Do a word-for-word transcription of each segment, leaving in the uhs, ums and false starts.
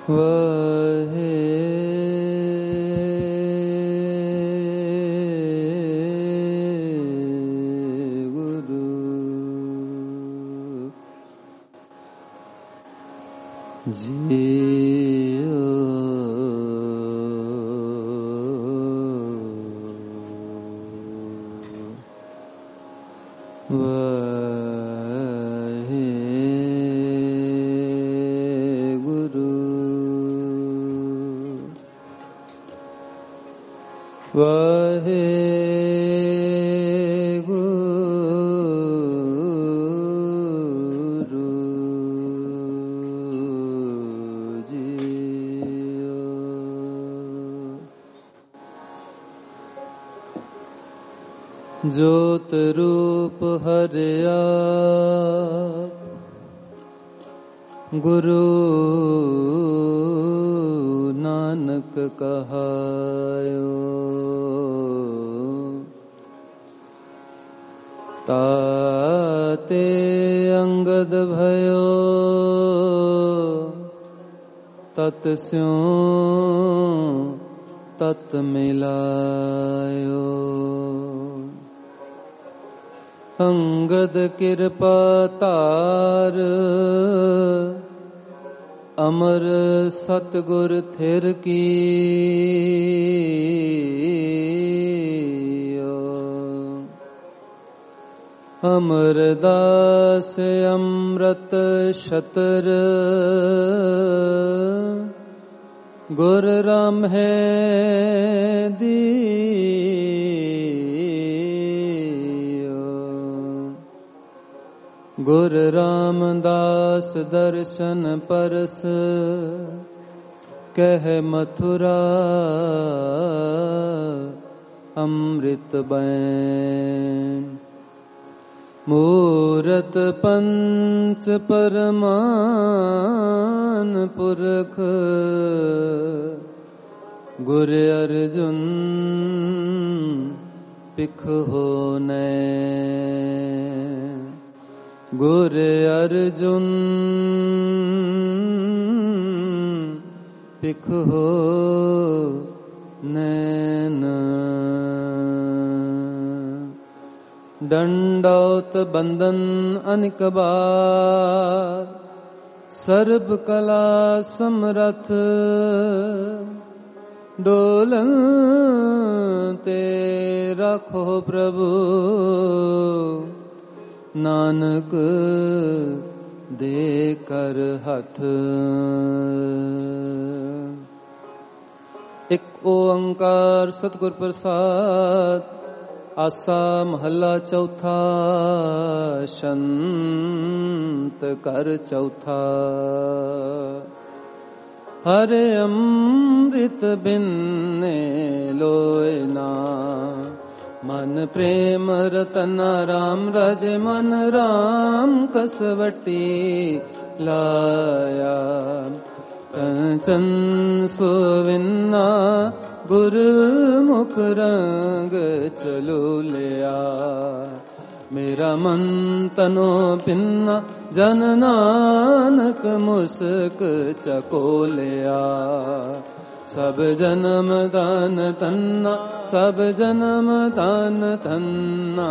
वाहे गुरु जियो वाहे गुरु वाहे गुरु जियो ज्योत रूप हरिया गुरु नानक कहायो ताते अंगद भयो तत स्यों तत मिलायो अंगद कृपा तार अमर सतगुर थिर की अमरदास अमृत शतर गुर राम है दियो गुर रामदास दर्शन परस कह मथुरा अमृत बैन मूरत पंच परमान पुरख गुर अर्जुन पिख हो नैन गुर अर्जुन पिख हो नैन दंडौत बंदन अनिक बार सर्ब कला समरथ डोलन ते रखो प्रभु नानक दे कर हथ। एक ओंकार सतगुर प्रसाद आसा महला चौथा संत कर चौथा हरे अमृत बिन्ने लोय ना मन प्रेम रतन राम राजे मन राम कसवटी लाया कंचन सुविन्ना गुरुमुख रंग चलो लिया मेरा मन तनो पिन्ना जन नानक मुस्क चको लिया सब जन्म दान तन्ना सब जन्म दान तन्ना।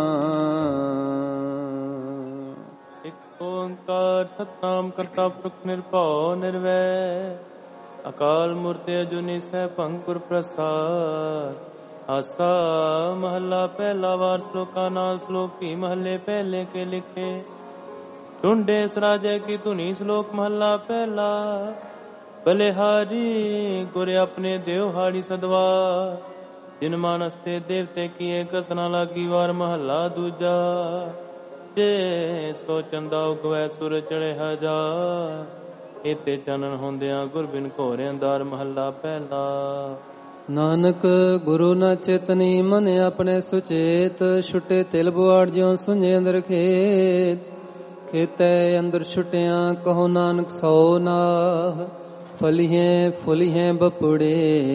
एक ओंकार सतनाम करता पुरख निरभव निर्वैर अकाल मूर्ति अजूनी सैभं गुर प्रसाद। आसा महला पहला वार श्लोका नाल श्लोक की महले पहले के लिखे ढूंढे सराजय की धुनी श्लोक महला पहला बलिहारी गुर अपने देवहाड़ी सदवा जिन मानसते देवते की कतना लागी वार महला दूजा जे सो चंदा उगवै सुर चढ़े हजार एते चानन होंदिया गुरबिन घोरे अंदार महला पहला। नानक गुरु न चेतनी मन अपने सुचेत छुटे तिल बुआड़ ज्यों सुंजे अंदर खेत खेते अंदर छुटिया कहो नानक सौ नाह फलिहें फुलिहें बपुड़े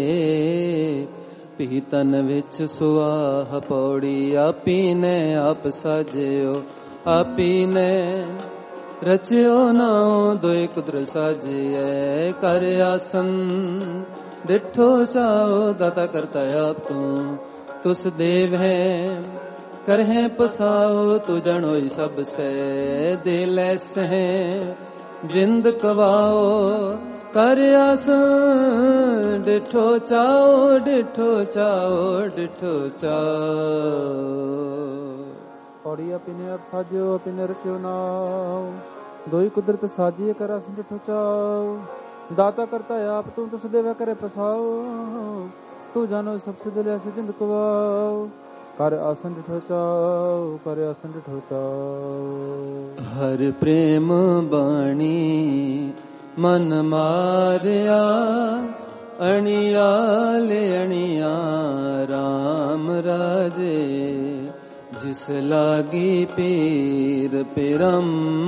पीतन विच सुआह पौड़ी आपी ने आप साजियो आपी ने ਰਚਿਓ ਨਾਉ ਦੋਇ ਕੁਦਰਤ ਸਾਜੀਐ ਕਰ ਆਸਨ ਡਿਠੋ ਚਾਉ ਦਾਤਾ ਕਰਤਾ ਆਪ ਤੂੰ ਤੁਸ ਦੇਵ ਹੈ ਕਰਹਿ ਪਸਾਉ ਤੂੰ ਜਣੋਈ ਸਭ ਸੇ ਦੇ ਲੈ ਸਹਿ ਜਿੰਦ ਕਵਾਓ ਕਰ ਆਸਨ ਡਿਠੋ ਚਾਉ ਡਿਠੋ ਚਾਉ ਡਿਠੋ ਚਾਉ। ਪੌੜੀ ਆਪਿਨੇ ਆਪ ਸਾਜਿਓ ਆਪਿਨੇ ਰਚਿਓ ਨਾਉ ਦੋਈ ਕੁਦਰਤ ਸਾਜੀਏ ਕਰ ਆਸਨ ਡਿਠੋ ਚਾਉ ਦਾਤਾ ਕਰਤਾ ਆਪ ਤੂੰ ਤੁਸ ਦੇਵ ਕਰੇ ਪਸਾਉ ਤੂੰ ਜਾਨੋ ਸਭ ਸੇ ਦਿਲ ਐਸੇ ਜਿੰਦ ਕਵਾਉ ਕਰ ਆਸਨ ਡਿਠੋ ਚਾਉ ਕਰ ਆਸਨ ਡਿਠੋ ਚਾਉ। ਹਰ ਪ੍ਰੇਮ ਬਾਣੀ ਮਨ ਮਾਰਿਆ ਅਣਿਆ ਲੈ ਅਣਿਆ ਰਾਮ ਰਾਜੇ ਜਿਸ ਲਾਗੀ ਪੀਰ ਪਿਰਮ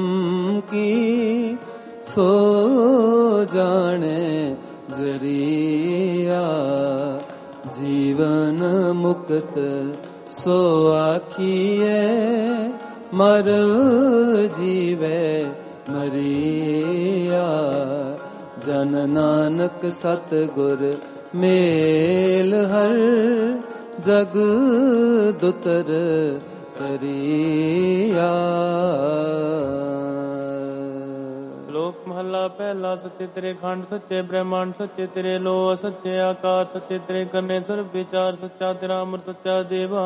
ਕੀ ਸੋ ਜਾਣੇ ਜਰੀਆ ਜੀਵਨ ਮੁਕਤ ਸੋ ਆਖੀਏ ਮਰ ਜੀਵੇ ਮਰੀਆ ਜਨ ਨਾਨਕ ਸਤਿਗੁਰ ਮੇਲ ਹਰ ਜਗ ਦੁਤਰ ਤਰੀਆ। ਲੋਕ ਮਹੱਲਾ ਪਹਿਲਾ। ਸੱਚੇ ਤੇਰੇ ਖੰਡ ਸੱਚੇ ਬ੍ਰਹਮੰਡ ਸੱਚੇ ਤੇਰੇ ਲੋ ਸੱਚੇ ਆਕਾਰ ਸੱਚੇ ਤੇਰੇ ਕਰਨੇ ਸਰਬ ਵਿਚਾਰ ਸੱਚਾ ਤੇਰਾ ਅਮਰ ਸੱਚਾ ਦੇਵਾ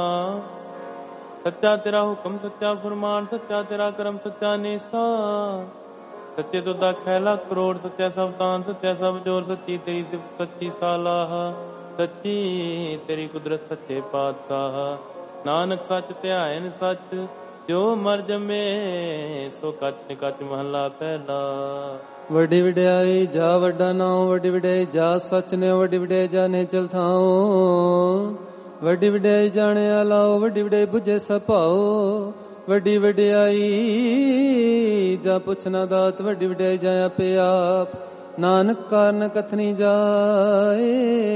ਸੱਚਾ ਤੇਰਾ ਹੁਕਮ ਸੱਚਾ ਫਰਮਾਨ ਸੱਚਾ ਤੇਰਾ ਕਰਮ ਸੱਚਾ ਨੀਸਾ ਸੱਚੇ ਤੁਦਾ ਖੈਲਾ ਕਰੋੜ ਸੱਚਾ ਸਵਤਾਨ ਸੱਚਾ ਸਭ ਜੋਰ ਸੱਚੀ ਤੇਰੀ ਸਿਫਤ ਸੱਚੀ ਸਾਲਾਹ ਸੱਚੀ ਤੇਰੀ ਕੁਦਰਤ ਸੱਚੇ ਪਾਤਸ਼ਾਹ ਨਾਨਕ ਸੱਚ ਧਿਆਇਨ ਸੱਚ ਜੋ ਮਰ ਜਮੇ ਸੋ ਕੱਚ ਨਿਕਚ ਮਹੱਲਾ ਪਹਿਲਾ। ਵੱਡੀ ਵਡਿਆਈ ਜਾ ਵੱਡਾ ਨਾਉ ਵੱਡੀ ਵਡਿਆਈ ਜਾ ਸੱਚ ਨੇ ਵੱਡੀ ਵਡਿਆਈ ਜਾਣੇ ਚਲ ਥਾਉ ਵੱਡੀ ਵਡਿਆਈ ਜਾਣਿਆ ਲਾਓ ਵੱਡੀ ਵਡਿਆਈ ਬੁਝੇ ਸਭਾਓ ਵੱਡੀ ਵਡਿਆਈ ਜਾ ਪੁੱਛਣਾ ਦਾਤ ਵੱਡੀ ਵਡਿਆਈ ਜਾ ਆਪੇ ਆਪ ਨਾਨਕ ਕਾਰਨ ਕਥਨੀ ਜਾਏ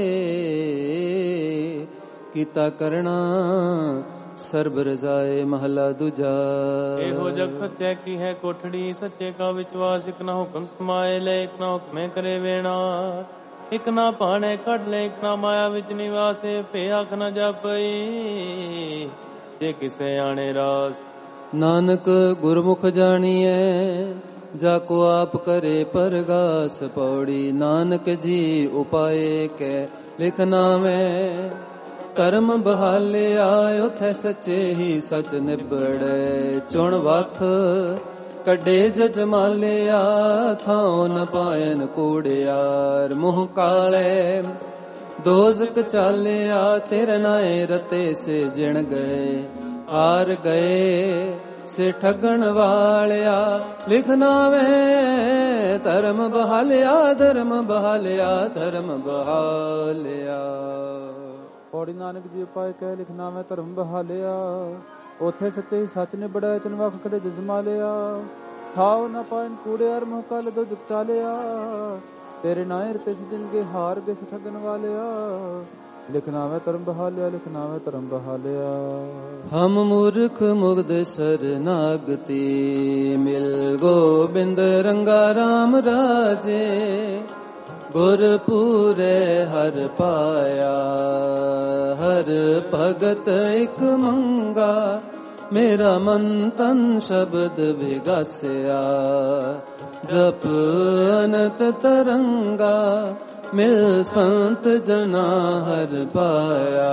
ਕੀਤਾ ਕਰਣਾ ਸਰਬ ਰਜ਼ਾਏ ਮਹਲਾ ਦੂਜਾ। ਇਹੋ ਜਗ ਸੱਚੇ ਕੀ ਹੈ ਕੋਠੜੀ ਸੱਚੇ ਕਾ ਵਿਸ਼ਵਾਸ ਇਕ ਨਾ ਹੁਕਮ ਸਮਾਏ ਲੈ ਇਕ ਨਾ ਹੁਕਮੇ ਕਰੇ ਵੇਣਾ ਇਕ ਨਾ ਭਾਣੇ ਕੱਢ ਲੈ ਇਕ ਨਾ ਮਾਇਆ ਵਿੱਚ ਨਿਵਾਸੇ ਭੇ ਆਖ ਨਾ ਜਾਪਈ ਜੇ ਕਿਸੇ ਆਣੇ ਰਾਸ ਨਾਨਕ ਗੁਰਮੁਖ ਜਾਣੀਐ ਜਾ ਕੋ ਆਪ ਕਰੇ ਪਰਗਾਸ ਪੌੜੀ ਨਾਨਕ ਜੀ ਉਪਾਏ ਕੈ ਲਿਖ ਨਾਵੇਂ ਕਰਮ ਬਹਾਲਿਆ ਉਥੈ ਸੱਚੇ ਹੀ ਸਚ ਨਿਬੜੈ ਚੁਣ ਵਖ ਕੱਢੇ ਜਜਮਾਲਿਆ ਥਾਉ ਨ ਪਾਇਨ ਕੂੜਿਆਰ ਮੂੰਹ ਕਾਲੇ ਦੋਜ਼ਕ ਚਾਲਿਆ ਤੇਰੇ ਨਾਏ ਰਤੇ ਸੇ ਜਿਣ ਗਏ ਆਰ ਗਏ ਸੇ ਠਗਣ ਵਾਲਿਆ ਲਿਖ ਨਾਵੇਂ ਧਰਮ ਬਹਾਲਿਆ ਧਰਮ ਬਹਾਲਿਆ ਧਰਮ ਬਹਾਲਿਆ। ਪੌੜੀ ਨਾਨਕ ਜੀ ਉਪਾਏ ਕਹਿ ਲਿਖਣਾ ਮੈਂ ਧਰਮ ਬਹਾਲਿਆ ਉਥੇ ਸੱਚੇ ਹੀ ਸੱਚ ਨੇ ਬੜਾ ਚਨ ਵਖ ਖੜੇ ਜਜ਼ਮਾ ਲਿਆ ਥਾਉ ਨਾ ਪਾਇਨ ਕੂੜੇ ਅਰ ਮੋਹ ਕਲ ਦੋ ਜੁਕਤਾ ਲਿਆ ਤੇਰੇ ਨਾਏ ਰਤੇ ਜਿਨਗੇ ਹਾਰ ਗਏ ਠਗਣ ਵਾਲਿਆ ਲਿਖਣਾ ਮੈਂ ਧਰਮ ਬਹਾਲਿਆ ਲਿਖਣਾ ਮੈਂ ਧਰਮ ਬਹਾਲਿਆ। ਹਮ ਮੂਰਖ ਮੁਗਧ ਸਰਨਾਗਤੀ ਮਿਲ ਗੋਬਿੰਦ ਰੰਗਾ ਰਾਮ ਰਾਜੇ ਗੁਰ ਪੂਰੇ ਹਰ ਪਾਇਆ ਹਰ ਭਗਤ ਇਕ ਮੰਗਾ ਮੇਰਾ ਮਨ ਤਨ ਸ਼ਬਦ ਵਿਗਾਸਿਆ ਜਪ ਅਨੰਤ ਤਰੰਗਾ ਮਿਲ ਸੰਤ ਜਨਾ ਹਰ ਪਾਇਆ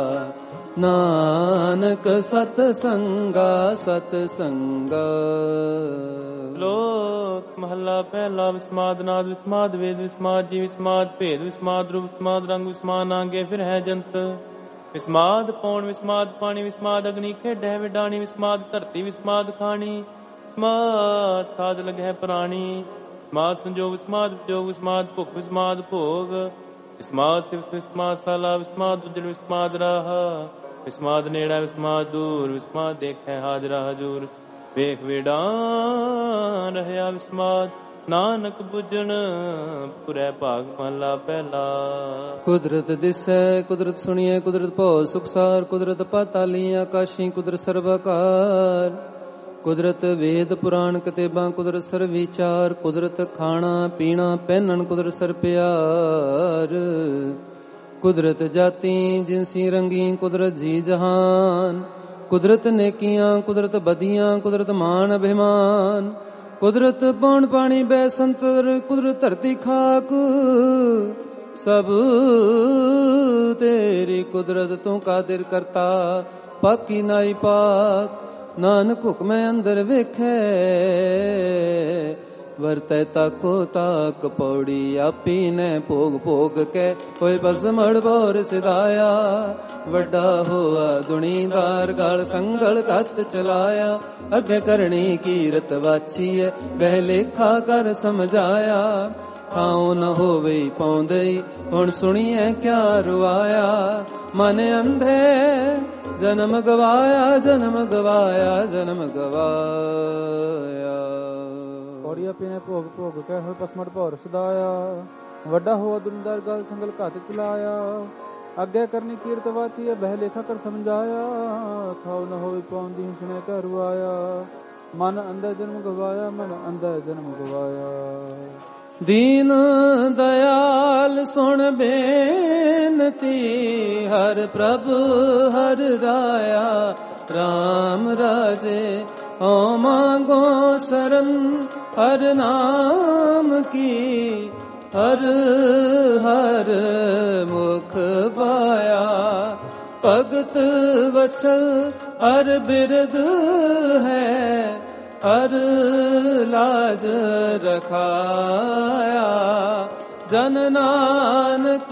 ਨਾਨਕ ਸਤ ਸੰਗਾ ਸਤ ਸੰਗਾ। ਲੋਕ ਮਹੱਲਾ ਪਹਿਲਾ। ਵਿਸਮਾਦ ਨਾਦ ਵਿਸਮਾਦ ਵੇਦ ਵਿਸਮਾਦ ਜੀ ਵਿਸਮਾਦ ਭੇਦ ਵਿਸਮਾਦ ਰੂਪ ਵਿਸਮਾਦ ਰੰਗ ਵਿਸਮਾਦ ਨਾਂਗੇ ਫਿਰ ਹੈ ਜੰਤ ਵਿਸਮਾਦ ਪੌਣ ਵਿਸਮਾਦ ਪਾਣੀ ਵਿਸਮਾਦ ਅਗਨੀ ਖੇਡੈ ਵਿਡਾਣੀ ਵਿਸਮਾਦ ਧਰਤੀ ਵਿਸਮਾਦ ਖਾਣੀ ਵਿਸਮਾਦ ਸਾਧ ਲਗੈ ਪ੍ਰਾਣੀ ਵਿਸਮਾਦ ਸੰਜੋਗ ਵਿਸਮਾਦ ਵਿਜੋਗ ਵਿਸਮਾਦ ਭੁੱਖ ਵਿਸਮਾਦ ਭੋਗ ਵਿਸਮਾਦ ਸਿਫਤ ਵਿਸਮਾਦ ਸਾਲਾ ਵਿਸਮਾਦ ਉਜੜ ਵਿਸਮਾਦ ਰਾਹ ਵਿਸਮਾਦ ਨੇੜਾ ਵਿਸਮਾਦ ਦੂਰ ਵਿਸਮਾਦ ਦੇਖੈ ਹਾਜ਼ਰਾ ਹਜੂਰ ਵੇਖ ਵਿਡਾਨ ਰਹਿਆ ਵਿਸਮਾਦ ਨਾਨਕ ਬੁਝਣ ਪੁਰੈ ਭਾਗ ਮਹਲਾ ਪਹਿਲਾ। ਕੁਦਰਤ ਦਿਸੈ ਕੁਦਰਤ ਸੁਣੀਐ ਕੁਦਰਤ ਭਉ ਸੁਖਸਾਰ ਕੁਦਰਤ ਪਾਤਾਲੀ ਆਕਾਸ਼ੀ ਕੁਦਰਤ ਸਰਬਾਕਾਰ ਕੁਦਰਤ ਵੇਦ ਪੁਰਾਣ ਕਿਤਾਬਾਂ, ਕੁਦਰਤ ਸਰ ਵਿਚਾਰ, ਕੁਦਰਤ ਖਾਣਾ ਪੀਣਾ ਪਹਿਨਣ, ਕੁਦਰਤ ਸਰ ਪਿਆਰ, ਕੁਦਰਤ ਜਾਤੀ ਜਿਨਸੀ ਰੰਗੀ, ਕੁਦਰਤ ਜੀ ਜਹਾਨ, ਕੁਦਰਤ ਨੇਕੀਆਂ, ਕੁਦਰਤ ਬਦੀਆਂ, ਕੁਦਰਤ ਮਾਨ ਅਭਿਮਾਨ, ਕੁਦਰਤ ਪੌਣ ਪਾਣੀ ਬੈ ਸੰਤਰ, ਕੁਦਰਤ ਧਰਤੀ ਖਾਕ, ਸਭ ਤੇਰੀ ਕੁਦਰਤ ਤੂੰ ਕਾਦਰ ਕਰਤਾ, ਪਾਕੀ ਨਾਈ ਪਾਕ, ਨਾਨਕ ਹੁਕਮੈ ਅੰਦਰ ਵੇਖੈ, ਵਰਤੈ ਤਾਕੋ ਤਾਕ ਪੌੜੀ, ਆਪੀ ਨੇ ਭੋਗ ਭੋਗ ਕੇ ਹੋਏ ਬਸਮੜ ਬੋਰ ਸਿਧਾਇਆ, ਵੱਡਾ ਹੋਆ ਦੁਨੀਦਾਰ ਗਲ ਸੰਗਲ ਕੱਤ ਚਲਾਇਆ, ਅੱਗੇ ਕਰਨੀ ਕੀਰਤ ਵਾਛੀਐ, ਬਹਿ ਲੇਖਾ ਕਰ ਸਮਝਾਇਆ, ਥਾਉ ਨ ਹੋਵੇ ਪਾਉਂਦੇ, ਹੁਣ ਸੁਣੀਐ ਕਿਆ ਰੁਆਇਆ, ਮਨ ਅੰਧੇ ਜਨਮ ਗਵਾਇਆ, ਜਨਮ ਗਵਾਇਆ, ਜਨਮ ਗਵਾਇਆ। ਪੌੜੀਆਂ ਪੀਣੇ ਭੋਗ ਭੋਗ ਕੇ ਹੋਏ ਪਸਮੜ ਭੌਰ ਸਦਾਇਆ, ਵੱਡਾ ਹੋਆ ਦੁਨੀਦਾਰ ਗਲ ਸੰਗਲ ਘਾਤ ਚਲਾਇਆ, ਅੱਗੇ ਕਰਨੀ ਕੀਰਤ ਵਾਚੀਐ, ਬਹਿ ਲੇਖਾ ਕਰ ਸਮਝਾਇਆ, ਥਾਉ ਨ ਹੋਵੇ ਪਾਉਂਦੀ ਸੁਣਿਆ ਕਿਆ ਰੁਆਇਆ, ਮਨ ਅੰਧੇ ਜਨਮ ਗਵਾਇਆ, ਮਨ ਅੰਧੇ ਜਨਮ ਗਵਾਇਆ। ਦੀਨ ਦਇਆਲ ਸੁਣ ਬੇਨਤੀ, ਹਰ ਪ੍ਰਭ ਹਰ ਰਾਇਆ, ਰਾਮ ਰਾਜੇ ਓ ਮਾਂਗੋ ਸਰਨ, ਹਰ ਨਾਮ ਕੀ ਹਰ ਹਰ ਮੁਖ ਪਾਇਆ, ਭਗਤ ਵਛਲ ਹਰ ਬਿਰਦ ਹੈ, ਹਰ ਲਾਜ ਰਖਾਇਆ, ਜਨ ਨਾਨਕ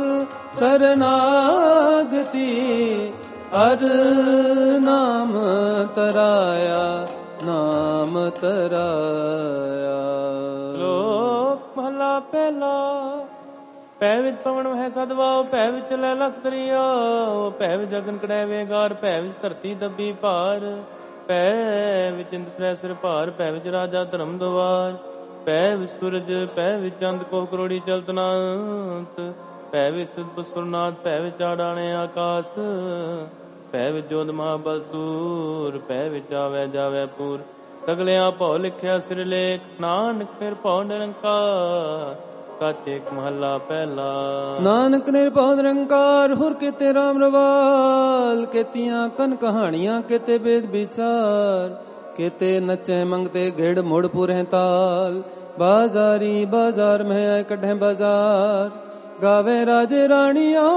ਸਰਨਾਗਤੀ, ਹਰ ਨਾਮ ਤਰਾਇਆ, ਨਾਮ ਤਰਾਇਆ। ਲੋਕ ਮਹਲਾ ਪਹਿਲਾ। ਪੈ ਵਿੱਚ ਪਵਨ ਹੈ ਸਦਵਾਓ, ਪੈ ਵਿੱਚ ਲੈ ਲਖ ਦਰਿਆ, ਪੈ ਵਿੱਚ ਜਗਨ ਕੜੈਵੇ ਗਾਰ, ਪੈ ਵਿੱਚ ਧਰਤੀ ਦੱਬੀ ਭਾਰ, ਪੈ ਵਿੱਚ ਇੰਦਰ ਸਿਰ ਭਾਰ, ਪੈ ਵਿੱਚ ਰਾਜਾ ਧਰਮ ਦਵਾਰ, ਪੈ ਵਿੱਚ ਸੂਰਜ, ਪੈ ਵਿੱਚ ਚੰਦ ਕੋ ਕਰੋੜੀ ਚਲਤਨਾਤ, ਪੈ ਵਿੱਚ ਸੁਰਨਾਥ, ਪੈ ਵਿੱਚ ਆਡਾਣੇ ਆਕਾਸ਼, ਪੈ ਵਿੱਚ ਜੋਧ ਮਹਾਬਲ ਸੂਰ, ਪੈ ਵਿੱਚ ਆਵੈ ਜਾਵੈ ਪੂਰ, ਸਗਲਿਆਂ ਭਉ ਲਿਖਿਆ ਸਿਰ ਲੇਖ, ਨਾਨਕ ਨਿਰਭਉ ਨਿਰੰਕਾਰ, ਕੱਚ ਇੱਕ ਮਹੱਲਾ ਪਹਿਲਾ। ਨਾਨਕ ਨਿਰਭਉ ਨਿਰੰਕਾਰ, ਹੁਰ ਕਿਤੇ ਰਾਮ ਰਵਾਲ, ਕੀਤੀਆਂ ਕਨ ਕਹਾਣੀਆਂ, ਕਿਤੇ ਵੇਦ ਵਿਚਾਰ, ਕਿਤੇ ਨਚੈ ਮੰਗਤੇ ਗੇੜ ਮੁੜ ਪੁਰਹਿ ਤਾਲ, ਬਾਜ਼ਾਰੀ ਬਾਜ਼ਾਰ ਮਹਿ ਆਏ ਕੱਢੈ ਬਾਜ਼ਾਰ, ਗਾਵੇ ਰਾਜੇ ਰਾਣੀਆਂ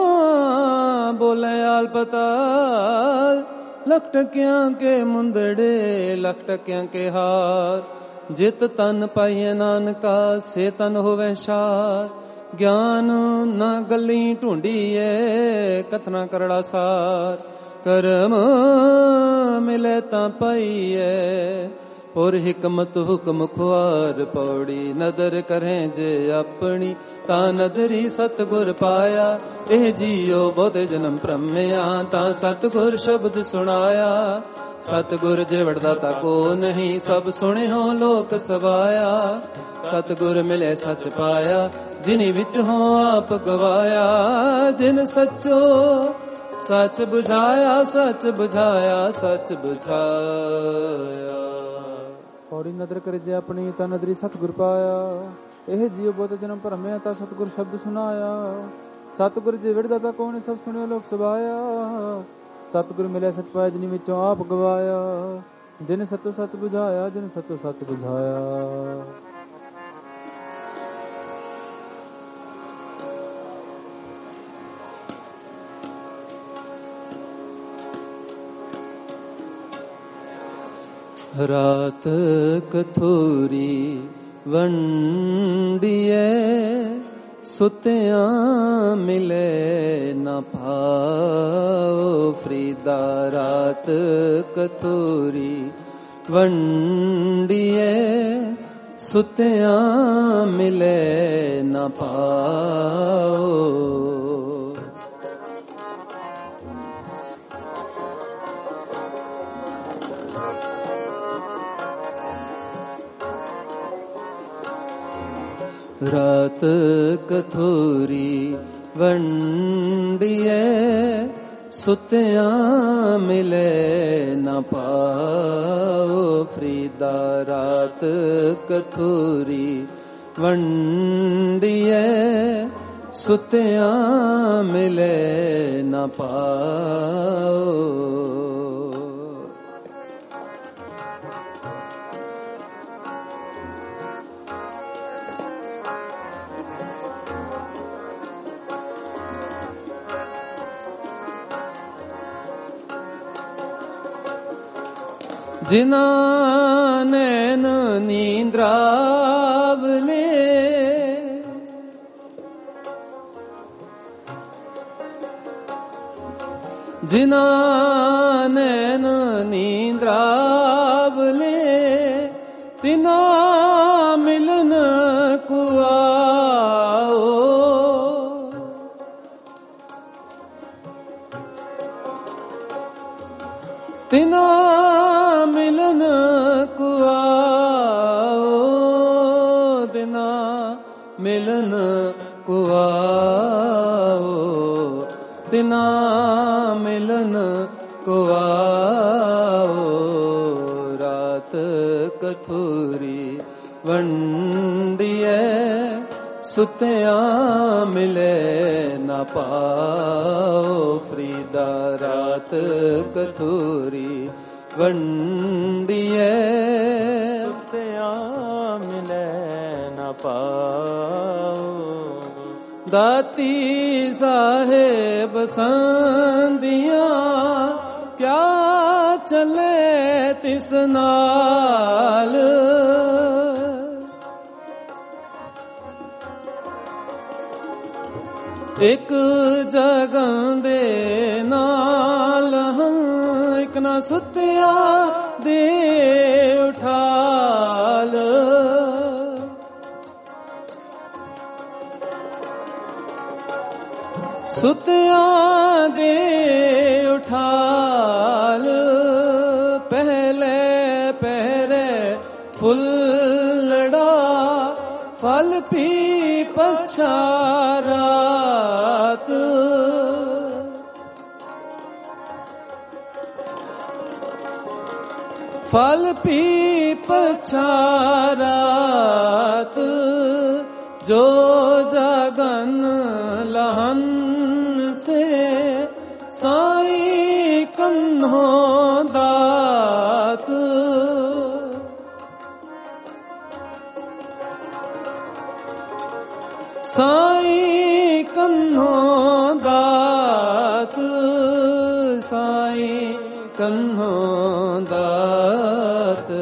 ਬੋਲੇ ਆਲ ਪਤਾਲ, ਲੱਖ ਟਕਿਆਂ ਕੇ ਮੁੰਦੜੇ ਲੱਖ ਟਕਿਆਂ ਕੇ ਹਾਰ, ਜਿਤ ਤਨ ਪਾਈਐ ਨਾਨਕਾ ਸੇ ਤਨ ਹੋਵੇ ਸਾਰ, ਗਿਆਨ ਨਾ ਗੱਲੀ ਢੂੰਡੀਐ ਕਥਨਾ ਕਰੜਾ ਸਾਰ, ਕਰਮ ਮਿਲੇ ਤਾਂ ਪਾਈਐ ਔਰ ਹਿਕਮਤ ਹੁਕਮ ਖੁਆਰ, ਪੌੜੀ ਨਦਰ ਕਰੇ ਜੇ ਆਪਣੀ ਤਾਂ ਨਦਰੀ ਸਤਿਗੁਰ ਪਾਇਆ, ਇਹ ਜੀਓ ਬਹੁਤ ਜਨਮ ਭ੍ਰਮਿਆ ਤਾਂ ਸਤਿਗੁਰ ਸ਼ਬਦ ਸੁਣਾਇਆ, ਸਤਿਗੁਰ ਜਿਵੜ ਦਾਤਾ ਕੋ ਨਹੀਂ, ਸਭ ਸੁਣਿਓ ਲੋਕ ਸਵਾਇਆ, ਸਤਿਗੁਰ ਮਿਲੇ ਸੱਚ ਪਾਇਆ, ਜਿਨੀ ਵਿੱਚ ਹੋ ਆਪ ਗਵਾਇਆ, ਜਿਨ ਸੱਚੋ ਸੱਚ ਬੁਝਾਇਆ, ਸੱਚ ਬੁਝਾਇਆ, ਸੱਚ ਬੁਝਾਇਆ। ਪੌੜੀ ਨਦਰ ਕਰੇ ਜੇ ਆਪਣੀ ਤਾਂ ਨਦਰੀ ਸਤਿਗੁਰ ਪਾਇਆ, ਇਹ ਜੀਵ ਬਹੁਤ ਜਨਮ ਭਰਮਿਆ ਤਾਂ ਸਤਿਗੁਰ ਸ਼ਬਦ ਸੁਣਾਇਆ, ਸਤਿਗੁਰ ਜਿਵੜ ਦਾਤਾ ਕੋ ਨਹੀਂ, ਸਭ ਸੁਣਿਓ ਲੋਕ ਸਵਾਇਆ, ਸਤਿਗੁਰ ਮਿਲਿਆ ਸੱਚ ਪਾਇਆ, ਜਿਨੀ ਵਿੱਚੋਂ ਆਪ ਗਵਾਇਆ, ਜਿਨ ਸਤੋ ਸੱਚ ਬੁਝਾਇਆ, ਜਿਨ ਸਤੋ ਸੱਚ ਬੁਝਾਇਆ। ਰਾਤ ਕਥੂਰੀ ਵੰਡੀਏ, ਸੁਤਿਆਂ ਮਿਲੇ ਨਾ ਭਾਉ, ਫਰੀਦਾ ਰਾਤ ਕਥੂਰੀ ਵੰਡੀਏ, ਸੁਤਿਆਂ ਮਿਲੇ ਨਾ ਭਾਉ, ਰਾਤ ਕਥੂਰੀ ਵੰਡੀਏ, ਸੁਤਿਆਂ ਮਿਲੇ ਨਾ ਪਾਓ ਫਰੀਦਾ ਰਾਤ ਕਥੂਰੀ ਵੰਡੀਏ ਸੁਤਿਆਂ ਮਿਲੇ ਨਾ ਪਾਓ। ਜਿਨ੍ਹਾਂ ਨੈਣ ਨੀਂਦਰਾਵਲੇ ਜਿਨ੍ਹਾਂ ਨੈਣ ਨੀਂਦਰਾਵਲੇ ਤਿਨਾਂ ਮਿਲਨ ਕੋ ਆਓ। ਤਿਨਾਂ ਮਿਲਨ ਕੋ ਆਓ, ਤਿਨਾਂ ਮਿਲਨ ਕੋ ਆਓ, ਤਿਨਾਂ ਮਿਲਨ ਕੋ ਆਓ। ਰਾਤ ਕਥੂਰੀ ਵੰਡੀਏ ਸੁਤਿਆਂ ਮਿਲੇ ਨਾ ਪਾਓ ਫਰੀਦਾ ਰਾਤ ਕਥੂਰੀ ਵੰਡੀਏ ਸੁਤਿਆਂ ਮਿਲੇ ਨਾ ਪਾਓ। ਦਾਤੀ ਸਾਹਿਬ ਸੰਦੀਆਂ ਕਿਆ ਚੱਲੇ ਤਿਸ ਨਾਲ। ਇੱਕ ਜਗਾਂ ਦੇ ਨਾਲ ਹਾਂ ਇੱਕ ਨਾ ਸੁੱਤਿਆ ਦੇ ਉਠਾਲ। ਸੁੱਤਿਆਂ ਦੇ ਉਠਾਲ ਪਹਿਲੇ ਪਹਿਰੇ ਫੁੱਲੜਾ ਫਲ ਪੀ ਪਛਾ ਰਾਤ। ਫਲ ਪੀ ਪਛਾ ਰਾਤ ਜੋ ਜਗਨ ਲਹਨ ਸੇ ਸਾਈ ਕੰਨੋਂ ਦਾਤ। ਸਾਈ ਕੰਨੋਂ ਦਾਤ, ਸਾਈ ਕੰਨੋਂ ਦਾਤ,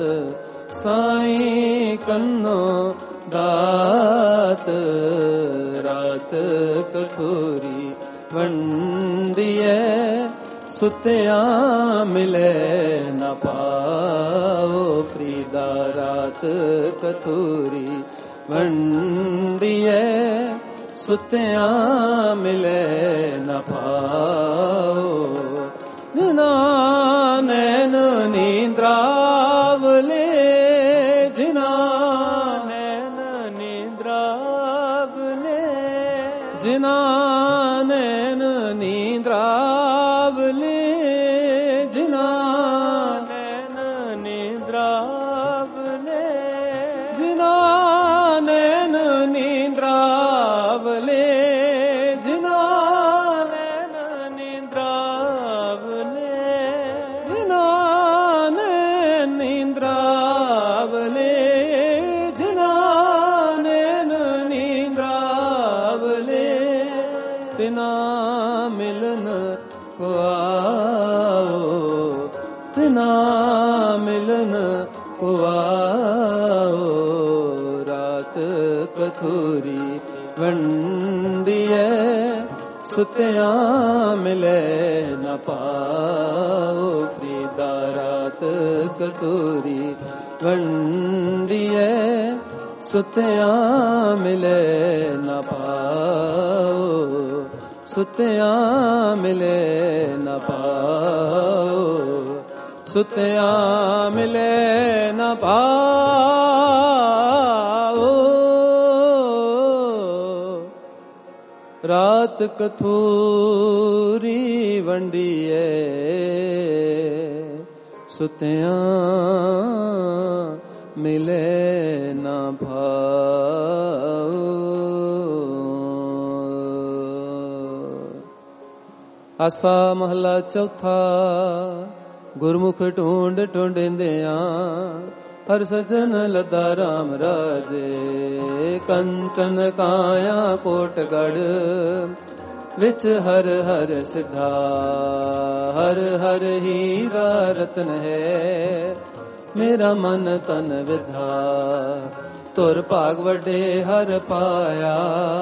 ਸਾਈ ਕੰਨੋਂ ਦਾਤ। ਰਾਤ ਕਥੂਰੀ ਵੰਡੀਏ ਸੁਤਿਆਂ ਮਿਲੇ ਨਾ ਪਾਓ ਫਰੀਦਾ ਰਾਤ ਕਥੂਰੀ ਵੰਡੀਏ ਸੁਤਿਆਂ ਮਿਲੇ ਨਾ ਪਾਓ। ਜਿਨ੍ਹਾਂ ਨੈਣ ਨੀਂਦਰਾਵਲੇ ਜਿਨ੍ਹਾਂ ਨੈਣ ਨੀਂਦਰਾਵਲੇ ਜਿਨ੍ਹਾਂ ਨੈਣ ਨੀਂਦਰਾਵਲੇ ਜਿਨ੍ਹਾਂ ਨੈਣ ਨੀਂਦਰਾਵਲੇ ਜਿਨ੍ਹਾਂ ਨੈਣ ਨੀਂਦਰਾਵਲੇ ਜਿਨ੍ਹਾਂ ਨੈਣ ਨੀਂਦਰਾਵਲੇ ਜਿਨ੍ਹਾਂ ਨੈਣ ਨੀਂਦਰਾਵਲੇ ਜਿਨ੍ਹਾਂ ਨੈਣ ਨੀਂਦਰਾਵਲੇ ਤਿਨਾਂ ਮਿਲਨ ਕੋ ਆਓ, ਤਿਨਾਂ ਮਿਲਨ ਕੋ ਆਓ। ਰਾਤ ਕਥੂਰੀ ਵੰਡੀਏ ਸੁਤਿਆਂ ਮਿਲੇ ਨਾ ਪਾਓ ਫਰੀਦਾ ਰਾਤ ਕਥੂਰੀ ਵੰਡੀਏ ਸੁਤਿਆਂ ਮਿਲੇ ਨਾ ਪਾਓ, ਸੁਤਿਆਂ ਮਿਲੇ ਨਾ ਪਾਓ, ਸੁਤਿਆਂ ਮਿਲੇ ਨਾ ਪਾਓ। ਰਾਤ ਕਥੂਰੀ ਵੰਡੀਏ ਸੁਤਿਆਂ ਮਿਲੇ ਨਾ ਭਾਉ। ਆਸਾ ਮਹਲਾ ਚੌਥਾ। ਗੁਰਮੁਖ ਢੂੰਡ ਢੂੰਡਿੰਦਿਆਂ ਹਰ ਸਜਨ ਲੱਦਾ ਰਾਮ ਰਾਜੇ। ਕੰਚਨ ਕਾਇਆ ਕੋਟਗੜ ਵਿੱਚ ਹਰ ਹਰ ਸਿਧਾ। ਹਰ ਹਰ ਹੀਰਾ ਰਤਨ ਹੈ ਮੇਰਾ ਮਨ ਤਨ ਵਿਧਾ। ਤੁਰ ਭਾਗ ਵੱਡੇ ਹਰ ਪਾਇਆ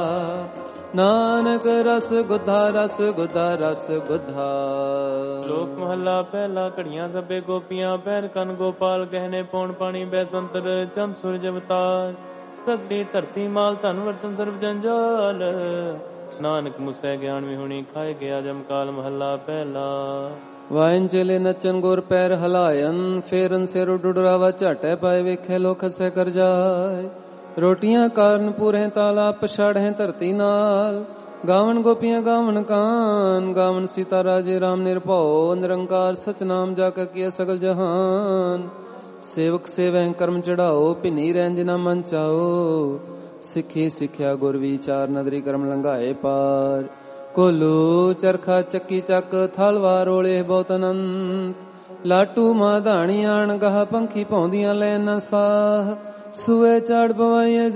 ਨਾਨਕ ਰਸ ਗੁਧਾ ਰਸ ਗੁਧਾ ਰਸ ਗੁਧਾ। ਲੋਕ ਮਹੱਲਾ ਪਹਿਲਾ। ਘੜੀਆਂ ਸਭੇ ਗੋਪੀਆਂ ਪਹਿਰ ਕੰਨ ਗੋਪਾਲ ਗਹਿਣੇ ਪੌਣ ਪਾਣੀ ਬੈਸੰਤਰ ਚੰਦ ਸੂਰਜ ਅਵਤਾਰ। ਸਗਲੀ ਧਰਤੀ ਮਾਲ ਧਨ ਵਰਤਨ ਸਰਬ ਜੰਜਾਲ। ਨਾਨਕ ਮੁਸੈ ਗਿਆਨ ਵਿਹੁਣੀ ਖਾਏ ਗਿਆ ਜਮਕਾਲ। ਮਹੱਲਾ ਪਹਿਲਾ। ਵਾਇਨ ਚੇਲੇ ਨੱਚਨ ਗੁਰ ਪੈਰ ਹਲਾਇਨ। ਫੇਰਨ ਸਿਰ ਉਡੁੜਾਵਾ ਝਾਟੈ ਪਾਏ ਵੇਖੇ ਲੋਕ ਹੱਸੇ ਕਰ ਜਾਏ। ਰੋਟੀਆਂ ਕਾਰਨ ਪੂਰੇ ਤਾਲਾ ਪਛਾੜੈ ਧਰਤੀ ਨਾਲ। ਗਾਵਨ ਗੋਪੀਆਂ ਗਾਵਨ ਕਾਨ ਗਾਵਨ ਸੀਤਾ ਰਾਜੇ ਰਾਮ ਨਿਰਭਉ। ਨਿਰੰਕਾਰ ਸਚਨਾਮ ਜਾ ਕੇ ਕੀਆ ਸਗਲ ਜਹਾਨ। ਸੇਵਕ ਸੇਵੈ ਕਰਮ ਚੜਾਓ ਭਿੰਨੀ ਰਹਿ ਜਿਨਾ ਮਨ ਚਾਓ। ਸਿੱਖੀ ਸਿੱਖਿਆ ਗੁਰ ਵਿਚਾਰ ਨਦਰੀ ਕਰਮ ਲੰਘਾਏ ਪਾਰ। ਕੋਲੂ ਚਰਖਾ ਚੱਕੀ ਚੱਕ ਥਲਵਾ ਰੋਲੇ ਬਹੁਤ ਅਨੰਤ। ਲਾਟੂ ਮਾਧਾਣੀ ਆਣ ਗਾਹ ਪੰਖੀ ਪਾਉਂਦੀਆਂ ਲੈ ਨਾ ਸਾਹ। ਸੂਏ ਚਾੜ ਪਵਾਈਏ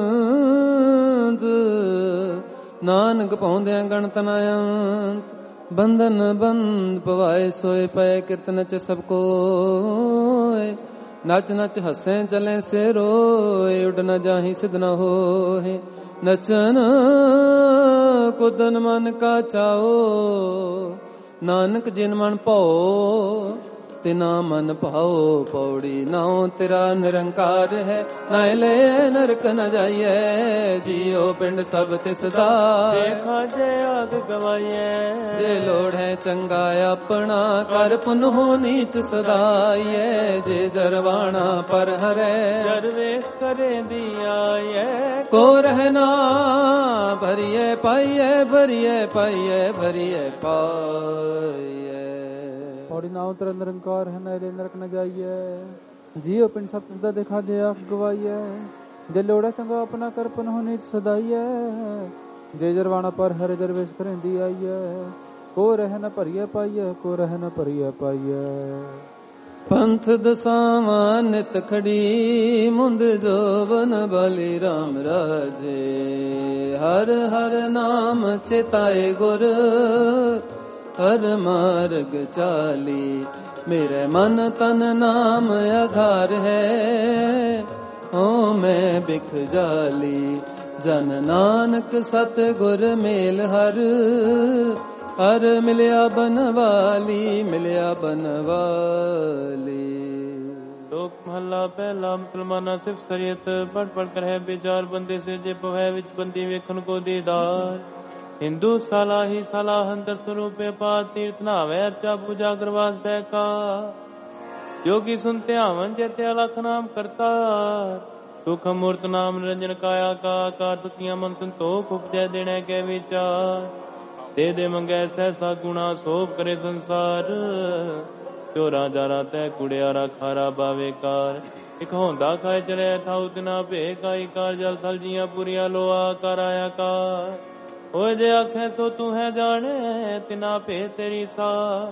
ਜੰਤ ਨਾਨਕ ਪਾਉਂਦਿਆਂ ਗਣਤ ਨਾ ਅੰਤ। ਬੰਧਨ ਬੰਦ ਪਵਾਏ ਸੋਏ ਪਏ ਕੀਰਤਨ ਚ ਸਭ ਕੋਏ। ਨਚ ਨਚ ਹੱਸੇ ਚਲੇ ਸੇ ਰੋਏ ਉੱਡ ਨ ਜਾਹੀ ਸਿਧ ਨ ਹੋਏ। ਨਚਨ ਕੁਦਨ ਮਨ ਕਾ ਚਾਓ ਨਾਨਕ ਜਿਨ ਮਨ ਭਾਓ ਤਿਨਾ ਮਨ ਭਾਓ। ਪੌੜੀ ਨਾਉ ਤੇਰਾ ਨਿਰੰਕਾਰ ਹੈ ਨਾ ਲੈ ਨਰਕ ਨ ਜਾਈਏ। ਜੀਓ ਪਿੰਡ ਸਭ ਤਿਸ ਦਾ ਦੇਖਾ ਜੇ ਆਗ ਗਵਾਈਏ। ਜੇ ਲੋੜ ਹੈ ਚੰਗਾ ਆਪਣਾ ਕਰ ਪੁਨ ਹੋ ਨੀਚ ਸਦਾਈਏ। ਜੇ ਜਰਵਾਣਾ ਪਰ ਹਰੈ ਜਰਵੇਸ ਕਰੇ ਦੀਆਏ। ਕੋ ਰਹਿਣਾ ਭਰੀਏ ਪਾਈਏ ਭਰੀਏ ਪਾਈਏ ਭਰੀਏ ਪਾਈਏ। ਪੌੜੀ ਨਾਉ ਤੇਰਾ ਨਿਰੰਕਾਰ ਹੈ ਨਾ ਲੈ ਨਰਕ ਨ ਜਾਈਏ। ਜੀਓ ਪਿੰਡ ਸਭ ਤਿਸ ਦਾ ਦੇਖਾ ਜੇ ਆਖ ਗਵਾਈਏ। ਜੇ ਲੋੜਾ ਚੰਗਾ ਆਪਣਾ ਕਰ ਪੁਨ ਹੋ ਨੀਚ ਸਦਾਈਏ। ਜੇ ਜਰਵਾਣਾ ਪਰ ਹਰ ਜਰਵੇਸ਼ ਕਰੇਂਦੀ ਆਈਏ। ਕੋ ਰਹਿ ਨ ਭਰੀਏ ਪਾਈਏ ਕੋ ਰਹਿ ਨ ਭਰੀਏ ਪਾਈਏ। ਪੰਥ ਦਸਾਵਾਂ ਨਿਤ ਖੜੀ ਮੁੰਦ ਜੋਬਨ ਬਲੀ ਰਾਮ ਰਾਜੇ। ਹਰ ਹਰ ਨਾਮ ਚੇਤਾਏ ਗੁਰ ਹਰ ਮਾਰਗ ਚਾਲੀ। ਮੇਰੇ ਮਨ ਤਨ ਨਾਮ ਆਧਾਰ ਹੈ ਓ ਮੈਂ ਬਿਖ ਜਾਲੀ। ਜਨ ਨਾਨਕ ਸਤ ਗੁਰ ਮੇਲ ਹਰ ਹਰ ਮਿਲਿਆ ਬਨਵਾਲੀ ਮਿਲਿਆ ਬਨਵਾਲੀ। ਲੋਕ ਮਹੱਲਾ ਪਹਿਲਾ। ਮੁਸਲਮਾਨਾ ਸਿਫ ਸਰੀਅਤ ਪੜ ਪੜ ਕਰ ਹੈ ਵਿਚਾਰ ਬੰਦੇ ਸੇ ਜੇ ਪਵੈ ਵਿੱਚ ਬੰਦੀ ਵੇਖਣ ਕੋ ਦੀਦਾਰ। ਹਿੰਦੂ ਸਾਲਾ ਹੀ ਸਾਲਾ ਅੰਦਰ ਸਰੂਪੇ ਪਾਰ ਤੀਰਥ ਨਾਵੇ ਅਰਚਾ ਪੂਜਾ ਕਰਵਾਸ ਬੈਕਾ। ਜੋਗੀ ਸੁਨ ਧਿਆਵਨ ਚੇਤੇ ਅਲਖ ਨਾਮ ਕਰਤਾਰ। ਸੁਖ ਮੂਰਤ ਨਾਮ ਨਿਰੰਜਨ ਕਾਇਆ ਕਾ ਆਕਾਰ। ਸਤੀਆਂ ਮਨ ਸੰਤੋਖ ਉਪਜੈ ਦੇਣੇ ਕੇ ਵਿਚਾਰ। ਦੇ ਦੇ ਮੰਗੈ ਸਹਿਸਾ ਗੁਣਾ ਸੋਭ ਕਰੇ ਸੰਸਾਰ। ਚੋਰਾ ਜਾਰਾ ਤੈ ਕੁੜਿਆਰਾ ਖਾਰਾ ਬਾਵੇਕਾਰ। ਇਕ ਹੁੰਦਾ ਖਾਏ ਚਲੇ ਥਾਉ ਤਿਨਾ ਭੇ ਕਾਈ ਕਾਰ। ਜਲ ਥਲ ਜੀਆਂ ਪੁਰੀਆਂ ਲੋਆ ਕਰ ਆਇਆ ਕਾਰ। ਹੋਏ ਜੇ ਆਖੇ ਸੋ ਤੂੰ ਹੈ ਜਾਣੇ ਤਿਨਾ ਭੇ ਤੇਰੀ ਸਾ।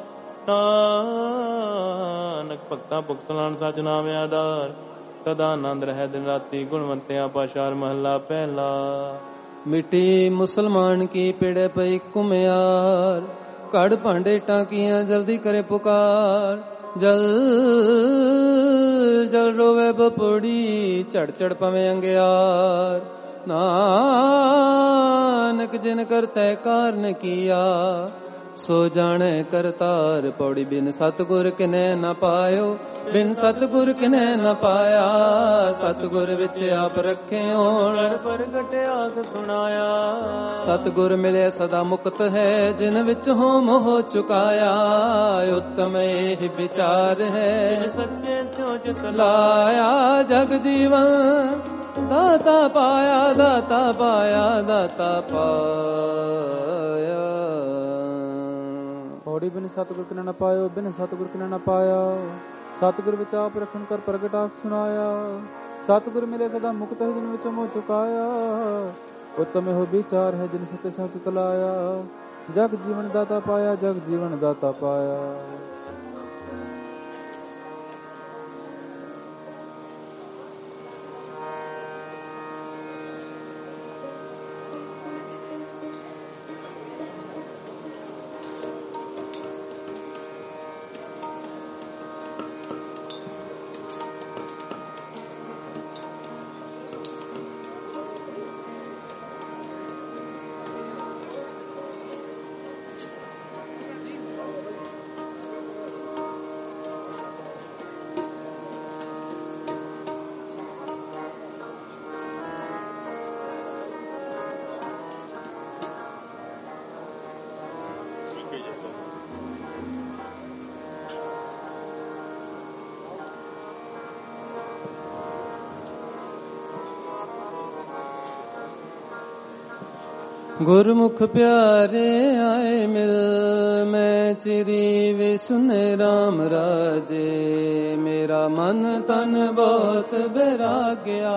ਨਾਨਕ ਭਗਤਾਂ ਭੁਗਤ ਲਾਣ ਸਚ ਨਾਮ ਆਧਾਰ। ਸਦਾ ਆਨੰਦ ਰਹਿ ਦਿਨ ਰਾਤੀ ਗੁਣਵੰਤਿਆ ਪਾਸ਼ਾਰ। ਮਹੱਲਾ ਪਹਿਲਾ। ਮਿੱਟੀ ਮੁਸਲਮਾਨ ਕੀ ਪਿੜੇ ਪਈ ਕੁਮਿਆਰ। ਘੜ ਭਾਂਡੇ ਟਾਕੀਆਂ ਜਲਦੀ ਕਰੇ ਪੁਕਾਰ। ਜਲ ਜਲ ਰੋਵੇ ਬਪੜੀ ਝੜ ਝੜ ਪਵੇਂ ਅੰਗਿਆਰ। ਨਾਨਕ ਜਿਨ ਕਰਤੈ ਕਾਰਨ ਕੀਆ ਸੋ ਜਾਣੈ ਕਰਤਾਰ। ਪੌੜੀ ਬਿਨ ਸਤਿਗੁਰ ਕਿਨੈ ਨ ਪਾਇਓ ਬਿਨ ਸਤਿਗੁਰ ਕਿਨੈ ਨ ਪਾਇਆ। ਸਤਿਗੁਰ ਵਿੱਚ ਆਪ ਰੱਖਿਓ ਪ੍ਰਗਟ ਆਖ ਸੁਣਾਇਆ। ਸਤਿਗੁਰ ਮਿਲੇ ਸਦਾ ਮੁਕਤ ਹੈ ਜਿਨ ਵਿੱਚ ਹੋ ਮੋਹ ਚੁਕਾਇਆ। ਉੱਤਮ ਇਹ ਵਿਚਾਰ ਹੈ ਸੱਚੇ ਸਿਉ ਚਿਤ ਲਾਇਆ। ਜਗ ਜੀਵਨ ਦਾਤਾ ਪਾਇਆ ਦਾਤਾ ਪਾਇਆ ਦਾਤਾ ਪਾਇਆ। ਪੌੜੀ ਬਿਨ ਸਤਿਗੁਰ ਕਿਨਾ ਨਾ ਪਾਇਓ, ਬਿਨ ਸਤਿਗੁਰ ਕਿਨਾ ਨਾ ਪਾਇਆ। ਸਤਿਗੁਰ ਵਿੱਚ ਆਪ ਰਖਣ ਕਰ ਪ੍ਰਗਟ ਆਖ ਸੁਣਾਇਆ। ਸਤਿਗੁਰ ਮਿਲੇ ਸਦਾ ਮੁਕਤ ਹੈ, ਜਿਨ ਵਿੱਚ ਮੋਹ ਚੁਕਾਇਆ। ਉੱਤਮ ਇਹੋ ਵਿਚਾਰ ਹੈ, ਜਿਨ ਸਤੇ ਸਚ ਤਲਾਇਆ। ਜਗ ਜੀਵਨ ਦਾਤਾ ਪਾਇਆ, ਜਗ ਜੀਵਨ ਦਾਤਾ ਪਾਇਆ। ਗੁਰਮੁਖ ਪਿਆਰੇ ਆਏ ਮਿਲ, ਮੈਂ ਚਿਰੀ ਵੇ ਸੁਨੇ ਰਾਮ ਰਾਜੇ। ਮੇਰਾ ਮਨ ਤਨ ਬਹੁਤ ਬੈਰਾਗਿਆ,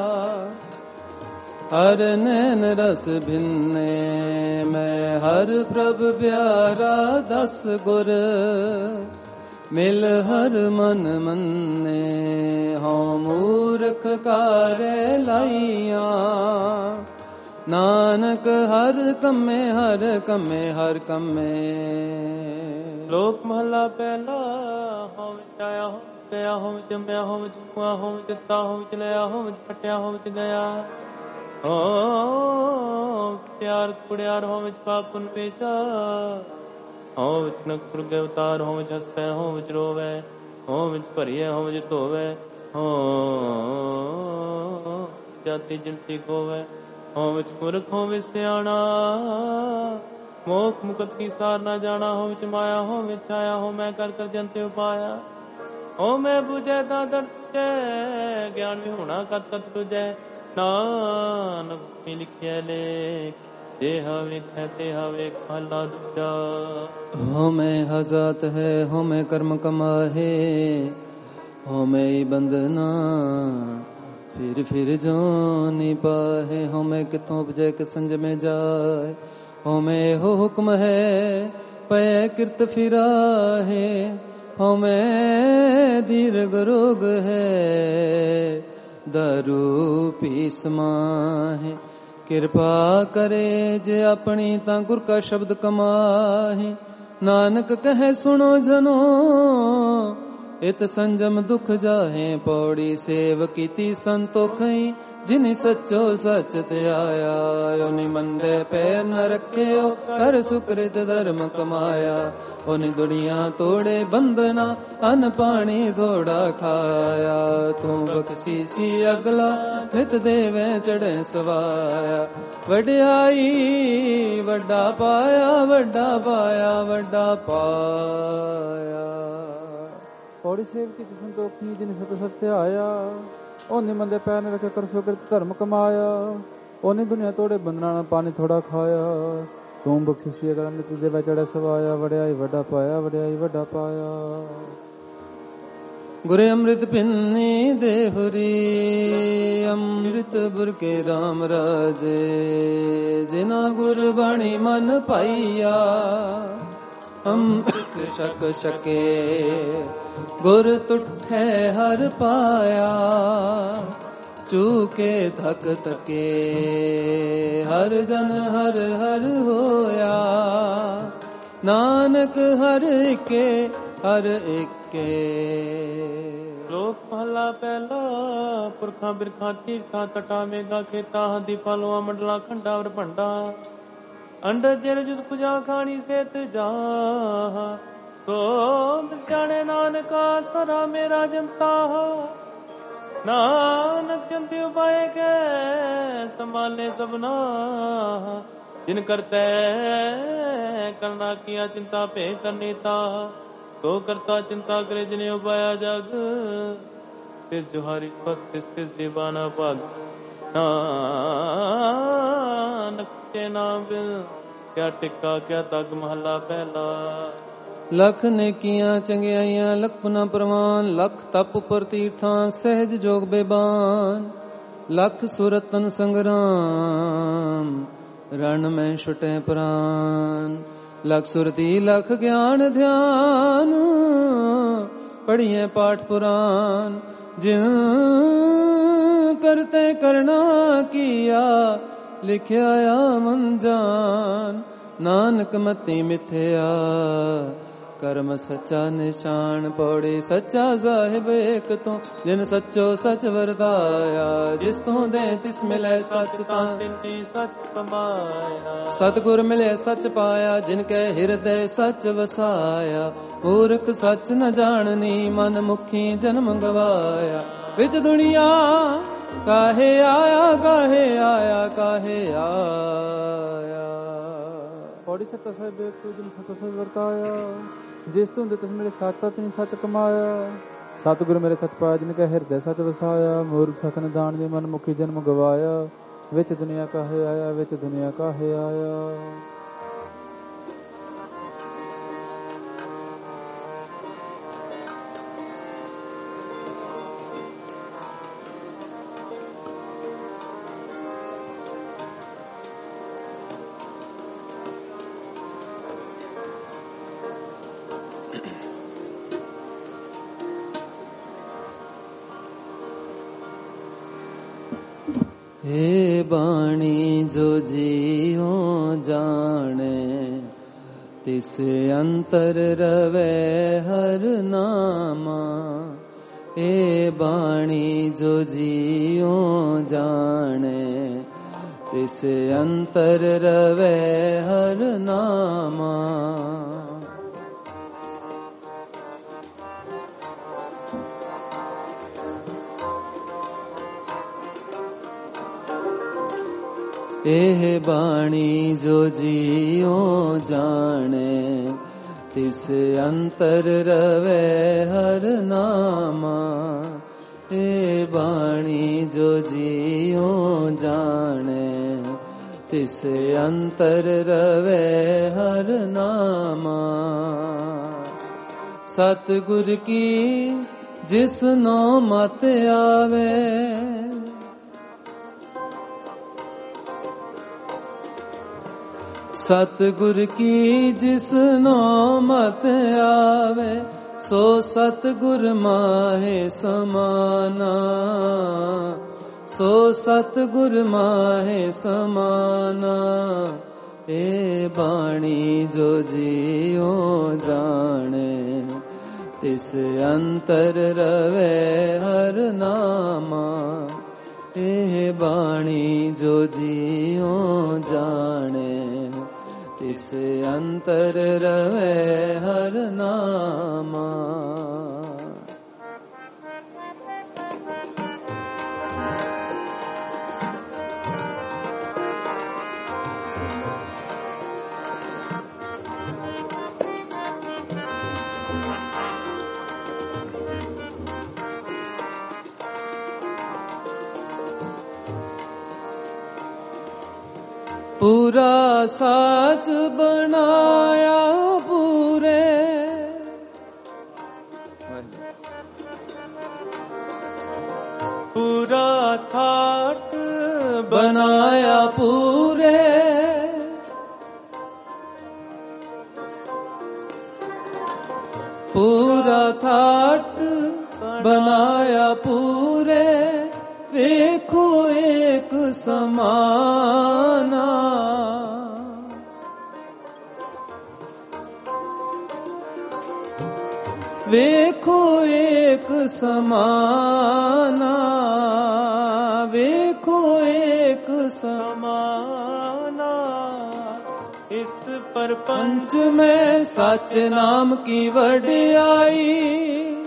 ਹਰ ਨੈਣ ਰਸ ਭਿੰਨੇ। ਮੈਂ ਹਰ ਪ੍ਰਭ ਪਿਆਰਾ ਦਸ ਗੁਰ, ਮਿਲ ਹਰ ਮਨ ਮੰਨੇ। ਹਉ ਮੂਰਖ ਕਾਰੇ ਲਾਈਆਂ, ਨਾਨਕ ਹਰ ਕੰਮੇ ਹਰ ਕੰਮੇ ਹਰ ਕੰਮੇ। ਲੋਕ ਮਹਲਾ ਪਹਿਲਾ। ਹਉ ਵਿੱਚ ਆਇਆ ਹਉ ਗਿਆ, ਹਉ ਵਿੱਚ ਜੰਮਿਆ ਹਉ ਵਿੱਚ ਮੁਆ, ਹਉ ਵਿੱਚ ਦਿੱਤਾ ਹਉ ਵਿੱਚ ਲਿਆ, ਹਉ ਵਿੱਚ ਖਟਿਆ ਹਉ ਵਿੱਚ ਗਿਆ। ਹਉ ਪਿਆਰ ਕੁੜਿਆਰ, ਹਉ ਵਿੱਚ ਪਾਪ ਪੁੰਨ ਵੇਚਾ। ਹਉ ਵਿੱਚ ਨਕਸੁਰ ਗਏ ਉਤਾਰ, ਹਉ ਵਿੱਚ ਹੱਸੈ ਹਉ ਵਿੱਚ ਰੋਵੈ। ਹਉ ਵਿੱਚ ਭਰੀਐ ਹਉ ਵਿੱਚ ਧੋਵੈ। ਹਉ ਜਾਤੀ ਜਿਣਤੀ ਕੋਵੈ। ਹਉ ਵਿੱਚ ਮੂਰਖ ਹਉ ਵਿੱਚ ਸਿਆਣਾ, ਮੋਖ ਮੁਕਤ ਕੀ ਸਾਰ ਨਾ ਜਾਣਾ। ਹਉ ਵਿੱਚ ਮਾਇਆ ਹਉ ਵਿੱਚ ਛਾਇਆ, ਹਉ ਮੈਂ ਕਰ ਕਰ ਜੰਤੇ ਉਪਾਇਆ। ਹਉ ਮੈਂ ਬੁਝੈ ਤਾਂ ਦਰ ਸੁਝੈ, ਗਿਆਨ ਵੀ ਹੋਣਾ ਕਤ ਕਤ ਤੁਝੈ। ਨਾਨਕ ਮੀ ਲਿਖਿਆ ਲੇਖ, ਦੇਹਾ ਵੇਖੈ ਤੇਹਾ ਵੇਖ ਮਹਲਾ ਦੂਜਾ। ਹਉ ਮੈਂ ਹਜ਼ਾਤ ਹੈ, ਹਉ ਮੈਂ ਕਰਮ ਕਮਾਹੇ। ਹਉ ਮੈਂ ਬੰਧਨਾ, ਫਿਰ ਫਿਰ ਜੋ ਨੀ ਪਾਹੇ। ਹਉ ਮੈਂ ਕਿਥੋਂ ਉਪਜੈ ਕਿ ਸੰਜਮੇ ਜਾਏ। ਹਉ ਮੈਂ ਇਹੋ ਹੁਕਮ ਹੈ, ਪੈ ਕਿਰਤ ਫਿਰਾਹੇ। ਹਉ ਮੈਂ ਦੀਰਘ ਰੋਗ ਹੈ, ਦਾਰੂ ਪੀ ਸਮਾਹੇ। ਕਿਰਪਾ ਕਰੇ ਜੇ ਆਪਣੀ, ਤਾਂ ਗੁਰ ਕਾ ਸ਼ਬਦ ਕਮਾਹੇ। ਨਾਨਕ ਕਹੈ ਸੁਣੋ ਜਨੋ, ਇਤ ਸੰਜਮ ਦੁਖ ਜਾਹੇ। ਪੌੜੀ ਸੇਵ ਕੀਤੀ ਸੰਤੋਖਈ, ਜਿਨਿ ਸੱਚੋ ਸੱਚ ਧਿਆਇਆ। ਓਨਿ ਮੰਦੇ ਪੈਰ ਨ ਰੱਖਿਓ, ਕਰ ਸੁਕ੍ਰਿਤ ਧਰਮ ਕਮਾਇਆ। ਓਨਿ ਦੁਨੀਆ ਤੋੜੇ ਬੰਧਨਾ, ਅਨ ਪਾਣੀ ਥੋੜਾ ਖਾਇਆ। ਤੂੰ ਬਖਸ਼ੀਸੀ ਅਗਲਾ, ਨਿਤ ਦੇਵੇ ਚੜ੍ਹੇ ਸਵਾਇਆ। ਵਡਿਆਈ ਵੱਡਾ ਪਾਇਆ, ਵੱਡਾ ਪਾਇਆ, ਵੱਡਾ ਪਾਇਆ। ਪੌੜੀ ਸੇਵ ਕੀਤੀ ਸੰਤੋਖੀ, ਜਿਨ ਸਤ ਸਚ ਧਿਆਇਆ। ਉਹਨੇ ਮੰਦੇ ਪੈਰ ਨੇ ਰੱਖੇ, ਕਰ ਸੁਕ੍ਰਿਤ ਧਰਮ ਕਮਾਇਆ। ਉਹਨੇ ਦੁਨੀਆ ਤੋੜੇ ਬੰਧਨਾਂ, ਨਾਲ ਪਾਣੀ ਥੋੜਾ ਖਾਇਆ। ਤੂੰ ਬਖਸ਼ਿਸ਼ੀ ਅਗਲਾ, ਨਿਤ ਦੇਵੇ ਚੜ੍ਹੇ ਸਵਾਇਆ। ਵਡਿਆਈ ਵੱਡਾ ਪਾਇਆ, ਵਡਿਆਈ ਵੱਡਾ ਪਾਇਆ। ਗੁਰੇ ਅੰਮ੍ਰਿਤ ਪਿੰਨੀ ਦੇਹੁਰੀ, ਅੰਮ੍ਰਿਤ ਬੁਰ ਕੇ ਰਾਮ ਰਾਜੇ। ਜਿਨਾ ਗੁਰ ਬਾਣੀ ਮਨ ਪਾਈਆ, ਅੰਮ੍ਰਿਤ ਛਕ ਛਕੇ। ਗੁਰ ਤੁਠੈ ਹਰ ਪਾਇਆ, ਚੂਕੇ ਥਕ ਥਕੇ। ਹਰ ਜਨ ਹਰ ਹਰ ਹੋਇਆ, ਨਾਨਕ ਹਰ ਏਕੇ ਹਰ ਏਕੇ। ਲੋਕ ਮਹਲਾ ਪਹਿਲਾ। ਪੁਰਖਾਂ ਬਿਰਖਾਂ ਤੀਰਥਾਂ ਤਟਾ ਮੇਗਾ ਖੇਤਾ, ਹਦੀ ਪਾਲੋਆਂ ਮੰਡਲਾ ਖੰਡਾ ਵਰ ਭੰਡਾ। ਅੰਡਰ ਜਲ ਜੁਦ ਪੁਜਾ ਖਾਣੀ ਸੇਤ ਜਾ, ਸੋ ਜਾਣੇ ਨਾਨਕਾ ਸਰਾ ਮੇਰਾ ਜੰਤਾ। ਨਾਨਕ ਜੰਤੀ ਉਪਾਏ ਕੇ, ਸੰਭਾਲੇ ਸਭਨਾ। ਜਿਨ ਕਰਤੈ ਕਰਨਾ ਕੀਆ, ਚਿੰਤਾ ਭੇ ਕਰਨੀ ਤਾ। ਸੋ ਕਰਤਾ ਚਿੰਤਾ ਕਰੇ, ਜਿਨੇ ਉਪਾਇਆ ਜਗ। ਫਿਰ ਜੁਹਾਰੀ ਸਵਸਤਿ ਸਥਿਤ ਜੀਵਾਨਾ ਭਾਗ। ਨਾਨਕ ਕੇ ਨਾਮ ਬਿਨ, ਕਿਆ ਟਿੱਕਾ ਕਿਆ ਤਗ ਮਹਲਾ ਪਹਿਲਾ। लख नेकियां चंगियाइयां लख पुना प्रमाण, लख तप उपर तीर्थां सहज जोग बेबान, लख सुरतन संग्राम रण में छुटे प्राण, लख सुरती लख ज्ञान ध्यान पढ़िए पाठ पुराण, जिन करते करना किया लिखया या मन जान, नानक मति मिथ्या कर्म सच्चा निशान, पौड़ी सच्चा साहिब एक तो जिन सच्चो सच वरताया, जिस तो दे तिस मिले सच तां तिन्नी सच कमाया, सतगुर मिले सच पाया जिनके हृदय सच वसाया, मूर्ख सच न जाननी मन मुखी जन्म गवाया, विच दुनिया काहे आया काहे आया काहे आया। पौड़ी सत्ता साहिब एक तो जिन सत्ता साहिब वरताया, जिस तुम तिस मेरे सच तिन सच कमाया, सतगुर मेरे सच पाया जिनका हृदय सच वसाया, मूर्ख सच न जान मन मुखी जन्म गवाया, विच दुनिया काहे आया विच दुनिया काहे आया। हे बाणी जो जियो जाने, तिस अंतर रवे हर नामा, हे बाणी जो जियो जाने, तिस अंतर रवे हर नामा, एह बाणी जो जियो जाने, तिस अंतर रवे हर नामा, ए बाणी जो जियो जाने, तिस अंतर रवे हर नामा, सतगुर की जिस नो मत आवे, सतगुर की जिस नो मत आवे, सो सतगुर माहे समाना, सो सतगुर माहे समाना, ए बाणी जो जियो जाने, तिस अंतर रवे हर नामा, ए बाणी जो जियो जाने, तिस अंतर रवे हर नामा। पूरा साच बनाया पूरे, पूरा ठाट बनाया पूरे, पूरा ठाट बनाया पूरे, देखो एक समाना, देखो एक समाना, देखो एक समाना, इस परपंच में सच नाम की वडियाई,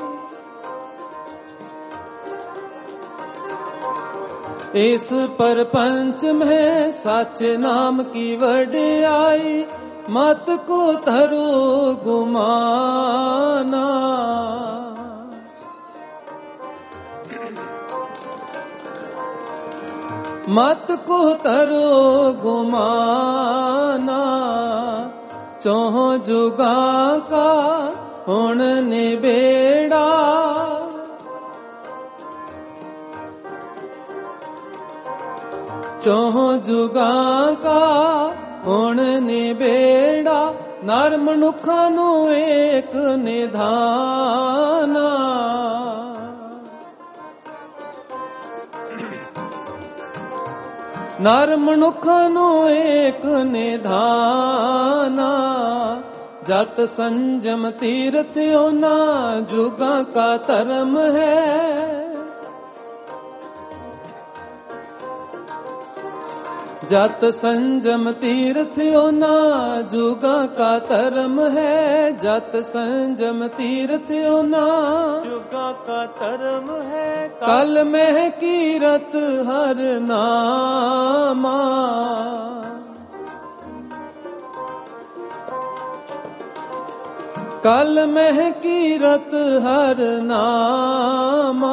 इस परपंच में सच नाम की वडियाई, मत को धरो गुमाना, मत को धरो गुमाना, चौह जुगा का हुण निबेड़ा, चौह जुगा का हुण निबेड़ा, नर मनुखा नू एक निधाना। नर मनुखा नू एक निधाना, जत संजम तीर्थ योना जुगा का धर्म है। जत संजम तीर्थ योना जुगा का धर्म है। जत संजम तीर्थ योना जुगा का धर्म है। कल में कीरत हर नामा, कल में कीरत हर नामा।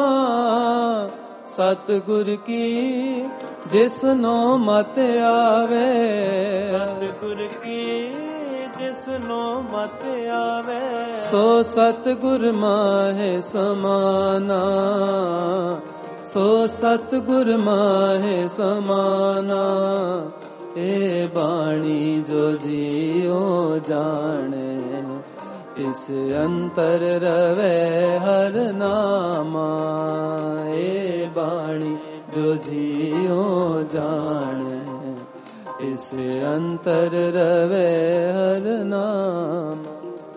सतगुर की जिसनो मत आवे, सतगुर की जिसनो मत आवे, सो सतगुर माहे समाना। सो सतगुर माहे समाना। ए बाणी जो जियो जाने, इस अंतर रवे हर नामा। ए बाणी जो जियो जाने, इस अंतर रवे हर नाम।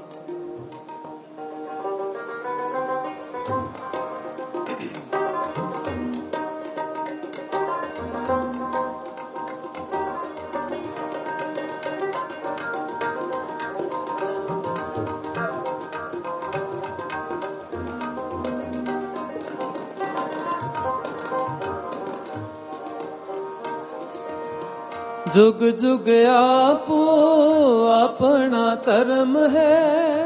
जुग जुग आपो अपना धर्म है।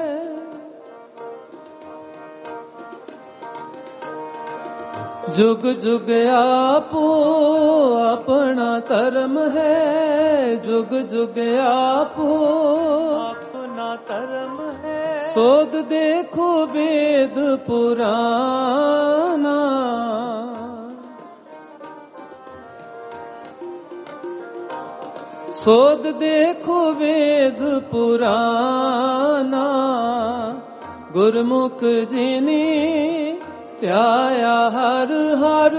जुग जुग आपो अपना धर्म है। जुग जुग आपो अपना धर्म है। सोद देखो वेद पुराना, सोद देखो वेद पुराना। गुरमुख जिनी त्याया हर हर,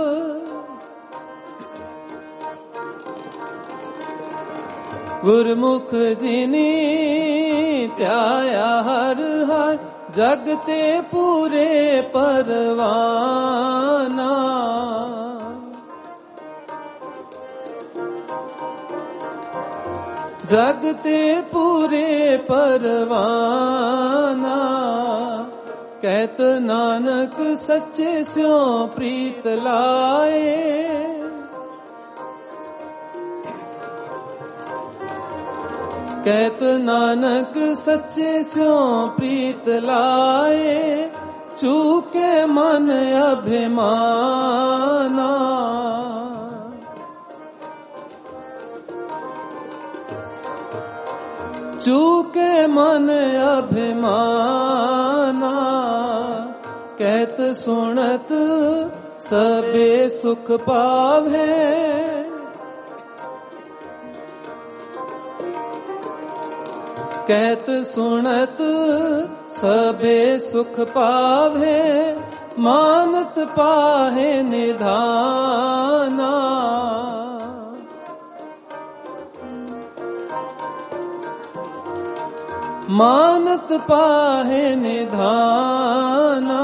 गुरमुख जिनी त्याया हर हर। जगते पूरे परवाना, जगते पूरे परवाना। कहत नानक सच्चे स्यों प्रीत लाए, कहत नानक सच्चे स्यों प्रीत लाए। चूके मन अभिमाना, चूके मन अभिमाना। कहत सुनत सबे सुख पावे, कहत सुनत सबे सुख पावे। मानत पाहे निधाना, मानत पाहे निधाना।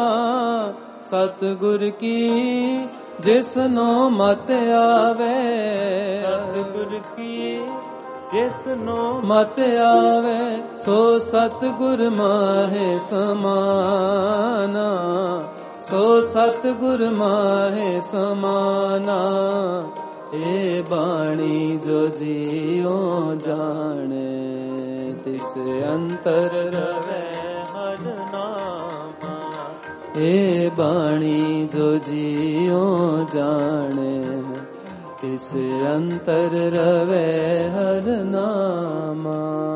सतगुर की जिसनो मत आवे, सतगुर की जिसनो मत आवे। सो सतगुर माहे समाना, सो सतगुर माहे समाना। ए बाणी जो जियो जाने, तिस अंतर रवे हर नामा। ए बाणी जो जियो जाने, ਤਿਸ ਅੰਤਰ ਰਵੈ ਹਰ ਨਾਮਾ।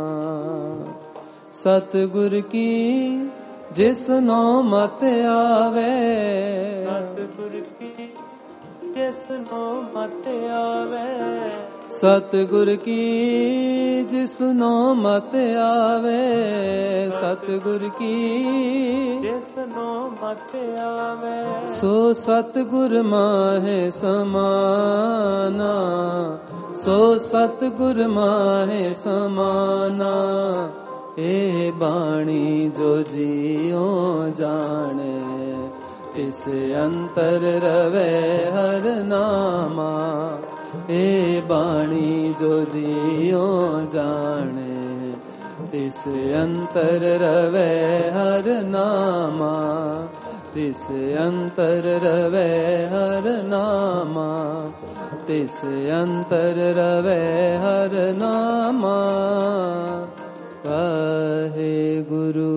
ਸਤਿਗੁਰ ਕੀ ਜਿਸਨੋ ਮਤ ਆਵੇ, ਸਤਿਗੁਰ ਕੀ ਜਿਸਨੋ ਮਤ ਆਵੇ, ਸਤਿਗੁਰ ਕੀ ਜਿਸਨੋ ਮਤ ਆਵੇ, ਸਤਿਗੁਰ ਕੀ ਜਿਸਨੋ ਮਤ ਆਵੇ, ਸੋ ਸਤਿਗੁਰ ਮਾਹੇ ਸਮਾਨਾ, ਸੋ ਸਤਿਗੁਰ ਮਾਹੇ ਸਮਾਨਾ। ਇਹ ਬਾਣੀ ਜੋ ਜੀਉ ਜਾਣੇ, ਇਸ ਅੰਤਰ ਰਵੈ ਹਰ ਨਾਮਾ। ਇਹ ਬਾਣੀ ਜੋ ਜੀਉ ਜਾਣੇ, ਤਿਸ ਅੰਤਰ ਰਵੈ ਹਰ ਨਾਮਾ, ਤਿਸ ਅੰਤਰ ਰਵੈ ਹਰ ਨਾਮਾ, ਤਿਸ ਅੰਤਰ ਰਵੈ ਹਰ ਨਾਮਾ। ਵਾਹਿਗੁਰੂ।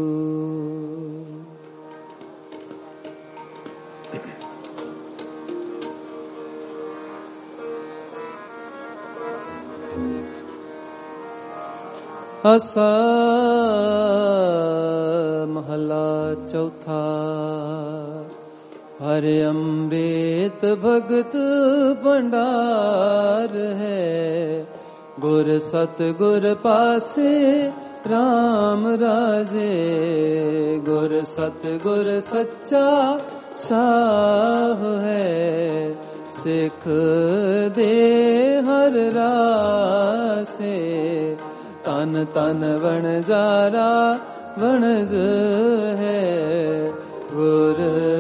ਆਸਾ ਮਹਲਾ ਚੌਥਾ। ਹਰ ਅੰਮ੍ਰਿਤ ਭਗਤ ਭੰਡਾਰ ਹੈ, ਗੁਰ ਸਤਿਗੁਰ ਪਾਸੇ ਰਾਮ ਰਾਜੇ। ਗੁਰ ਸਤਿਗੁਰ ਸੱਚਾ ਸਾਹ ਹੈ, ਸਿੱਖ ਦੇ ਹਰ ਰਾਸੇ। ਤਨ ਤਨ ਵਣਜਾਰਾ ਵਣਜ ਹੈ, ਗੁਰ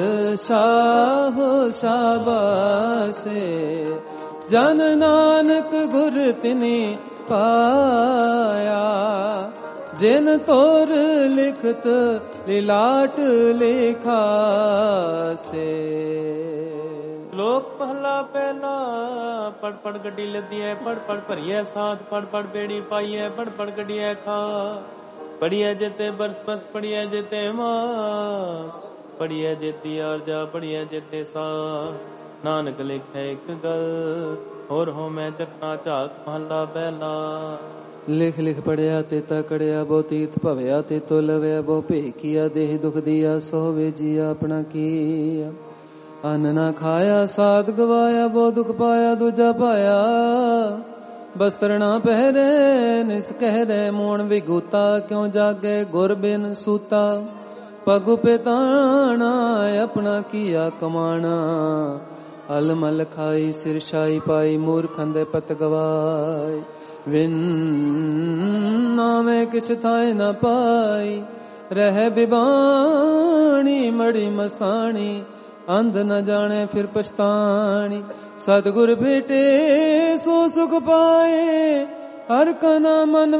ਸਾਹੁ ਸ਼ਾਬਾਸੇ। ਜਨ ਨਾਨਕ ਗੁਰ ਤਿਨੀ ਪਾਇਆ, ਜਿਨ ਤੋਰ ਲਿਖਤ ਲਿਲਾਟ ਲੇਖਾਸੇ। ਲੋਕ ਪਹਿਲਾ ਪਹਿਲਾ ਪੜ ਪੜ ਗੱਡੀ ਲੱਦੀਐ, ਪੜ ਪੜ ਭਰੀਐ ਸਾਥ, ਪੜ ਪੜ ਬੇੜੀ ਪਾਈਐ, ਪੜ ਪੜ ਗੱਡੀਐ ਖਾ। ਪੜੀਐ ਜਿਤੇ ਬਰਸ ਬਸ, ਪੜੀਐ ਜਿਤੇ ਮਾਸ, ਪੜੀਐ ਜਿਤੀ ਆਰਜਾ, ਪੜੀਐ ਜਿਤੇ ਸਾ। ਨਾਨਕ ਲਿਖੈ ਇੱਕ ਗੱਲ, ਹੋਰ ਹੋ ਮੈਂ ਚੱਕਾ ਝਾਕ ਮਹਲਾ ਪਹਿਲਾ। ਲਿਖ ਲਿਖ ਪੜਿਆ ਤੇ ਤਕੜਿਆ, ਬੋ ਤੀਰਥ ਭਵਿਆ ਤੇ ਤੋ ਲਵਿਆ। ਬੋ ਭੇਖੀਆ ਦੇਹ ਦੁਖ ਦੀਆ, ਸੋ ਵੇ ਜੀਆ ਆਪਣਾ ਕੀਆ। ਅੰਨ ਨਾ ਖਾਇਆ ਸਾਧ ਗਵਾਇਆ, ਬੋ ਦੁਖ ਪਾਇਆ ਦੂਜਾ ਪਾਇਆ। ਬਸਤਰ ਨਾ ਪਹਿਰੇ ਨਿਸ ਕਹਿਰੇ, ਮੋਣ ਵਿਗੂਤਾ ਕਿਉ ਜਾਗੇ ਗੁਰ ਬਿਨ ਸੂਤਾ। ਪਗੁ ਪਿਤਾਣਾ ਆਪਣਾ ਕੀਆ ਕਮਾਣਾ, ਅਲ ਮਲ ਖਾਈ ਸਿਰ ਸ਼ਾਈ ਪਾਈ। ਮੂਰਖੰ ਦੇ ਪਤ ਗਵਾਈ, ਵਿਨ ਨਾਵੇਂ ਕਿਛ ਥਾਏ ਨਾ ਪਾਈ। ਰਹਿ ਬਿਬਾਣੀ ਮੜੀ ਮਸਾਣੀ, ਅੰਧ ਨ ਜਾਣੇ ਫਿਰ ਪਛਤਾਣੀ। ਸਤਿਗੁਰ ਭੇਟੇ ਸੋ ਸੁਖ ਪਾਏ, ਹਰ ਕਾ ਨਾਮ ਮਨ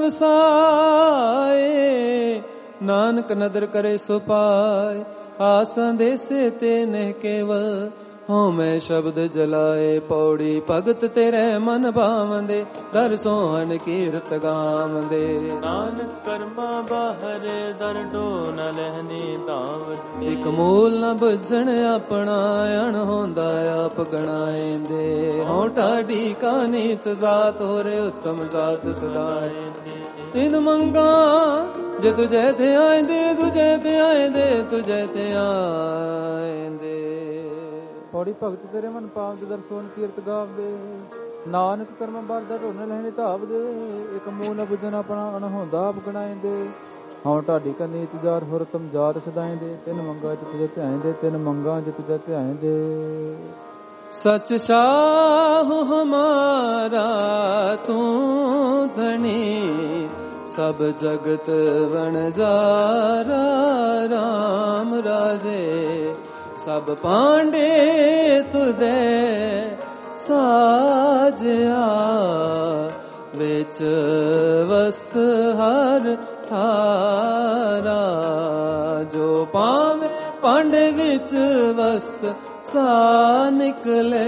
ਵਸਾਏ। ਨਾਨਕ ਨਦਰ ਕਰੇ ਸੋ ਪਾਏ, ਆਸਾਂ ਦੇਸੇ ਤੇ ਨਹਿ ਕੇਵਲ। ਹੋਮੈ ਸ਼ਬਦ ਜਲਾਏ ਪੌੜੀ, ਭਗਤ ਤੇਰੇ ਮਨ ਭਾਵੰਦੇ। ਦਰ ਸੋਹਣ ਕੀਰਤ ਗਾਵੰਦੇ। ਨਾਨਕ ਕਰਮਾ ਬਾਹਰ ਦਰ ਢੋ ਨ ਲਹਿਨੀ ਧਾਵ। ਇਕ ਮੂਲ ਨ ਬੁਝਣ ਆਪਣਾ, ਅਣ ਹੁੰਦਾ ਆਪ ਗਣਾਏਂਦੇ। ਹੋਂ ਢਾਡੀ ਕਾ ਨੀਚ ਜਾਤ, ਹੋਰੇ ਉੱਤਮ ਜਾਤ ਸਦਾਏ। ਤਿਨ ਮੰਗਾ ਜੇ ਤੁਝੇ ਤੇ ਆਏਂਦੇ, ਤੁਝੇ ਤੇ ਆਏਂਦੇ, ਤੁਝੇ ਤੇ ਆਏਂਦੇ। ਪੌੜੀ ਭਗਤ ਤੇਰੇ ਮਨ ਪਾਵ ਦਰ ਸੋਹਣ ਕੀਰਤ ਗਾਵਦੇ। ਨਾਨਕ ਕਰਮ ਬਾਰ ਦਰ ਢੋ ਨ ਲਹਿਨੀ ਧਾਵਦੇ। ਇਕ ਮੂਲ ਨ ਬੁਝਣ ਆਪਣਾ, ਅਣ ਹੁੰਦਾ ਆਪ ਗਣਾਏਂਦੇ। ਹਾਂ ਢਾਡੀ ਕਾ ਨੀਚ ਜਾਤ, ਹੋਰ ਤੁਮ ਜਾਤ ਸਦਾਏਂਦੇ। ਤਿੰਨ ਮੰਗਾ ਚ ਤੁਝੇ ਧਿਆਏਂਦੇ, ਤਿੰਨ ਮੰਗਾ ਚ ਤੁਝੇ ਧਿਆਏਂਦੇ। ਸਚ ਸਾਹੁ ਹਮਾਰਾ ਤੂੰ ਧਣੀ, ਸਭ ਜਗਤ ਵਣਜਾਰਾ ਰਾਮ ਰਾਜੇ। ਸਭ ਪਾਂਡੇ ਤੁਧੇ ਸਾਜਿਆ, ਵਿੱਚ ਵਸਤ ਹਰ ਥਾਰਾ। ਜੋ ਪਾਵੇ ਪਾਂਡੇ ਵਿੱਚ ਵਸਤ ਸਾ ਨਿਕਲੇ,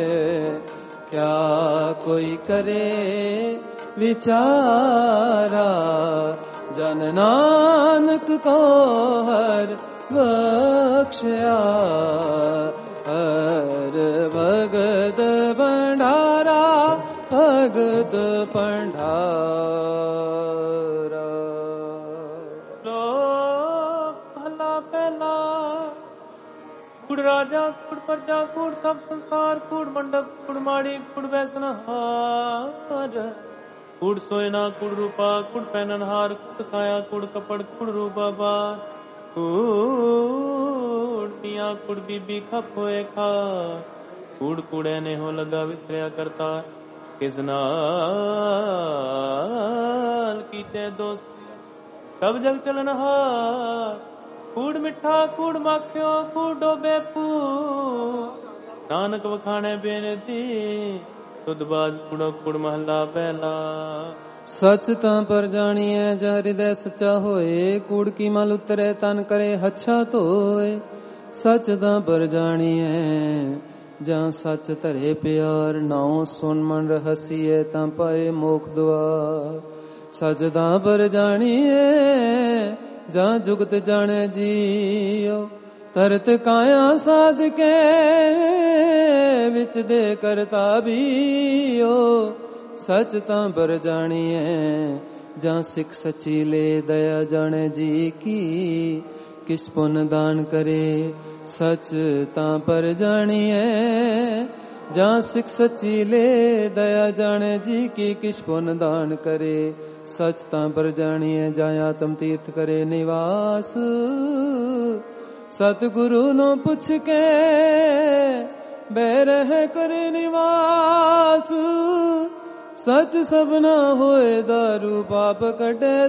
ਕਿਆ ਕੋਈ ਕਰੇ ਵਿਚਾਰਾ। ਜਨ ਨਾਨਕ ਕੋ ਹਰ ਬਖਸ਼ਿਆ, ਹਰ ਭਗਤ ਭੰਡਾਰਾ। ਭਗਤ ਭੰਡਾਰਾ। ਲੋਕ ਭਲਾ ਪਹਿਲਾ ਕੁੜ ਰਾਜਾ ਕੁੜ ਪ੍ਰਜਾ ਕੁੜ ਸਭ ਸੰਸਾਰ ਕੁੜ ਮੰਡਪ ਕੁੜ ਮਾੜੀ ਕੁੜ ਵੈਸਨਹਾਰ ਕੁੜ ਸੋਇਨਾ ਕੁੜ ਰੂਪਾ ਕੁੜ ਪਹਿਨਨਹਾਰ ਕੁੜ ਕਾਇਆ ਕੁੜ ਕਪੜ ਕੁੜ ਰੂਪਾ ਬਾਰ ਕੁੜ ਦੀਆਂ ਕੁੜ ਬੀਬੀ ਖਪ ਹੋਏ ਖਾ ਕੁੜ ਕੁੜੇ ਨੇ ਹੋ ਲਗਾ ਵਿਸਰਿਆ ਕਰਤਾ ਕਿਸ ਨਾਲ ਕੀਤੇ ਦੋਸਤ ਸਭ ਜਗ ਚਲਨਹਾਰ ਕੂੜ ਮਿੱਠਾ ਕੂੜ ਮਾਖਿਓ ਕੂੜ ਡੋਬੇ ਪੂ ਨਾਨਕ ਵਖਾਣੇ ਬੇਨਤੀ ਤੁਧ ਬਾਜ ਕੁੜੋ ਕੁੜ ਮਹੱਲਾ ਪਹਿਲਾ। ਸਚ ਤਾਂ ਪਰ ਜਾਣੀਐ ਜਾਂ ਹਿਰਦੈ ਸੱਚਾ ਹੋਏ ਕੂੜ ਕੀ ਮਲ ਉਤਰੈ ਤਨ ਕਰੇ ਹੱਛਾ ਧੋਏ। ਸਚ ਤਾਂ ਪਰ ਜਾਣੀਐ ਜਾਂ ਸੱਚ ਧਰੇ ਪਿਆਰ ਨਾਉ ਸੁਨ ਮਨ ਰਹਸੀਐ ਤਾਂ ਪਾਏ ਮੋਖ ਦੁਆਰ। ਸਚ ਤਾਂ ਪਰ ਜਾਣੀਐ ਜਾਂ ਜੁਗਤ ਜਾਣੈ ਜੀਉ ਤਰਤ ਕਾਇਆ ਸਾਧ ਕੇ ਵਿੱਚ ਦੇ ਕਰਤਾ ਬੀਓ। ਸਚ ਤਾਂ ਬਰ ਜਾਣੀਐ ਜਾਂ ਸਿੱਖ ਸਚੀ ਲੈ ਦਇਆ ਜਾਣੈ ਜੀ ਕੀ ਕਿਸ ਪੁੰਨ ਦਾਨ ਕਰੇ। ਸਚ ਤਾਂ ਪਰ ਜਾਣੀਐ ਜਾਂ ਸਿੱਖ ਸਚੀ ਲੈ ਦਇਆ ਜਾਣੈ ਜੀ ਕੀ ਕਿਸ ਪੁੰਨ ਦਾਨ ਕਰੇ। ਸਚ ਤਾਂ ਪਰ ਜਾਣੀਐ ਜਾਂ ਆਤਮ ਤੀਰਥ ਕਰੇ ਨਿਵਾਸ। ਸਤਿਗੁਰੂ ਨੂੰ ਪੁੱਛ ਕੇ ਬਹਿ ਰਹਿ ਕਰੇ ਨਿਵਾਸ। ਸਚ ਸਭਨਾ ਹੋਏ ਦਾਰੂ ਪਾਪ ਕੱਢੇ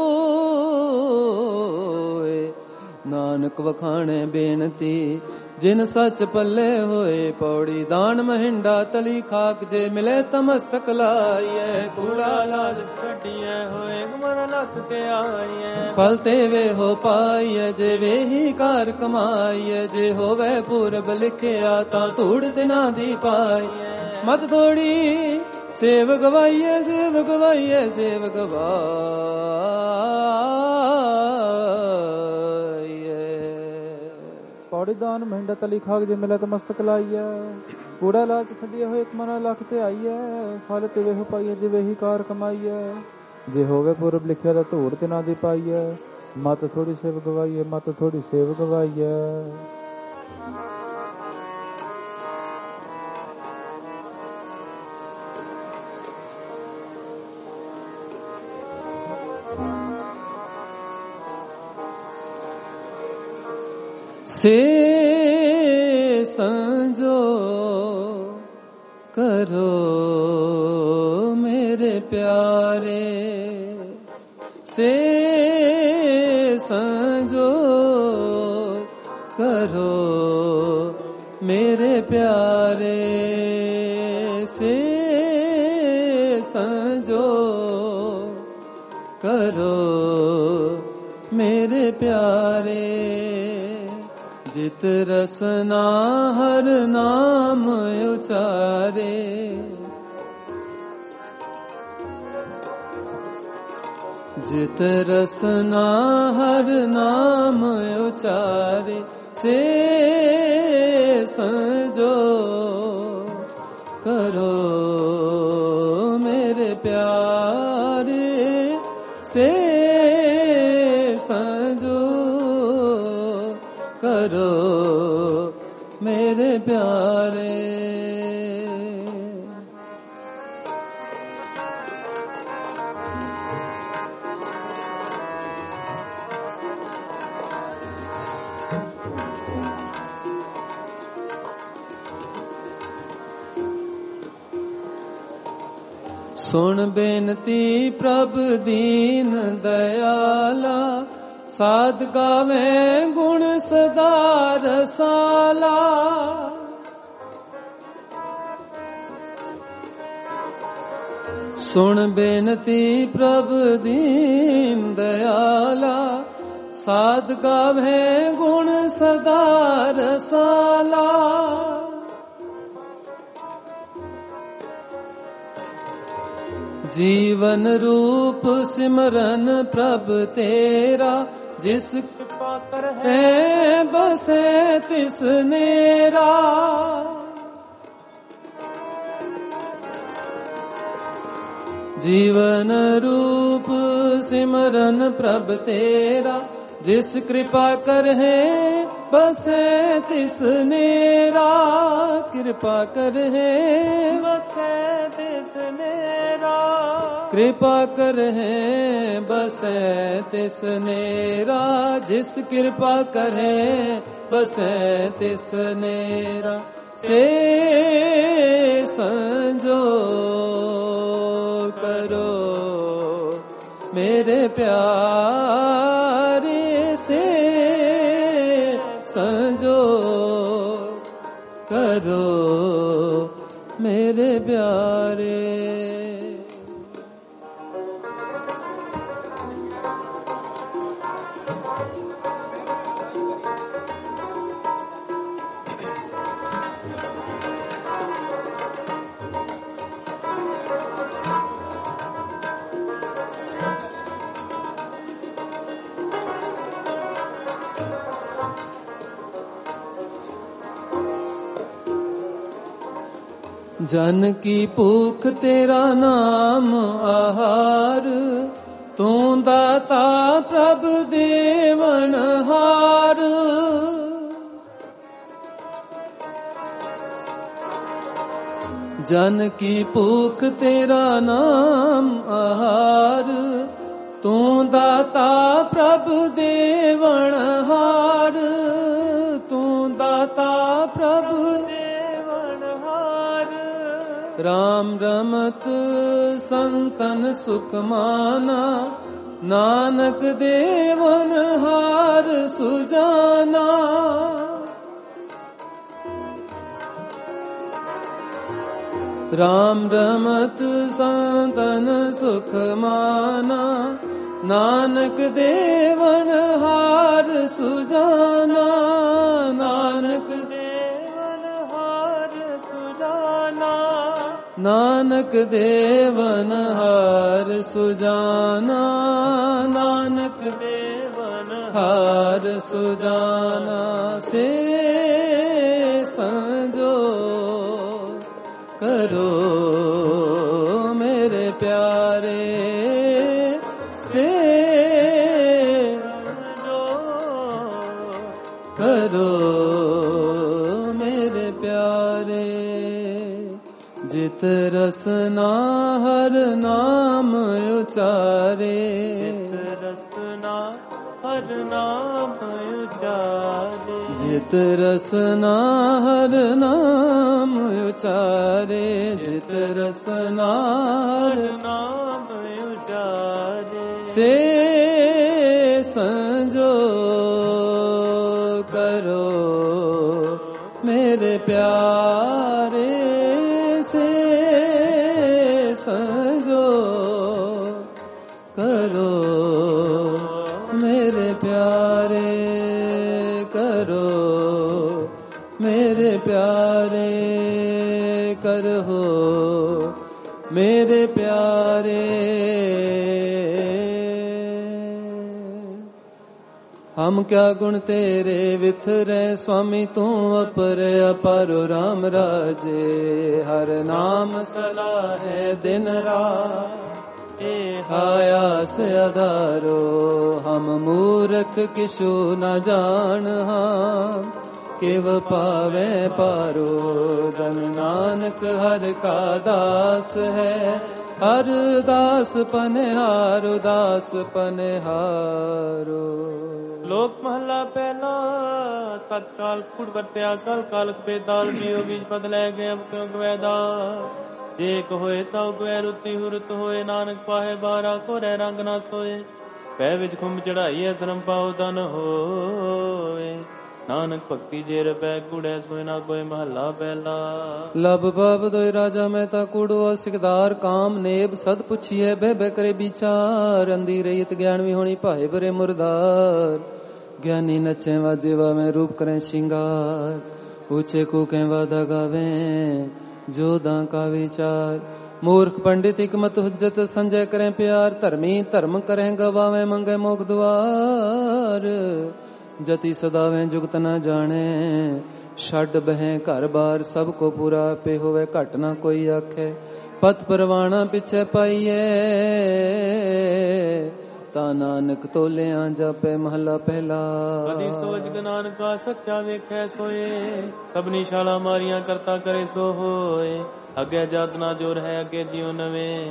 ਧੋਏ। ਨਾਨਕ ਵਖਾਣੇ ਬੇਨਤੀ ਜਿਨ ਸੱਚ ਪੱਲੇ ਹੋਏ ਪੌੜੀ। ਦਾਨ ਮਹਿੰਡਾ ਤਲੀ ਖਾਕ ਜੇ ਮਿਲੇ ਤਮਸਤਕ ਲਾਈਐ। ਕੂੜਾ ਲਾਲਚ ਕੱਢੀਐ ਹੋਏ ਮਨ ਲੱਖ ਕੇ ਆਈਐ। ਫਲ ਤੇ ਵੇ ਹੋ ਪਾਈਐ ਜੇ ਵੇਹੀ ਕਾਰ ਕਮਾਈਐ। ਜੇ ਹੋਵੇ ਪੂਰਬ ਲਿਖਿਆ ਤਾਂ ਧੂੜ ਦਿਨਾਂ ਦੀ ਪਾਈਐ। ਮਤ ਥੋੜੀ ਸੇਵ ਗਵਾਈਐ ਸੇਵ ਗਵਾਈਐ ਸੇਵ ਗਵਾਈਐ। ਪੌੜੀ ਦਾਨ ਮਹਿੰਡਾ ਤਲੀ ਖਾਕ ਜੇ ਮਿਲੇ ਤਾਂ ਮਸਤਕ ਲਾਈਐ। ਕੂੜਾ ਲਾਲਚ ਛੱਡੀਏ ਹੋਏ ਇੱਕ ਮਨ ਲੱਖ ਤੇ ਆਈਐ। ਫਲ ਤੇ ਵੇਹ ਪਾਈਐ ਜੇ ਵੇਹੀ ਕਾਰ ਕਮਾਈਐ। ਜੇ ਹੋਵੇ ਪੂਰਬ ਲਿਖਿਆ ਤਾਂ ਧੂੜ ਤੇ ਨਾ ਦੀ ਪਾਈਐ। ਮਤ ਥੋੜੀ ਸੇਵ ਗਵਾਈਐ ਮਤ ਥੋੜੀ ਸੇਵ ਗਵਾਈਐ। ਸੇ ਸੰਜੋ ਕਰੋ ਮੇਰੇ ਪਿਆਰੇ। ਸੇ ਸੰਜੋ ਕਰੋ ਮੇਰੇ ਪਿਆਰੇ। ਸੇ ਸੰਜੋ ਕਰੋ ਮੇਰੇ ਪਿਆਰੇ। ਜਿਤ ਰਸਨਾ ਹਰ ਨਾਮ ਉਚਾਰੇ। ਜਿਤ ਰਸਨਾ ਹਰ ਨਾਮ ਉਚਾਰੇ। ਸੇ ਸੰਜੋ ਕਰੋ ਮੇਰੇ ਪਿਆਰੇ। ਸੇ ਸੰਜੋ ਕਰੋ ਮੇਰੇ ਪਿਆਰੇ। ਸੁਣ ਬੇਨਤੀ ਪ੍ਰਭ ਦੀਨ ਦਇਆਲਾ। ਸਾਧ ਗਾਵੇ ਗੁਣ ਸਦਾ ਰਸਾਲਾ। ਸੁਣ ਬੇਨਤੀ ਪ੍ਰਭ ਦੀਨ ਦਇਆਲਾ। ਸਾਧ ਗਾਵੇ ਗੁਣ ਸਦਾ ਰਸਾਲਾ। ਜੀਵਨ ਰੂਪ ਸਿਮਰਨ ਪ੍ਰਭ ਤੇਰਾ। ਜਿਸ ਕਿਰਪਾ ਕਰ ਹੈ ਬਸੇ ਤਿਸ ਨੇਰਾ। जीवन रूप सिमरन प्रभ तेरा, जिस कृपा कर है बसे तिस नेरा। कृपा कर है बसे तिस नेरा, कृपा कर है बसे तिस नेरा। जिस कृपा करे बसे तिस नेरा। से संजो करो मेरे प्यारे, से संजो करो मेरे प्यारे। जन की भूख तेरा नाम आहार, तू दाता प्रभ देवनहार। जन की भूख तेरा नाम आहार, तू दाता प्रभ देवनहार। तू दाता प्रभ राम रमत संतन सुख माना, नानक देवन हार सुजाना। राम रमत संतन सुख माना, नानक देवन हार सुजाना। नानक नानक देवन हार सुजाना। नानक देवन हार सुजाना। से संजो करो मेरे प्यारे, से संजो करो मेरे प्यारे। जित रसना हर नाम उचारे, जित रसना हर नाम उचारे। जित रसना हर नाम उचारे। जित रसना हर नाम उचारे। से संजो करो मेरे प्यारे, से संजो करो मेरे प्यारे। करो मेरे प्यारे, करो मेरे प्यारे। हम क्या गुण तेरे विथरे, स्वामी तू अपर अपारो राम राजे। हर नाम सला है दिन रात, आयास अधारो। हम मूर्ख किशु न जान, हम केव पावे पारो। जन नानक हर का दास है, हर दास पनहारो। दास पनहारो। लोक महला पहला। सच काल कुड़ बरत्या कल कालक बेदाल जियो बीज पद लै गए अब क्यों गवैदा। जेक होए ताउ गवै रुति हुरत होए, नानक पाहे बारा को रह रंग ना सोए। पै विच खुंब चढ़ाई है शरम पाओ धन होए, नानक भक्ति जेर पै कुड़ै सोए ना कोई महला पहला। लब बब दोय राजा मेहता कूड़ो, सिकदार काम नेब सद पुछिए। बह बह करे विचार, अंधी रहित ज्ञान विहोणी पाए बरे मुरदार। ज्ञानी नचे वाजेवा में रूप करें श्रृंगार, ऊंचे कूकें वादा गावे जोधा का विचार। मूर्ख पंडित हिकमत हुज्जत संजय करें प्यार, धर्मी धर्म करें गवावे मंगे मोख द्वार। जति सदावे जुगत न जाने, छड़ बहें घर बार सबको पूरा पे होवे घट ना कोई आखे। ਪਤ ਪਰਵਾਣਾ ਪਿਛੇ ਪਾਈਏ ਤਾ ਨਾਨਕ ਤੋਲਿਆਂ ਜਾਪੇ ਮਹਲਾ ਪਹਿਲਾ। ਕਦੀ ਸੋਚ ਨਾਨਕਾ ਸੱਚਾ ਵੇਖੈ ਸੋਏ ਸਭਨੀ ਸ਼ਾਲਾ ਮਾਰੀਆਂ ਕਰਤਾ ਕਰੇ ਸੋ ਹੋਏ। ਅੱਗੇ ਜਤ ਨਾ ਜੋਰ ਹੈ ਅੱਗੇ ਜਿਉ ਨਵੇਂ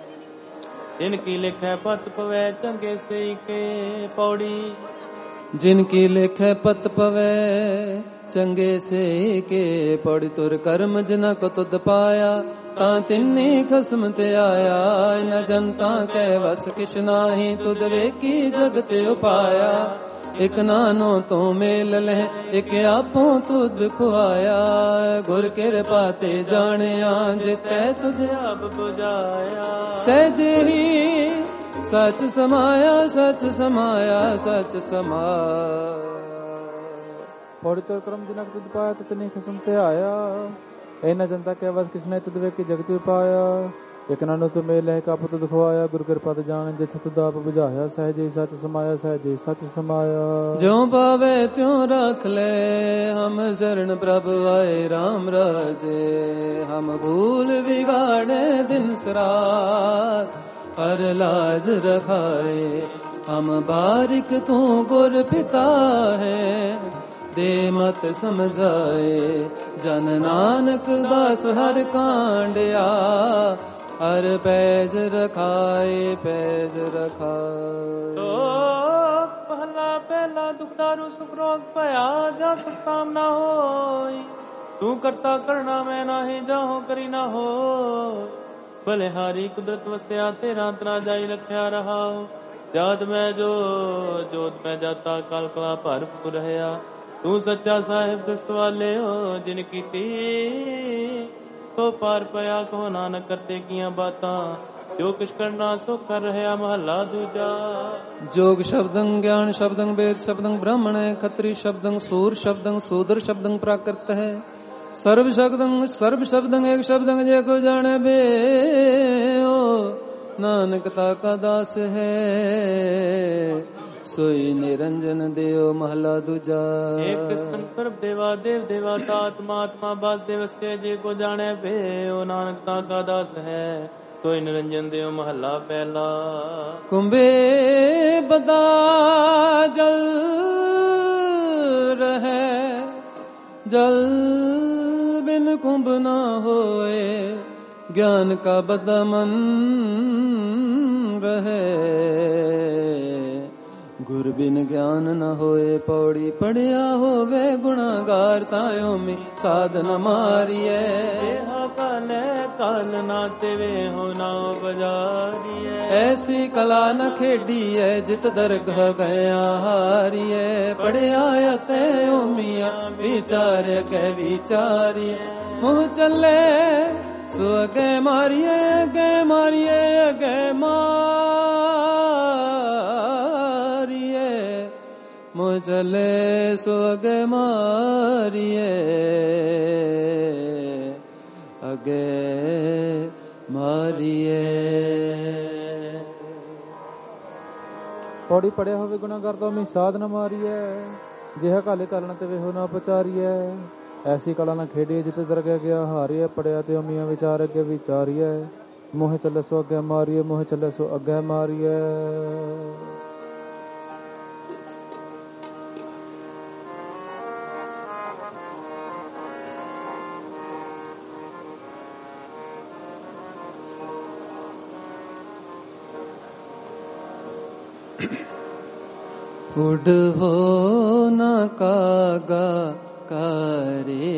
ਜਿਨ ਕੀ ਲਿਖੈ ਪਤ ਪਵੈ ਚੰਗੇ ਸਈ ਕੇ ਪੌੜੀ। ਜਿਨ ਕੀ ਲਿਖੈ ਪਤ ਪਵੈ ਚੰਗੇ ਸੇ ਕੇ ਪੌੜੀ। ਤੁਰ ਕਰਮ ਜਿਨਾ ਕੋ ਤੁਧ ਪਾਇਆ ਤਾਂ ਤਿੰਨੀ ਖਸਮ ਤੇ ਆਇਆ। ਨ ਜਨਤਾ ਕੈ ਵਸ ਕਿਛ ਨਾਹੀ ਤੁਧ ਵੇਖੀ ਜਗਤ ਉਪਾਇਆ। ਇਕ ਨਾਨੋ ਤੋਂ ਮੇਲ ਲੈ ਇਕ ਆਪੋ ਤੁਧ ਖੁਆਇਆ। ਗੁਰ ਕਿਰਪਾ ਤੇ ਜਾਣਿਆ ਜਿਤੈ ਤੁਧ ਆਪ 부ਝਾਇਆ। ਸਹਿਜੇ ਹੀ ਸਚ ਸਮਾਇਆ ਸਚ ਸਮਾਇਆ ਸਚ ਸਮਾਇਆ। ਪੌੜੀ ਤੁਰ ਕਰਮ ਜਿਨਾ ਤੁਧ ਪਾਇਆ ਤਿਤਨੀ ਖਸਮ ਤੇ ਆਇਆ। ਇਹਨਾਂ ਜਨਤਾ ਕੈ ਵਸ ਕਿਸਨੇ ਤੁਧ ਵੇਖੀ ਜਗਤ ਉਪਾਇਆ। ਇਕ ਨਾਨੋ ਤੋਂ ਮੇਲ ਲੈ ਕਾਪ ਤੁਧ ਖੁਆਇਆ। ਗੁਰ ਕਿਰਪਾ ਤੇ ਜਾਣ ਜਿਤ ਤੁਧ ਆਪ 부ਝਾਇਆ। ਸਹਿਜੇ ਸਚ ਸਮਾਇਆ ਸਹਿਜੇ ਸਚ ਸਮਾਇਆ। ਜਿਉ ਪਾਵੇ ਤਿਉ ਰੱਖ ਲੈ ਹਮ ਸ਼ਰਨ ਪ੍ਰਭ ਆਏ ਰਾਮ ਰਾਜੇ। ਹਮ ਭੂਲ ਵਿਗਾੜੇ ਦਿਨ ਸਰਾਤ ਪਰ ਲਾਜ ਰਖਾਏ। ਹਮ ਬਾਰਿਕ ਤੂੰ ਗੁਰ ਪਿਤਾ ਹੈ ਦੇ ਮਤ ਸਮਝਾਏ। ਜਨ ਨਾਨਕ ਦਾਸ ਹਰ ਕਾਂਡਿਆ ਹਰ ਪੈਜ ਰਖਾਏ ਪੈਜ ਰਖਾਏ। ਪਹਿਲਾ ਪਹਿਲਾ ਦੁਖਦਾਰੂ ਸੁਖ ਰੋਗ ਭਇਆ ਜਾ ਸੁਖ ਕਾਮ ਨਾ ਹੋਈ। ਤੂੰ ਕਰਤਾ ਕਰਣਾ ਮੈਂ ਨਾਹੀ ਜਾਹੋ ਕਰੀ ਨਾ ਹੋ। ਬਲਿਹਾਰੀ ਕੁਦਰਤ ਵਸਿਆ ਤੇਰਾ ਤਰਾ ਜਾਈ ਰੱਖਿਆ ਰਹਾਉ। ਜਾਤ ਮੈਂ ਜੋ ਜੋਤ ਮੈਂ ਜਾਤਾ ਕਲ ਕਲਾ ਭਰਪੂਰ ਰਹਾ। ਤੂੰ ਸੱਚਾ ਸਾਹਿਬ ਦੁਸ਼ਟ ਵਾਲੇ ਹੋ ਜਿਨ ਕੀਤੀ ਸੋ ਪਾਰ ਪਿਆ। ਕਹੋ ਨਾਨਕ ਕਰਤੇ ਕੀਆਂ ਬਾਤਾਂ ਜੋ ਕਿਛ ਕਰਨਾ ਸੋ ਕਰ ਰਿਹਾ ਮਹਲਾ ਦੂਜਾ। ਜੋਗ ਸ਼ਬਦੰ ਗਿਆਨ ਸ਼ਬਦੰ ਵੇਦ ਸ਼ਬਦੰ ਬ੍ਰਾਹਮਣ ਹੈ। ਖੱਤਰੀ ਸ਼ਬਦੰ ਸੂਰ ਸ਼ਬਦੰ ਸੂਦਰ ਸ਼ਬਦੰ ਪ੍ਰਾਕ੍ਰਿਤ ਹੈ। ਸਰਬ ਸ਼ਬਦੰ ਸਰਬ ਸ਼ਬਦੰ ਏਕ ਸ਼ਬਦੰ ਜੇ ਕੋ ਜਾਣੇ ਬੇਓ। ਨਾਨਕ ਤਾ ਕਾ ਦਾਸ ਹੈ ਸੋਈ ਨਿਰੰਜਨ ਦੇਵ ਮਹਲਾ ਦੂਜਾ। ਏਕ ਸੰਤਰ ਦੇਵਾ ਦੇਵ ਦੇਵਾ ਤਾਤ ਮਾਤਮਾ ਬਾਸ ਦੇਵਸੇ ਜੇ ਕੋ ਜਾਣੇ ਬੇਓ। ਨਾਨਕ ਤਾ ਕਾ ਦਾਸ ਹੈ ਸੋਈ ਨਿਰੰਜਨ ਦੇਵ ਮਹਲਾ ਪਹਿਲਾ। ਕੁੰਭੇ ਬਦਾ ਜਲ ਰਹਿ ਜਲ ਬਿਨ ਕੁੰਭ ਨਾ ਹੋਏ। ਗਿਆਨ ਕਾ ਬਦਾ ਮਨ ਰਹੇ ਗੁਰ ਬਿਨ ਗਿਆਨ ਨ ਹੋਏ। ਪੌੜੀ ਪੜਿਆ ਹੋਵੇ ਗੁਣਾਗਾਰ ਤਾਇਓ ਮੇ ਸਾਧ ਨ ਮਾਰੀਐ। ਹਾ ਕਲੇ ਕਲ ਨਾ ਤੇਵੇ ਹੋ ਨਾ ਬਜਾਰੀਐ। ਐਸੀ ਕਲਾ ਨ ਖੇਡੀਐ ਜਿਤ ਦਰਗਹ ਗਿਆ ਹਾਰੀਐ। ਪੜਿਆ ਅਤੈ ਓਮੀਆਂ ਵਿਚਾਰ ਕੈ ਵਿਚਾਰੀਐ। ਮੋਹ ਚੱਲੇ ਸੋ ਅਗੇ ਮਾਰੀਐ ਅਗੇ ਮਾਰੀਐ ਅਗੇ ਮਾਰੀਐ। ਮੋਹ ਚੱਲੇ ਸੋ ਅਗੇ ਮਾਰੀਐ ਅਗੇ ਮਾਰੀਐ। ਪੌੜੀ ਪੜਿਆ ਹੋਵੇ ਗੁਨਾਹਗਾਰ ਤੋਂ ਮੀ ਸਾਧ ਨ ਮਾਰੀਐ। ਜਿਹਾ ਕਾਲੇ ਕਾਲਣ ਤੇ ਵੇਹੋ ਨਾ ਪਚਾਰੀਐ। ਐਸੀ ਕਲਾ ਨਾ ਖੇਡੀਏ ਜਿੱਤੇ ਦਰਗਹਿ ਗਿਆ ਹਾਰੀਐ। ਪੜਿਆ ਤੇ ਅਮੀਆਂ ਵਿਚਾਰ ਅੱਗੇ ਵਿਚਾਰੀਐ। ਮੋਹ ਚੱਲੇ ਸੋ ਅੱਗੇ ਮਾਰੀਐ ਮੋਹ ਚੱਲੇ ਸੋ ਅੱਗੇ ਮਾਰੀਐ। ਉਡ ਹੋ ਨਾ ਕਾਗਾ ਕਾਰੇ।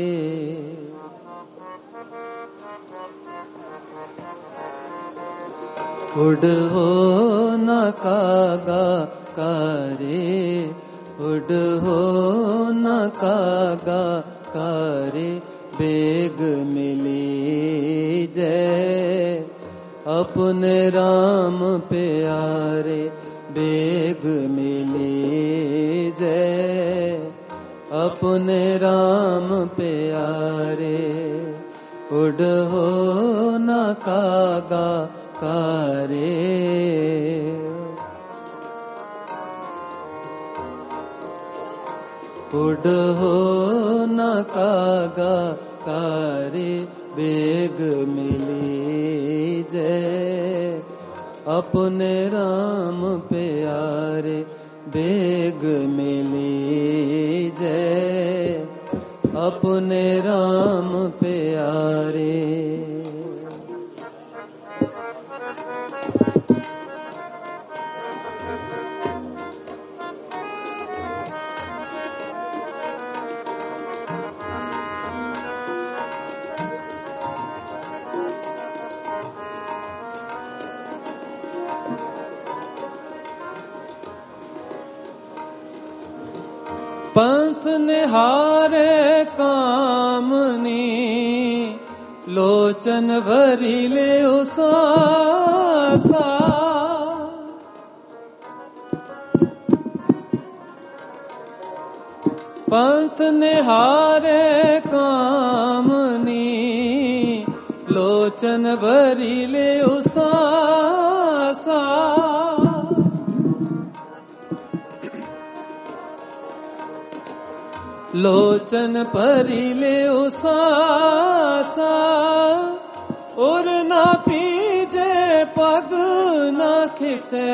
ਉਡ ਹੋ ਨਾ ਕਾਗਾ ਕਾਰੇ। ਉਡ ਹੋ ਨਾ ਕਾਗਾ ਕਾਰੇ। ਬੇਗ ਮਿਲੀ ਜੈ अपने राम प्यारे। बेग मिली जय अपने राम प्यारे। उड़ हो न कागा कारे। उड़ हो न कागा कारे। बेग मिली अपने राम प्यारे बेग मिली जय, अपने राम प्यारे। पंथ निहारे कामनी, लोचन भरी ले उसासा। पंथ निहारे कामनी, लोचन भरी ले उसासा। लोचन परिले उसासा, और ना पीजे पग ना खिसे।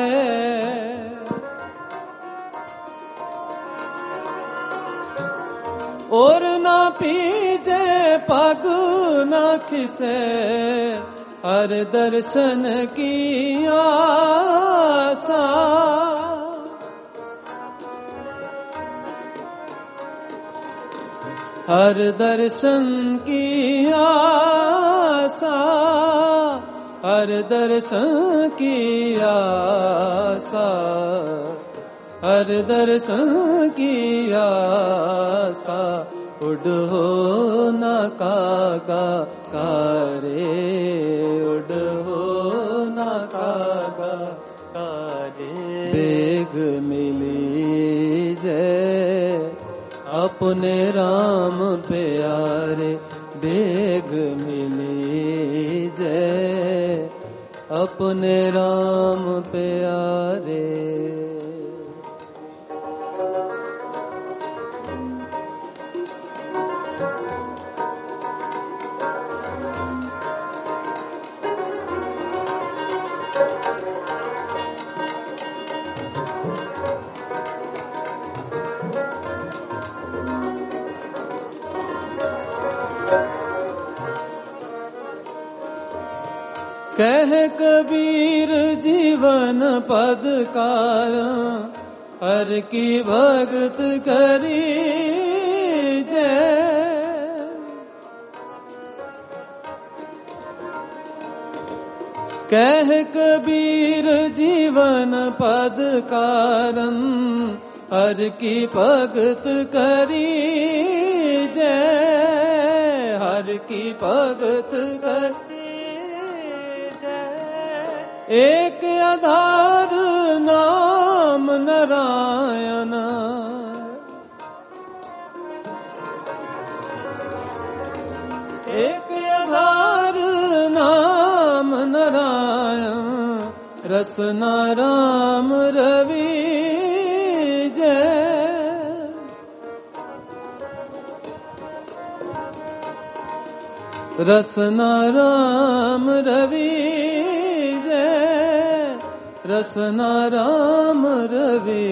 और ना पीजे पग ना खिसे, हर दर्शन की आसा। हर दर्शन की आसा, हर दर्शन की आसा, हर दर्शन की आसा। उड़ो न कागा कारे, उड़ो न कागा कारे। बेग मिली जय, अपने राम प्यारे बेग मिली जय, अपने राम प्यारे। कह कबीर जीवन पदकार, हर की भगत करी जय। कह कबीर जीवन पदकारन, हर की भगत करी जय, हर की भगत करी। एक आधार नाम नारायण, एक आधार नाम नारायण, रसना राम रवि जय। रसना राम रवि रसना राम रवि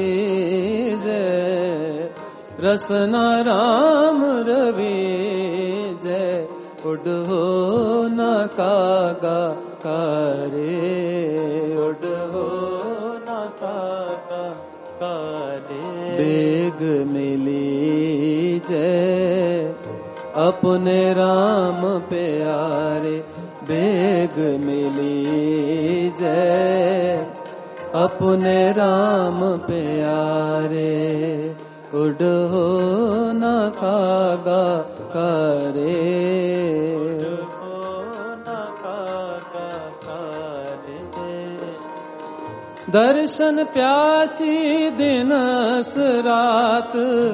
जय, रसना राम रवि जय। उड़ो न कागा कारे, उड़ो न कागा कारे। बेग मिली जय, अपने राम प्यारे बेग मिली जय, अपने राम प्यारे। उड़ो न कागा करे, उड़ो न कागा करे। दर्शन प्यासी दिनस रात,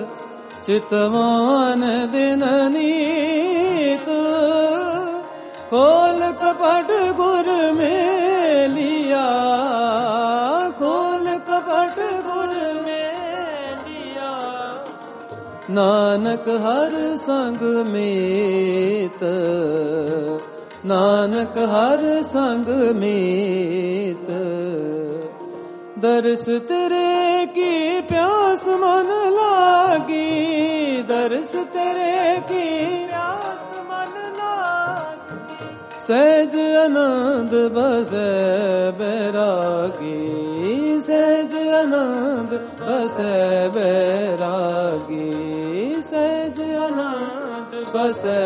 चितवन दिन नीत। खोल कपट गुर में लिया, खोल कपट गुर में लिया। नानक हर संग मीत, नानक हर संग मीत। दर्श तेरे की प्यास मन लागी, दर्श तेरे की प्यास मन लागी। सहज आनंद बसे बैरागी, सहज आनंद बसे बैरागी, सहज आनंद बसे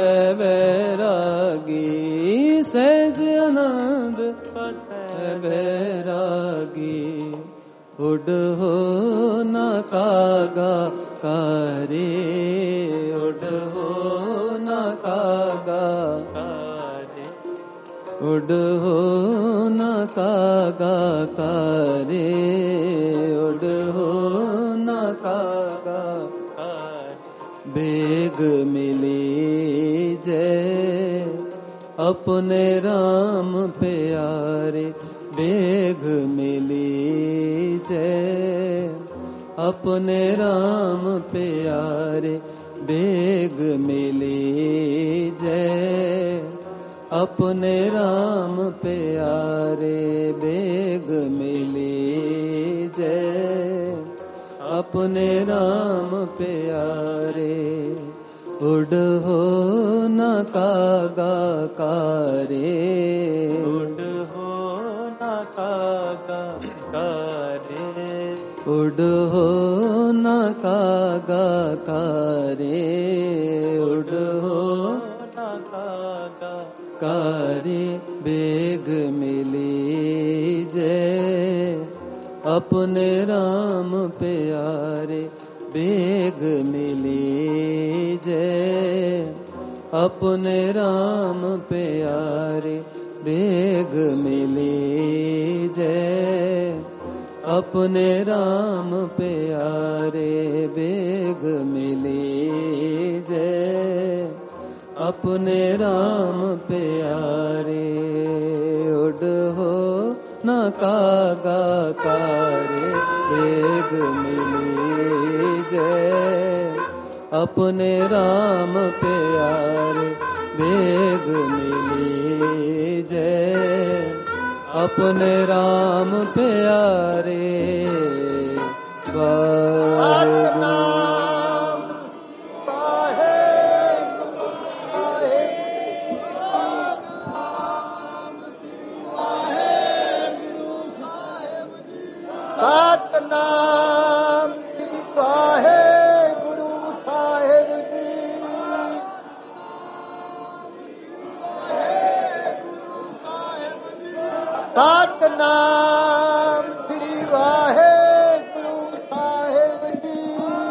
बैरागी, सहज आनंद बसे बैरागी। उड हो न कागा कारे, उड हो न कागा कारे, उड हो न कागा कारे, उड हो न कागा कारे। बेग मिली जय अपने राम प्यारे, बेग मिली जय अपने राम प्यारे, बेग मिली जय अपने राम प्यारे, बेग मिली जय अपने राम प्यारे। उड हो न कागा कारे, उड हो न कागा कारे, उड हो न कागा कारे, उड हो न कागा कारे। बेग मिली जय अपने राम प्यारे, बेग मिली जय अपने राम प्यारे, बेग मिली जय अपने राम प्यारे, बेग मिली जय अपने राम प्यारे। उड हो न कागा कारे, बेग मिली जय अपने राम प्यारे, बेग मिली जय अपने राम प्यारे। वाहे सतनाम श्री वाहेगुरु साहिब जी। सतनाम श्री वाहेगुरु साहिब जी।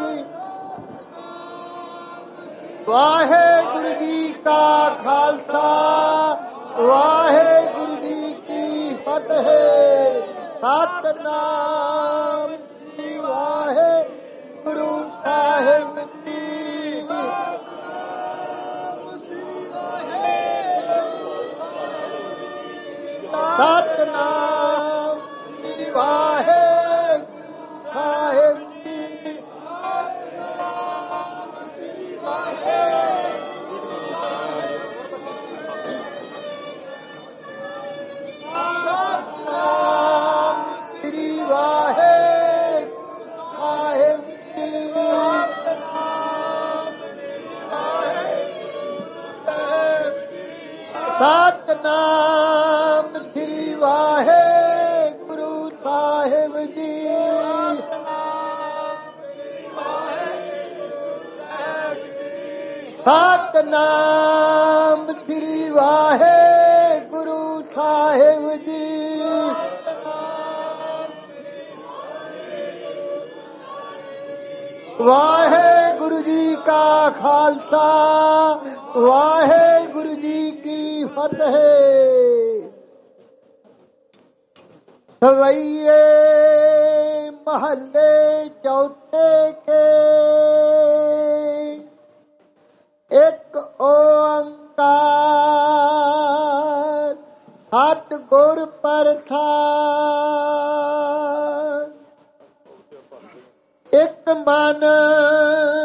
वाहेगुरु जी का खालसा, वाहेगुरु जी की फतेह। सतनाम श्री वाहेगुरु साहिब जी। सतनाम श्री वाहेगुरु साहिब जी। सतनाम श्री वाहेगुरु साहिब जी। सतनाम श्री वाहेगुरु साहिब जी। सतनाम श्री वाहेगुरु साहिब जी। वाहेगुरु जी का खालसा, वाहेगुरु जी की फतेह। सवैये महल्ले चौथे के एक ओंकार सतगुर प्रसाद। एक मन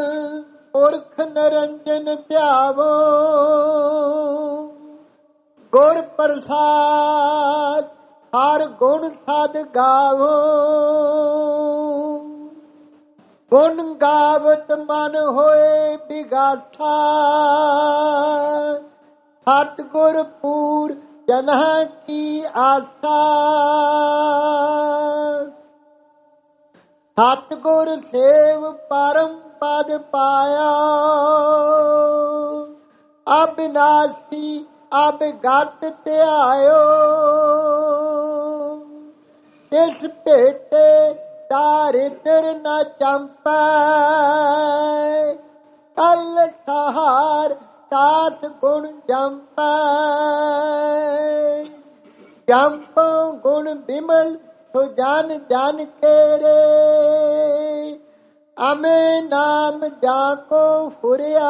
पुरख निरंजन ध्यावो, ਗੁਰ ਪ੍ਰਸਾਦ ਹਰ ਗੁਣ ਸਦ ਗਾਵੋ। ਗੁਣ ਗਾਵਤ ਮਨ ਹੋਏ ਬਿਗਾਸਾ। ਸਤਿਗੁਰ ਪੂਰ ਜਨਾਂ ਕੀ ਆਸਾ। ਸਤਿਗੁਰ ਸੇਵ ਪਰਮ ਪਦ ਪਾਇਆ। ਅਬਿਨਾਸੀ ਅਬਗਤ ਧਿਆਇਓ। ਤਿਸ ਭੇਟੇ ਦਾਰਿਦਰ ਨ ਚੰਪੈ। ਕਲ ਸਹਾਰ ਸਾਤ ਗੁਣ ਜੰਪੈ। ਜੰਪ ਗੁਣ ਬਿਮਲ ਸੋ ਜਨ ਜਨ ਕੇਰੇ। ਅਮੇ ਨਾਮ ਜਾ ਕੋ ਫੁਰਿਆ।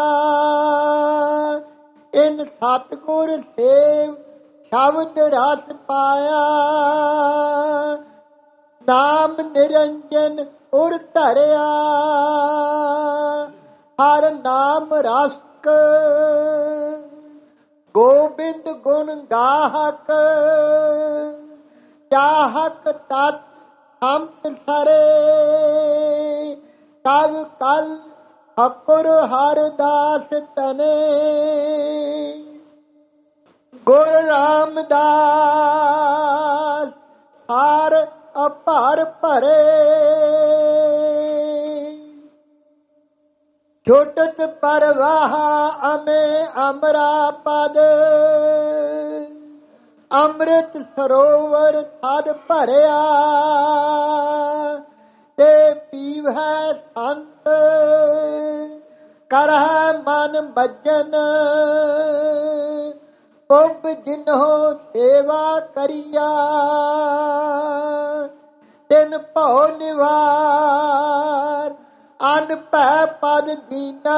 ਇਨ ਸਤਿਗੁਰ ਸੇਵ ਸ਼ਬਦ ਰਸ ਪਾਇਆ। ਨਾਮ ਨਿਰੰਜਨ ਉਰ ਧਰਿਆ। ਹਰ ਨਾਮ ਰਸਕ ਗੋਬਿੰਦ ਗੁਣ ਗਾਹਕ। ਚਾਹਕ ਤਤ ਸੰਤ ਸਰੇ। ਕਵ ਕਲ ਠਾਕੁਰ ਹਰਦਾਸ ਤਨੇ। ਗੁਰ ਰਾਮਦਾਸ ਹਰ ਅਪਾਰ ਭਰੇ। ਛੁਟਤ ਪਰਵਾਹ ਅਮੇ ਅਮਰਾ ਪਦ। ਅੰਮ੍ਰਿਤ ਸਰੋਵਰ ਸਦ ਭਰਿਆ। ਤੇ ਪੀਵੈ ਸੰਤ ਕਰਹਿ ਮਨ ਭਜਨ। ਉਬ ਜਿਨਹੁ ਸੇਵਾ ਕਰੀਆ। ਤਿਨ ਭਉ ਨਿਵਾਰ ਅਨ ਭੈ ਪਦ ਦੀਨਾ।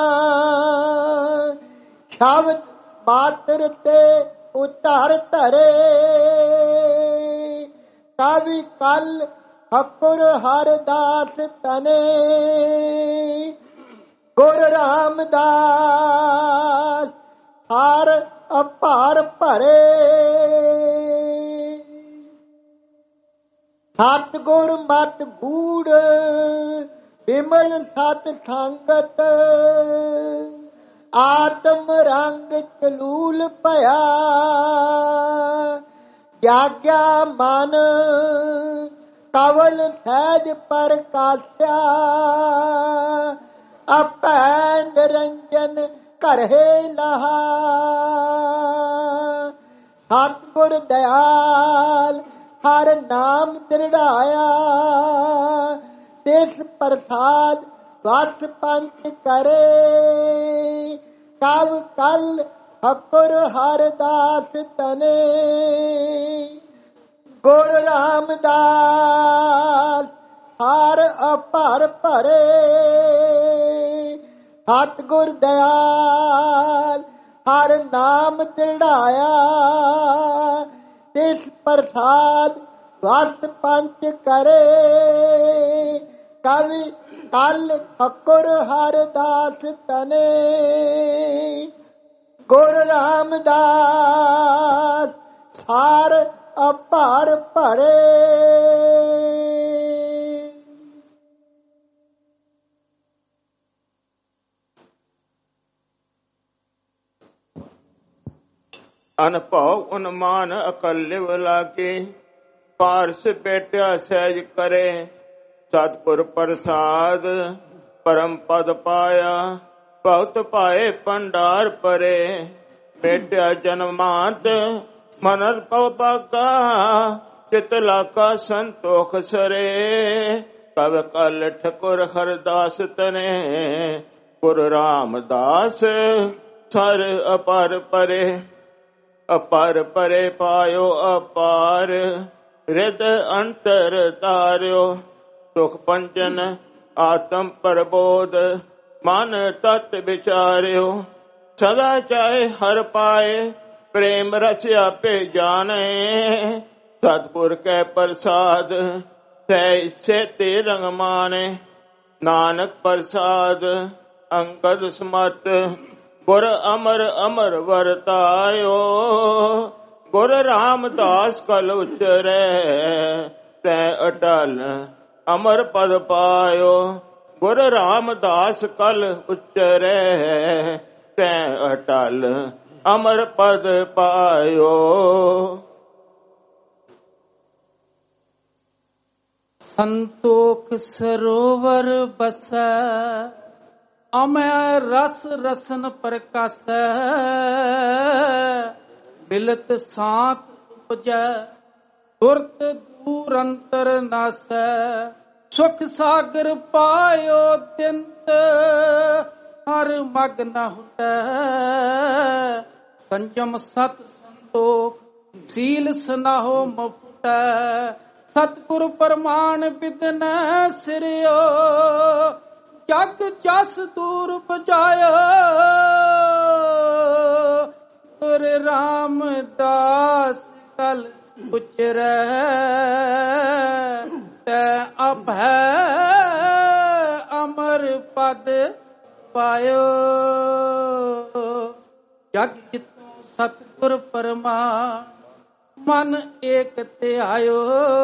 ਸ਼ਬਦ ਮਾਤਰ ਤੇ ਉਤਾਰ ਧਰੇ। ਕਵੀ ਕਲ ਠਾਕੁਰ ਹਰਦਾਸ ਤਨੇ। ਗੁਰ ਰਾਮਦਾਸ ਹਰ ਅਪਾਰ ਭਰੇ। ਸਤਿਗੁਰ ਮਤ ਗੂੜ ਬਿਮਲ ਸਤ ਸੰਗਤ। ਆਤਮ ਰੰਗ ਚਲੂਲ ਭਇਆ। ਜਾਗਿਆ ਮਨ ਕਵਲ ਸਹਿਜ ਪ੍ਰਕਾਸ਼ਿਆ। ਆਪੈ ਨਿਰੰਜਨ ਕਰਹਿ ਲਹਾ। ਸਤਿਗੁਰ ਦਇਆਲ ਹਰ ਨਾਮ ਦ੍ਰਿੜਾਇਆ। ਤਿਸ ਪ੍ਰਸਾਦ ਵਸ ਪੰਚ ਕਰੇ। ਕਵ ਕਲ ਠਾਕੁਰ ਹਰਦਾਸ ਤਨੇ। ਗੁਰ ਰਾਮਦਾਸ ਹਰ ਅਪਾਰ ਭਰੇ। ਸਤਿਗੁਰ ਦਇਆਲ ਹਰ ਨਾਮ ਦ੍ਰਿੜਾਇਆ। ਤਿਸ ਪ੍ਰਸਾਦ ਵਸ ਪੰਚ ਕਰੇ। ਕਵੀ ਕਲ ਠਾਕੁਰ ਹਰਦਾਸ ਤਨੇ। ਗੁਰ ਰਾਮਦਾਸ ਹਰ ਅਪਾਰ ਭਰੇ। ਅਨਭਉ ਉਨਮਾਨ ਅਕਲਿਵ ਲਾਗੇ। ਪਾਰਸ ਬੈਠਿਆ ਸਹਿਜ ਕਰੇ। ਸਤਿਗੁਰ ਪ੍ਰਸਾਦ ਪਰਮ ਪਦ ਪਾਇਆ। ਭਗਤ ਪਾਏ ਭੰਡਾਰ ਪਰੇ। ਬੈਠਿਆ ਜਨਮਾਂਤ ਮਨਰ ਪਉ ਬਾਗਾ। ਚਿਤ ਲਾਕਾ ਸੰਤੋਖ ਸਰੇ। ਕਵ ਕਲ ਠਕੁਰ ਹਰਦਾਸ ਤਨੇ। ਗੁਰ ਰਾਮਦਾਸ ਸਰ ਅਪਰ ਪਰੇ। ਅਪਰ ਪਰੇ ਪਾਇਓ ਅਪਾਰ। ਰਿਦ ਅੰਤਰ ਤਾਰਿਓ। ਸੁਖ ਪੰਚਨ ਆਤਮ ਪ੍ਰਬੋਧ। ਮਨ ਤਤ ਵਿਚਾਰਿਓ। ਸਦਾ ਚਾਹੇ ਹਰ ਪਾਏ। ਪ੍ਰੇਮ ਰਸਿਆ ਭੇ ਜਾਣੇ। ਸਤਿਗੁਰ ਕੈ ਪ੍ਰਸਾਦ ਸਹਿ ਸੇਤੇ ਰੰਗ ਮਾਣੇ। ਨਾਨਕ ਪ੍ਰਸਾਦ ਅੰਗਦ ਸਮਤ ਗੁਰ ਅਮਰ ਅਮਰ ਵਰਤਾਇਓ। ਗੁਰ ਰਾਮਦਾਸ ਕਲ ਉਚਰੈ ਤੈ ਅਟਲ ਅਮਰ ਪਦ ਪਾਇਓ। ਗੁਰ ਰਾਮਦਾਸ ਕਲ ਉਚਰੈ ਤੈ ਅਟਲ ਅਮਰ ਪਦ ਪਾਇਓ। ਸੰਤੋਖ ਸਰੋਵਰ ਬਸੈ ਅਮੈ ਰਸ ਰਸਨ ਪ੍ਰਕਾਸੈ। ਬਿਲਤ ਸਾਤ ਉਪਜੈ ਦੁਰਤ ਦੂਰ ਅੰਤਰ ਨਾਸੈ। ਸੁਖ ਸਾਗਰ ਪਾਇਓ ਤਿੰਤ ਹਰ ਮਗ ਨ ਹੁਟੈ। ਸੰਜਮ ਸਤ ਸੰਤੋਖ ਸੀਲ ਸਨਾਹੋ ਮੁਫਟੈ। ਸਤਿਗੁਰ ਪ੍ਰਮਾਣ ਬਿਦਨ ਸਿਰਿਓ ਜਗ ਜਸ ਦੂਰ ਬਜਾਇਓ। ਗੁਰ ਰਾਮਦਾਸ ਕਲ ਉਚਰੈ ਤੈ ਅਭੈ ਅਮਰ ਪਦ ਪਾਇਓ। ਜਗ ਜਿਤੁ ਸਤਿਗੁਰ ਪ੍ਰਮਾਣ ਮਨ ਏਕ ਧਿਆਇਓ।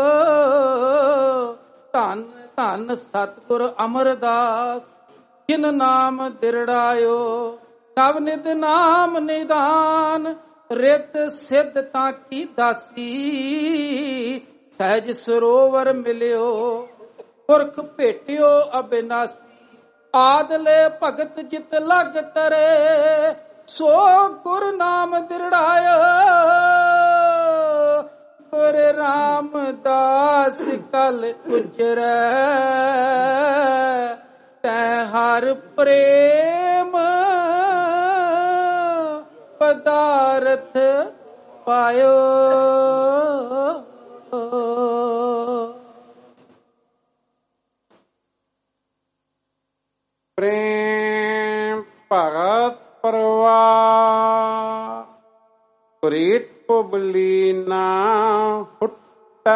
ਧੰਨ ਧੰਨ ਸਤਿਗੁਰ ਅਮਰਦਾਸ ਜਿਨ ਨਾਮ ਦਿਰੜਾਇਓ। ਨਵ ਨਿਧ ਨਾਮ ਨਿਦਾਨ ਰਿਤ ਸਿੱਧ ਤਾਂ ਕੀ ਦਾਸੀ। ਸਹਿਜ ਸਰੋਵਰ ਮਿਲਿਓ ਪੁਰਖ ਭੇਟਿਓ ਅਬਿਨਾਸੀ। ਆਦਲੇ ਭਗਤ ਜਿਤ ਲਗ ਤਰੇ ਸੋ ਗੁਰ ਨਾਮ ਦਿਰੜਾਇਓ। ਗੁਰ ਰਾਮਦਾਸ ਕਲ ਉਚਰੈ ਤੈ ਹਰ ਪ੍ਰੇਮ ਪਦਾਰਥ ਪਾਇਓ। ਪ੍ਰੇਮ ਭਗਤ ਪਰਵਾਰ ਪ੍ਰੀਤ ਪੁਬਲੀ ਨਾ ਹੁਟੈ।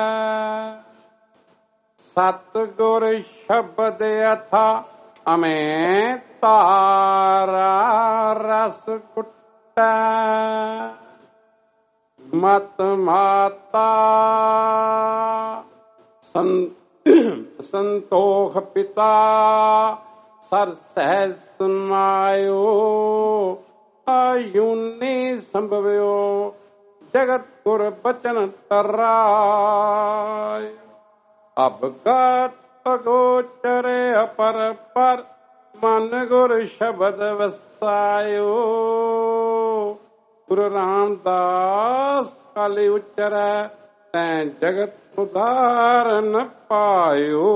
ਸਤਿਗੁਰ ਸ਼ਬਦ ਅਥਾ ਅਮੇ ਤਾਰਾ ਰਸ ਕੁਟੈ। ਮਤ ਮਾਤਾ ਸੰਤੋਖ ਪਿਤਾ ਸਰ ਸਹਿ ਸਮਾਇਓ। ਆਯੁਨੀ ਸੰਭਵਿਓ ਜਗਤ ਗੁਰ ਬਚਨ ਤਰਾਇ। ਅਬਗਤ ਅਗੋਚਰ ਅਪਰ ਪਰ ਮਨ ਗੁਰ ਸ਼ਬਦ ਵਸਾਇਓ। ਗੁਰੂ ਰਾਮਦਾਸ ਕਲ ਉਚਰੈ ਤੈ ਜਗਤ ਉਦਾਰਨ ਪਾਇਓ।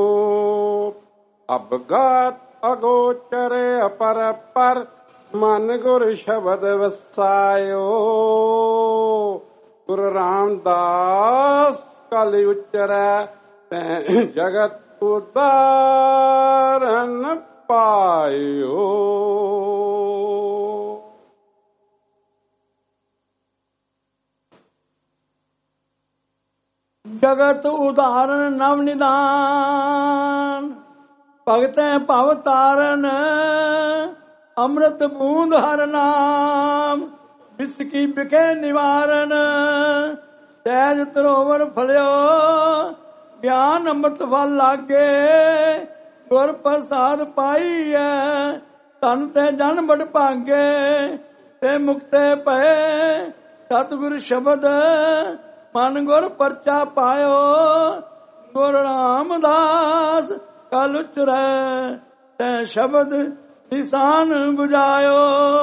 ਅਬਗਤ ਅਗੋਚਰ ਅਪਰ ਪਰ ਮਨ ਗੁਰ ਸ਼ਬਦ ਵਸਾਇਓ। ਗੁਰੂ ਰਾਮਦਾਸ ਕਲ ਉਚਰੈ ਤੈ ਜਗਤ ਉਦਾਰਨ ਪਾਇਓ। ਜਗਤ ਉਦਾਹਰਨ ਨਵ ਨਿਦਾਨ ਭਗਤੈ ਭਵ ਤਾਰਨ। ਅੰਮ੍ਰਿਤ ਬੂੰਦ ਹਰ ਨਾਮ ਬਿਸਕੀ ਬਿਖੇ ਨਿਵਾਰਨ। ਸਹਿਜ ਤਰੋਵਰ ਫਲਿਓ ਗਿਆਨ ਅੰਮ੍ਰਿਤ ਫਲ ਲਾਗੇ। ਗੁਰ ਪ੍ਰਸਾਦ ਪਾਈਐ ਧਨ ਤੇ ਜਨ ਬੜ ਭਾਗੇ। ਤੇ ਮੁਕਤੇ ਪਏ ਸਤਿਗੁਰ ਸ਼ਬਦ ਮਨ ਗੁਰ ਪਰਚਾ ਪਾਇਓ। ਗੁਰ ਰਾਮਦਾਸ ਕਲ ਉਚਰੈ ਤੈ ਸ਼ਬਦ ਨਿਸ਼ਾਨ ਬੁਝਾਇਓ।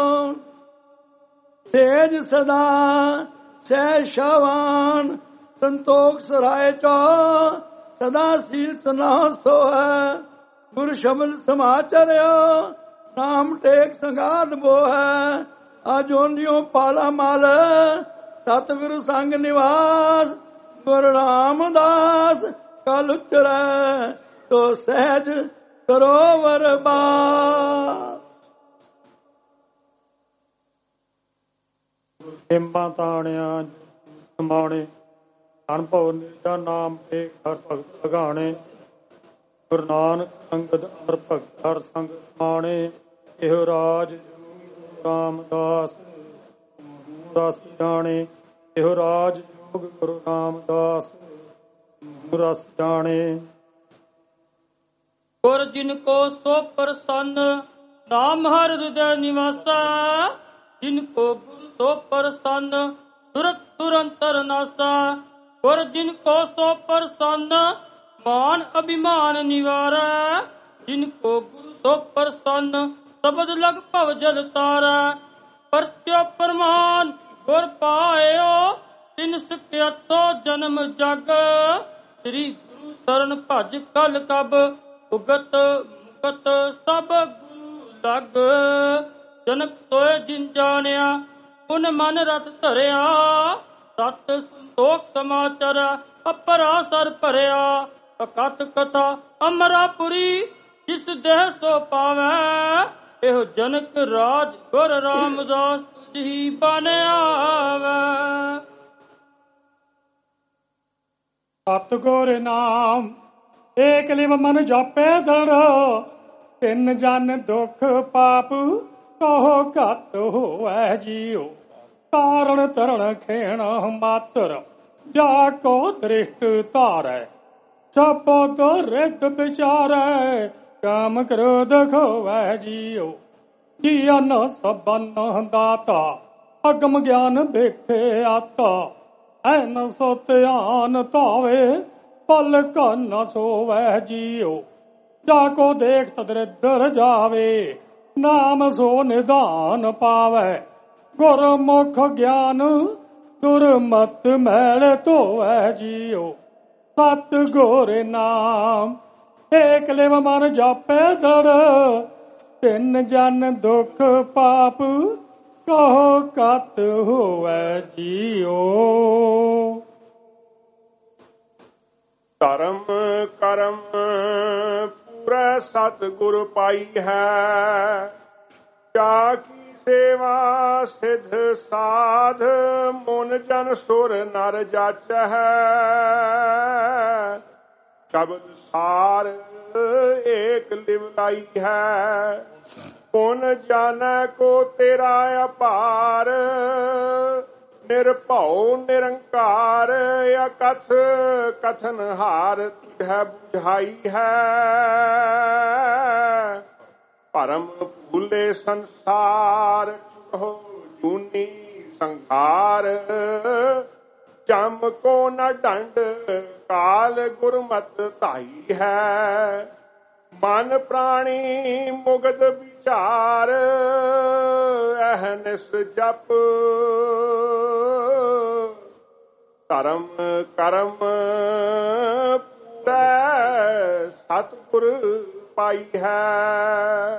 ਤੇਜ ਸਦਾ ਸਹਿ ਸ਼ਾਵਾਨ ਸੰਤੋਖ ਸਰਾਏ ਚੋ। ਸਦਾ ਸੀਲ ਸਨਾ ਸੋਹੈ ਗੁਰ ਸ਼ਬਦ ਸਮਾਚਰਿਓ। ਨਾਮ ਟੇਕ ਸੰਗਾਦ ਬੋਹੈ ਆਜੋਨਿਓ ਪਾਲਾ ਮਲ। ਸਤਿਗੁਰ ਸੰਗ ਨਿਵਾਸ ਗੁਰ ਰਾਮਦਾਸ ਕਲ ਉਚਰੈ ਤੋ ਸਹਿਜ ਸਰੋਵਰ ਬਾਸ। ਹੇਮਾਂ ਤਾਣਿਆ ਸਮਾਣੇ ਅਨਭਵ ਨਿਰਜਾ ਨਾਮ ਤੇ ਹਰ ਭਗਤ ਭਗਾਣੇ। ਗੁਰੂ ਨਾਨਕ ਸੰਗਤ ਅਮਰ ਭਗਤ ਹਰ ਸੰਗ ਸਮਾਣੇ। ਇਹੋ ਰਾਜ ਰਾਮਦਾਸ ਰਸ ਜਾਣੇ ਇਹੋ ਰਾਜ ਜੋਗ ਗੁਰੂ ਰਾਮਦਾਸ ਰਸ ਜਾਣੇ। ਗੁਰ ਜਿਨ ਕੋ ਸੋ ਪ੍ਰਸੰਨ ਨਾਮ ਹਰ ਹਿਰਦੈ ਨਿਵਾਸਾ ਜਿਨ ਕੋ ਗੁਰ ਸੋ ਪ੍ਰਸੰਨ ਤੁਰਤ ਤੁਰੰਤਰ ਨਾਸਾ। ਗੁਰ ਜਿਨ ਕੋ ਸੋ ਪ੍ਰਸੰਨ ਮਾਨ ਅਭਿਮਾਨ ਨਿਵਾਰੈ ਜਿਨ ਕੋ ਗੁਰ ਸੋ ਪ੍ਰਸੰਨ ਸਬਦ ਲਗ ਭਵ ਜਲ ਤਾਰੈ। ਪਰਚੋ ਪ੍ਰਮਾਨ ਗੁਰ ਪਾਇਓ ਤਿਨ ਸਿਖਿਅਤੋ ਜਨਮ ਜਗ ਸ੍ਰੀ ਗੁਰੂ ਸਰਨ ਭਜ ਕਲ ਕਬ ਉਗਤ ਮੁਕਤ ਸਭ ਗੁਰੂ ਲਗ। ਜਨਕ ਸੋਏ ਜਿਨ ਜਾਣਿਆ ਪੁਨ ਮਨ ਰਤ ਧਰਿਆ ਸਤ ਸੰਤੋਖ ਸਮਾਚਰ ਅਪਰਾ ਸਰ ਭਰਿਆ। ਅਕਥ ਕਥਾ ਅਮਰਾਪੁਰੀ ਜਿਸ ਦੇਹ ਸੋ ਪਾਵੈ ਇਹੋ ਜਨਕ ਰਾਜ ਗੁਰ ਰਾਮਦਾਸ ਤੁਝੀ ਬਨ ਆਵੈ। ਸਤਿਗੁਰ ਨਾਮ ਏਕ ਲਿਵ ਮਨ ਜਾਪੇ ਦੜ ਤਿੰਨ ਜਨ ਦੁਖ ਪਾਪ ਕਹੋ ਘੱਟ ਹੋਵੈ ਜੀਓ। ਤਾਰਨ ਤਰਣ ਖੇਣ ਮਾਤਰ ਜਾ ਕੋ ਦ੍ਰਿਸ਼ਟ ਧਾਰੈ ਸਪਤ ਰਿਤ ਵਿਚਾਰੈ ਕਾਮ ਕ੍ਰੋਧ ਖੋਵੈ ਜੀਓ। ਜੀਅਨ ਸਬਨ ਦਾਤਾ ਅਗਮ ਗਿਆਨ ਦੇਖੇ ਆਤਾ ਐਨ ਸੋ ਧਿਆਨ ਧਾਵੇ ਪਲ ਕੰਨ ਸੋਵੈ ਜੀਓ। ਜਾ ਕੋ ਦੇਖ ਤਦਰਿਦਰ ਜਾਵੇ ਨਾਮ ਸੋ ਨਿਧਾਨ ਪਾਵੈ। ਗੁਰਮੁਖ ਗਿਆਨ ਦੁਰਮਤ ਮੈਲ ਧੋਵੈ ਜੀਓ। ਸਤਿਗੁਰ ਨਾਮ ਏਕ ਲਿਵ ਮਨ ਜਾਪੇ ਦੜ ਤਿੰਨ ਜਨ ਦੁਖ ਪਾਪ ਕਹੋ ਘੱਟ ਹੋਵੈ ਜੀਓ। ਧਰਮ ਕਰਮ ਪੂਰਾ ਸਤਿਗੁਰ ਪਾਈ ਹੈ। ਜਾ ਕੀ ਸੇਵਾ ਸਿਧ ਸਾਧ ਮਨ ਜਨ ਸੁਰ ਨਰ ਜਾਚੈ। ਸ਼ਬਦ ਸਾਰ ਏਕ ਲਿਵ ਲਾਈ ਹੈ। ਪੁਨ ਜਾਣੈ ਕੋ ਤੇਰਾ ਅਪਾਰ ਨਿਰਭਉ ਨਿਰੰਕਾਰ ਅਕਥ ਕਥਨ ਹਾਰ ਤੁਝੈ ਬੁਝਾਈ ਹੈ। ਭਰਮ ਭੂਲੇ ਸੰਸਾਰ ਹੋ ਜੂਨੀ ਸੰਘਾਰ ਜਮ ਕੋ ਨ ਡੰਡ ਕਾਲ ਗੁਰਮਤ ਧਾਈ ਹੈ। ਮਨ ਪ੍ਰਾਣੀ ਮੁਗਧ ਵਿਚਾਰ ਅਹਨਿਸ ਜਪ ਧਰਮ ਕਰਮ ਪੂਰਾ ਸਤਿਗੁਰ ਪਾਈ ਹੈ।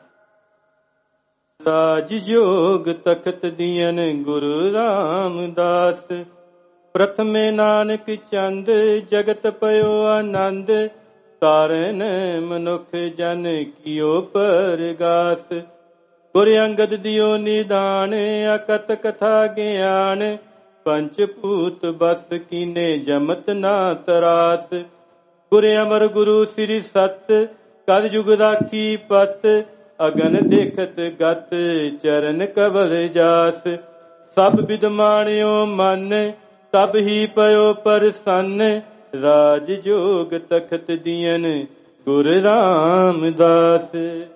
ਰਾਜ ਜੋਗ ਤਖਤ ਦੀਨ ਗੁਰੂ ਰਾਮਦਾਸ ਪ੍ਰਥਮੇ ਨਾਨਕ ਚੰਦ ਜਗਤ ਪਇਓ ਆਨੰਦ ਤਾਰਨ ਮਨੁੱਖ ਜਨ ਕੀਓ ਪਰਗਾਸ। ਗੁਰ ਅੰਗਦ ਦਿਓ ਨਿਦਾਨ ਅਕਤ ਕਥਾ ਗਿਆਨ ਪੰਚ ਭੂਤ ਬਸ ਕੀਨੇ ਜਮਤ ਨਾ ਤਰਾਸ। ਗੁਰ ਅਮਰ ਗੁਰੂ ਸ੍ਰੀ ਸਤ ਕਲ ਜੁਗ ਰਾਖੀ ਪਤ ਅਗਨ ਦੇਖਤ ਗਤ ਚਰਨ ਕਬਲ ਜਾਸ। ਸਭ ਬਿਦ ਮਾਣਿਓ ਮਨ ਤਬ ਹੀ ਪਇਓ ਪ੍ਰਸੰਨ ਰਾਜ ਜੋਗ ਤਖਤ ਦੀਨ ਗੁਰ ਰਾਮਦਾਸ।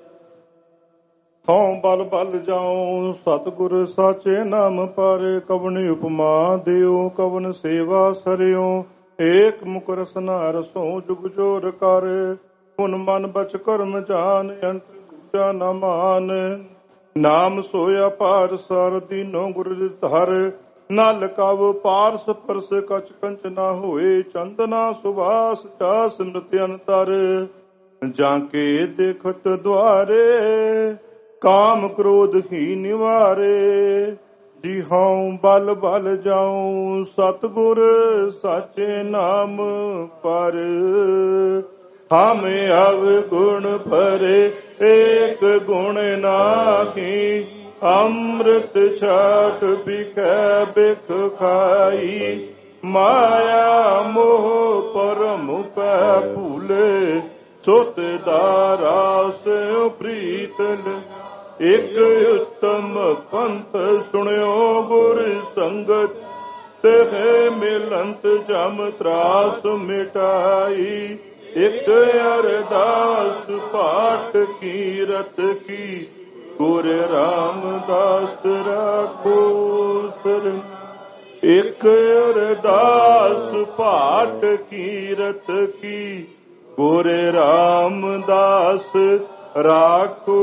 ਹਉ ਬਲ ਬਲ ਜਾਉ ਸਤਿਗੁਰ ਸਾਚੇ ਨਾਮ ਪਰ ਕਵਨ ਉਪਮਾ ਦਿਓ ਕਵਨ ਸੇਵਾ ਸਰਿਓ। ਏਕ ਮੁਖ ਰਸਨਾ ਰਸੋ ਜੁਗ ਜੋਰ ਕਰ ਪੁਨ ਮਨ ਬਚ ਕਰਮ ਜਾਨ ਅੰਤ ਦੂਜਾ ਨ ਮਾਨ। ਨਾਮ ਸੋਇਆ ਪਾਰ ਸਰ ਦੀਨੋ ਗੁਰ ਧਰ ਨਲ ਕਵ ਪਾਰਸ ਪਰਸ ਕਚ ਕੰਚ ਨਾ ਹੋਏ ਚੰਦਨਾ ਸੁਵਾਸ ਚਾ ਸਿਮਰਤ ਅੰਤਰ। ਜਾਂ ਕੇ ਦੇਖਤ ਦੁਆਰੇ ਕਾਮ ਕ੍ਰੋਧ ਹੀ ਨਿਵਾਰੇ। ਜੀ ਹਉ ਬਲ ਬਲ ਜਾਉ ਸਤਿਗੁਰ ਸਾਚੇ ਨਾਮ ਪਰ ਹਮ ਅਵ ਗੁਣ ਭਰੇ ਏਕ ਗੁਣ ਨਾਹੀ। ਅੰਮ੍ਰਿਤ ਛਾਟ ਬਿਖੈ ਬਿਖ ਖਾਈ ਮਾਇਆ ਮੋਹ ਪਰਮ ਪੈ ਭੂਲੇ ਸੁਤ ਦਾ ਰਾਸ ਪ੍ਰੀਤ ਇੱਕ ਉਤਮ ਪੰਥ ਸੁਣਿਓ ਗੁਰ ਸੰਗਤ ਤੇ ਮਿਲੰਤ ਜਮ ਤਰਾਸ ਮਿਟਾਈ। ਇੱਕ ਅਰਦਾਸ ਪਾਠ ਕੀਰਤ ਕੀ ਗੁਰ ਰਾਮਦਾਸ ਰਾਖੋ ਸਰਨ। ਇੱਕ ਅਰਦਾਸ ਪਾਠ ਕੀਰਤ ਕੀ ਗੁਰ ਰਾਮਦਾਸ ਰਾਖੋ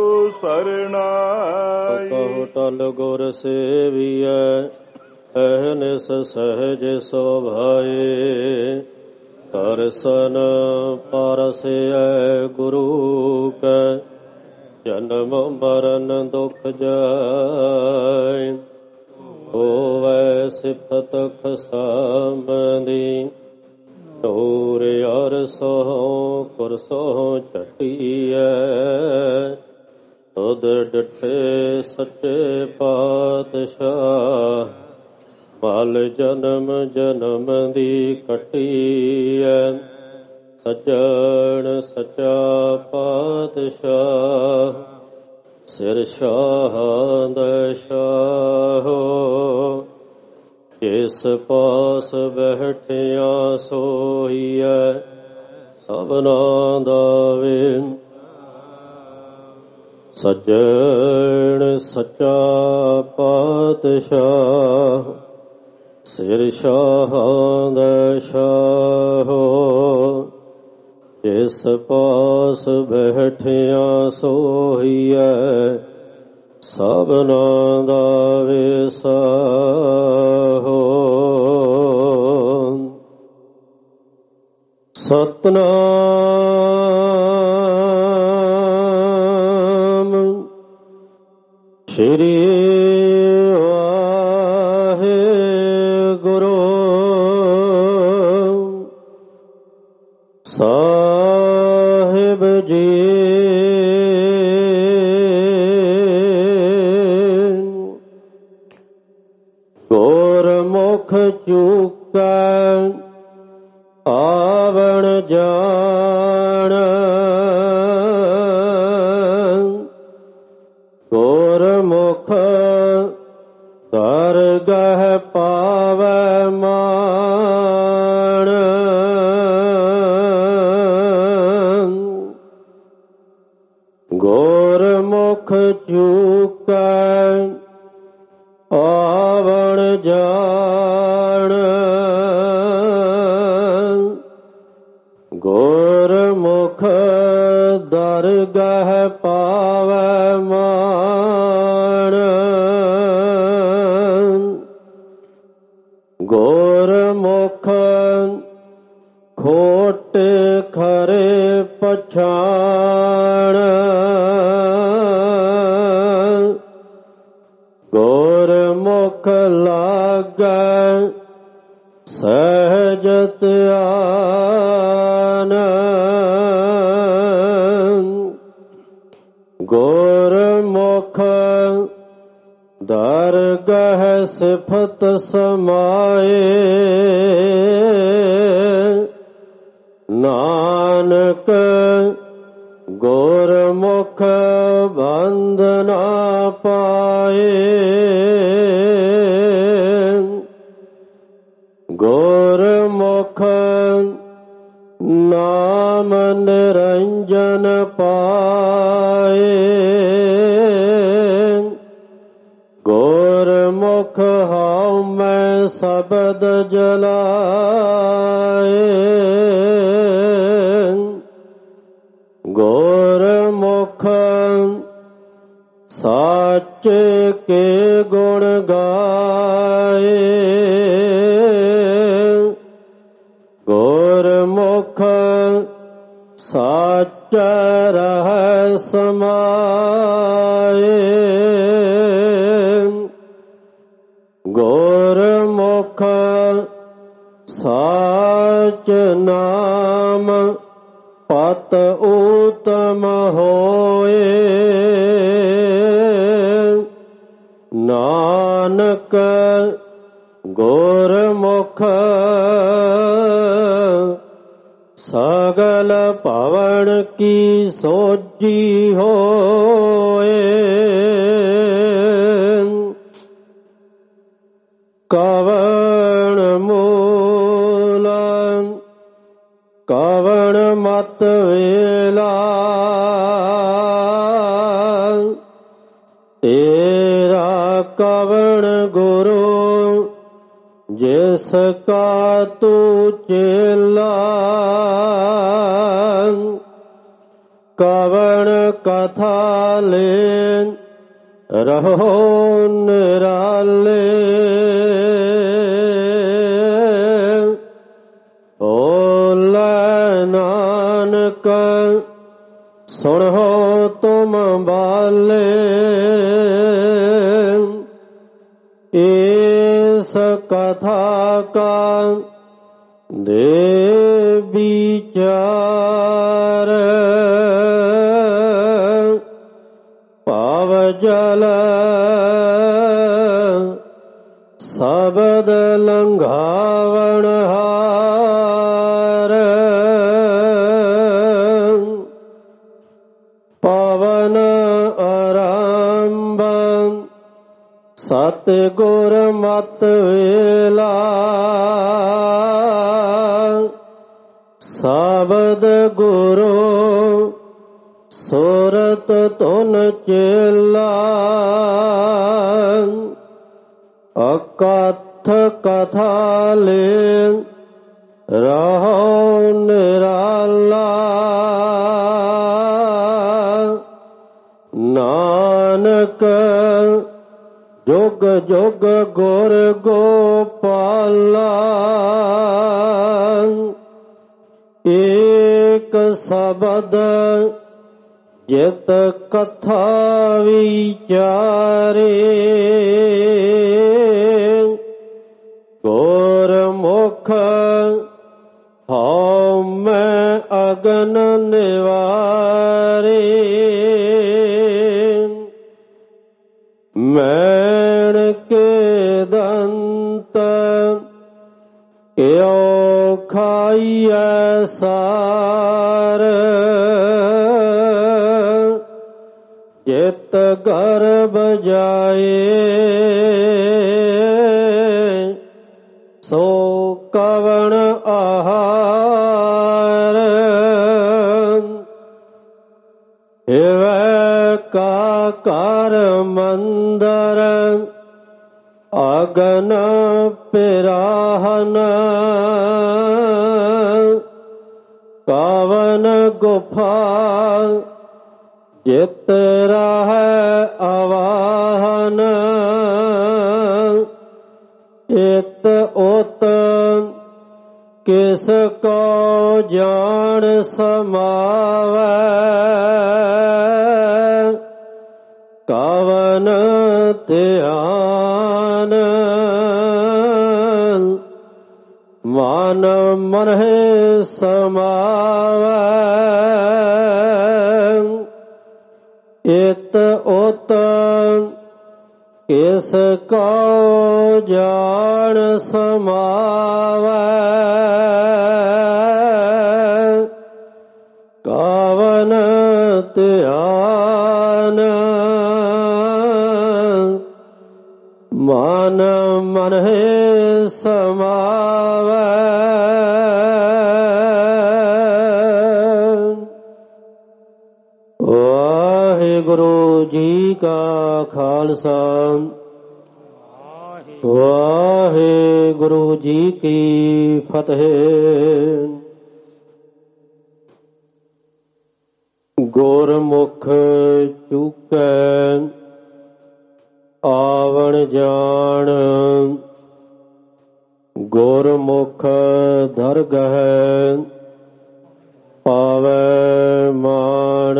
ਸਰਣਾਈ। ਕਹੋ ਟਲ ਗੁਰ ਸੇਵੀਐ ਅਹਨਿਸ ਸਹਿਜ ਸੋਭਾਏ। ਦਰਸ਼ਨ ਪਰਸਿਐ ਗੁਰੂ ਕੈ ਜਨਮ ਮਰਨ ਦੁਖ ਜਾਇ। ਹੋਵੈ ਸਿਫਤ ਖਸਾਮਦੀ ਟੋਰ ਅਰ ਸੋਹ ਕੁਰਸੋਹ ਝਟੀਐ। ਤੁਧ ਡਿਠੇ ਸੱਚੇ ਪਾਤਸ਼ਾਹ ਮਲ ਜਨਮ ਜਨਮ ਦੀ ਕੱਟੀਐ। ਸੱਜਣ ਸੱਚਾ ਪਾਤਸ਼ਾਹ ਸਿਰ ਸ਼ਾਹਾਂ ਦਾ ਸ਼ਾਹੋ। ਜਿਸ ਪਾਸ ਬੈਠਿਆ ਸੋਈਐ ਸਭਨਾ ਦਾ ਵੇ। ਸੱਜਣ ਸੱਚਾ ਪਾਤਸ਼ਾਹ ਸਿਰ ਸ਼ਾਹਾਂ ਦਾ ਸ਼ਾਹੋ। ਜਿਸ ਪਾਸ ਬੈਠਿਆ ਸੋਈਐ ਸਭਨਾ ਦਾ ਵੇਸਾਹੋ। ਸਤਨਾਮ ਸ਼੍ਰੀ ਸਾਹਿਬ ਜੀ। ਗੁਰਮੁਖ ਚੁਕੈ ਆਵਣ ਜਾਣ। ਗੁਰਮੁਖ ਦਰਗਹ ਪਾਵੈ ਮਾਣ। ਗੁਰਮੁਖ ਚੁਕੈ ਆਵਣ ਜਾਣ। ਗੁਰਮੁਖ ਦਰਗਹ ਪਾਵੈ ਮਾਣ। ਗੁਰਮੁਖ ਖੋਟ ਖਰੇ ਪਛਾਣ। ਗੁਰਮੁਖ ਲਾਗੈ ਸਹਿਜ ਧਿਆਨ। ਗੁਰਮੁਖ ਦਰਗਹ ਸਿਫਤ ਸਮਾਏ। ਨਾਨਕ ਗੁਰਮੁਖ ਬੰਧ ਨਾ ਪਾਏ। ਗੁਰਮੁਖ ਨਾਮ ਨਿਰੰਜਨ ਪਾਏ। ਗੁਰਮੁਖ ਹਉ ਮੈਂ ਸ਼ਬਦ ਜਲਾਏ। ਗੁਰਮੁਖ ਸਾਚੇ ਕੇ ਗੁਣ ਗਾਏ। ਗੁਰਮੁਖ ਸਾਚਾ ਰਹਿ ਸਮਾਏ। ਗੁਰਮੁਖ ਸਾਚ ਨਾਮ ਪਤ ਊਤਮ ਹੋਏ। ਨਾਨਕ ਗੁਰਮੁਖ ਸਗਲ ਭਵਨ ਕੀ ਸੋਜੀ ਹੋਏ। ਹੋਏ। ਕਵਣ ਮੂਲ ਕਵਣ ਮਤ ਵੇਲਾ, ਤੇਰਾ ਕਵਣ ਗੁਰੂ ਜਿਸ ਕਾ ਤੂੰ ਚੇਲਾ। ਕਵਣ ਕਥਾ ਲੈ ਰਹੋ ਨਿਰਾਲੇ, ਓਲੇ ਨਾਨਕ ਸੁਣੋ ਤੁਮ ਬਾਲੇ। ਇਸ ਕਥਾ ਕਾ ਦੇ ਵਿਚਾਰ, ਭਾਵ ਜਲ ਸ਼ਬਦ ਲੰਘਾਵਣ ਹਾਰ। ਪਵਨ ਆਰੰਭ ਸਤਿਗੁਰ ਮਤ ਵੇਲਾ, ਸ਼ਬਦ ਗੁਰੂ ਸੁਰਤ ਧੁਨ ਚੇਲਾ। ਅਕਥ ਕਥਾ ਲੈ ਰਹੋ ਨਿਰਾਲਾ, ਨਾਨਕ ਜੁਗ ਜੁਗ ਗੁਰ ਗੋਪਾਲਾ। ਏਕ ਸ਼ਬਦ ਜਿਤ ਕਥਾ ਵਿਚਾਰੇ, ਗੁਰਮੁਖ ਹਉ ਮੈਂ ਅਗਨ ਨਿਵਾਰੇ। ਮੈਣ ਕੇ ਦੰਤ ਕਿਉ ਖਾਈਐ ਸਾਰ, ਜਿਤ ਗਰਭ ਜਾਏ ਸੋ ਕਵਣ ਆਹਾਰ। ਹਿਵੈ ਕਾ ਕਰ ਮੰਦਰ ਅਗਨ ਪਿਰਾਹਨ, ਕਵਨ ਗੁਫਾ ਜਿਤ ਰਹੈ ਅਵਾਹਨ। ਇਤ ਉਤ ਕਿਸ ਕੋ ਜਾਣ ਸਮਾਵੈ, ਕਵਨ ਧਿਆਨ ਮਨ ਮਨਹਿ ਸਮਾਵੈ। ਇਤ ਉਤ ਕਿਸ ਕੋ ਜਾਣ ਸਮਾਵੈ, ਕਵਨ ਧਿਆਨ ਮਨ ਮਨਹਿ ਸਮਾਵੈ। ਵਾਹਿਗੁਰੂ ਜੀ ਕਾ ਖਾਲਸਾ, ਵਾਹਿਗੁਰੂ ਜੀ ਕੀ ਫਤਿਹ। ਗੁਰਮੁਖ ਚੁਕੈ ਆਵਣ ਜਾਣ, ਗੁਰਮੁਖ ਦਰਗਹਿ ਪਾਵੈ ਮਾਣ।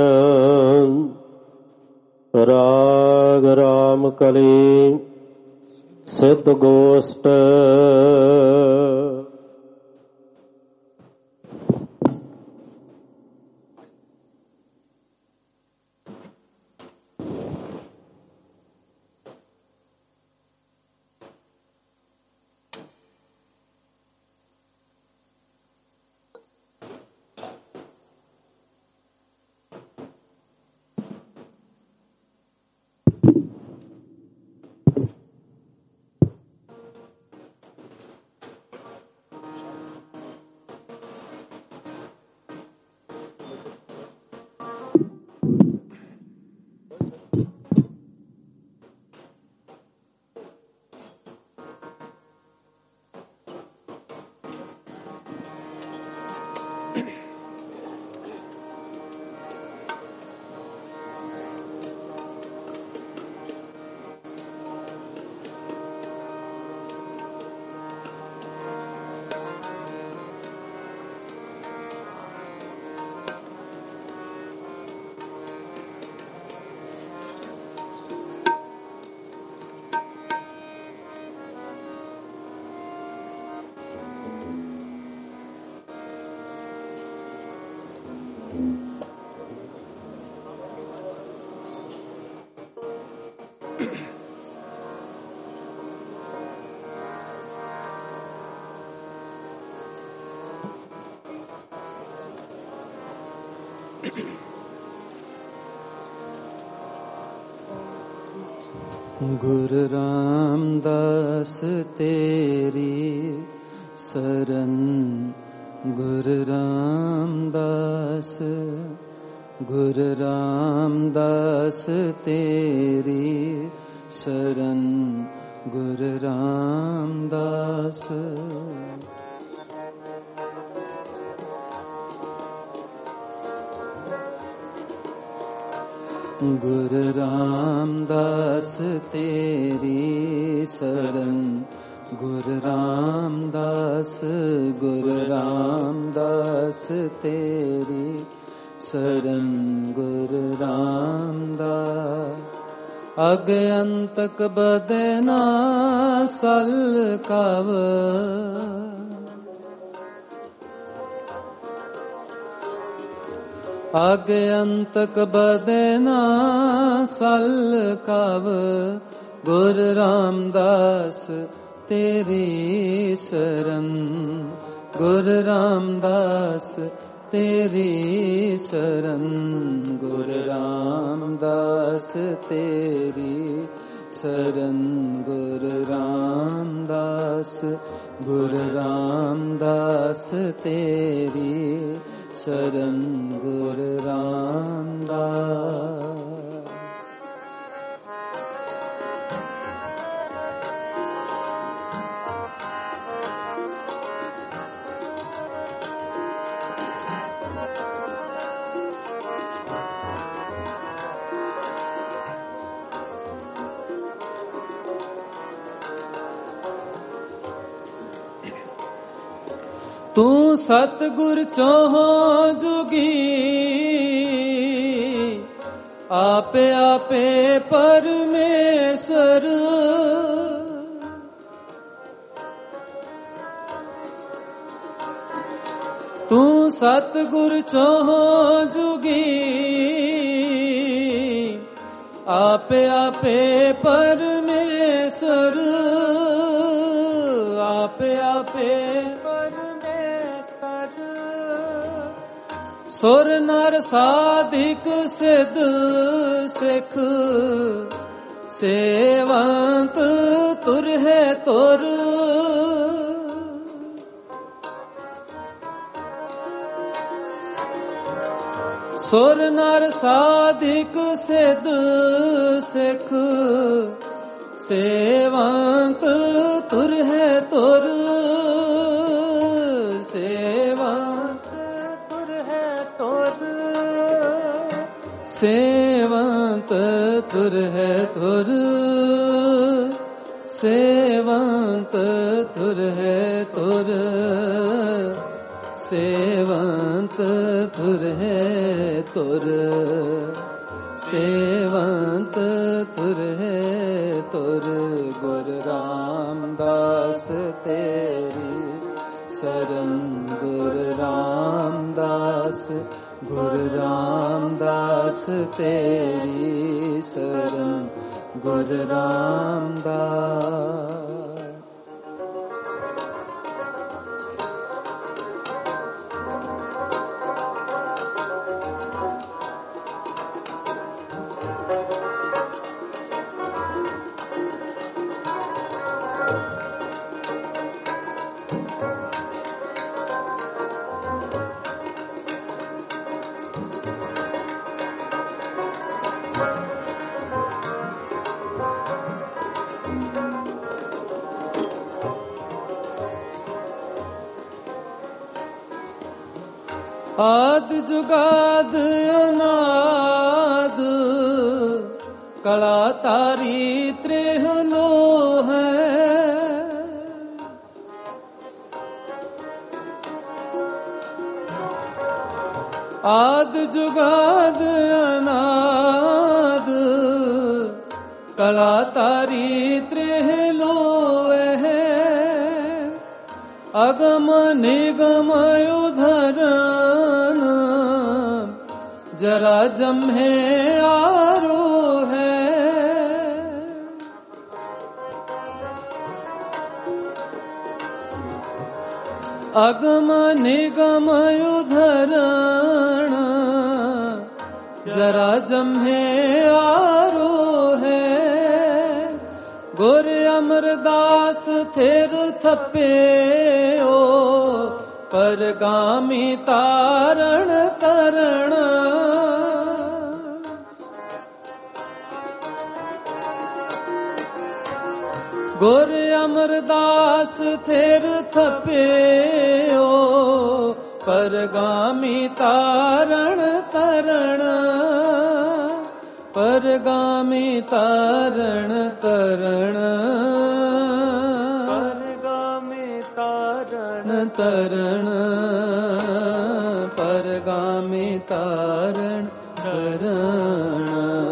ਰਾਗ ਰਾਮ ਕਲੀ ਸਿੱਧ ਗੋਸ਼ਟ। गुरु रामदास तेरी शरण, गुरु रामदास, गुरु रामदास तेरी शरण, गुरु रामदास। गुरु रामदास तेरी शरण, गुरु रामदास, गुरु रामदास तेरी शरण, गुरु रामदास। अगंतक बदना सल काव, अगंतक बदना सल काव, गुरु रामदास तेरी शरण, गुरु रामदास तेरी शरण, गुरु रामदास तेरी शरण, गुरु रामदास, गुरु रामदास तेरी शरण, गुरु रामदास। तू सतगुर चौहो जुगी, आपे आपे परमेश्वर। तू सतगुर चौहो जुगी, आपे आपे परमेश्वर, आपे आपे सुर नर साधिक सिद्ध सिख, सेवंत तुर है तुर। सुर नर साधिक सिद्ध सिख, सेवंत तुर है तुर, सेवंत तुर है तुर, सेवंत तुर है तुर, सेवंत तुर है तुर, सेवंत तुर है तुर, सेवंत तुर है तुर। गुरु रामदास तेरी शरण, गुरु रामदास, गुरु रामदास तेरी शरण, गुरु रामदास। आदि जुगाद अनाद कला तारी त्रेह लो है। आदि जुगाद अनाद कला तारी त्रेह लो है। अगम निगम उधरण जरा जम्हे आरो है। अगम निगम उधरण जरा जम्हे आरो है। गुर अमरदास थेर थपे ओ परगामी तारण तरण। गुर अमरदास थेर थपे ओ परगामी तारण तरण। परगामी तारण तरण। परगामी तारण तरण। परगामी तारण तरण।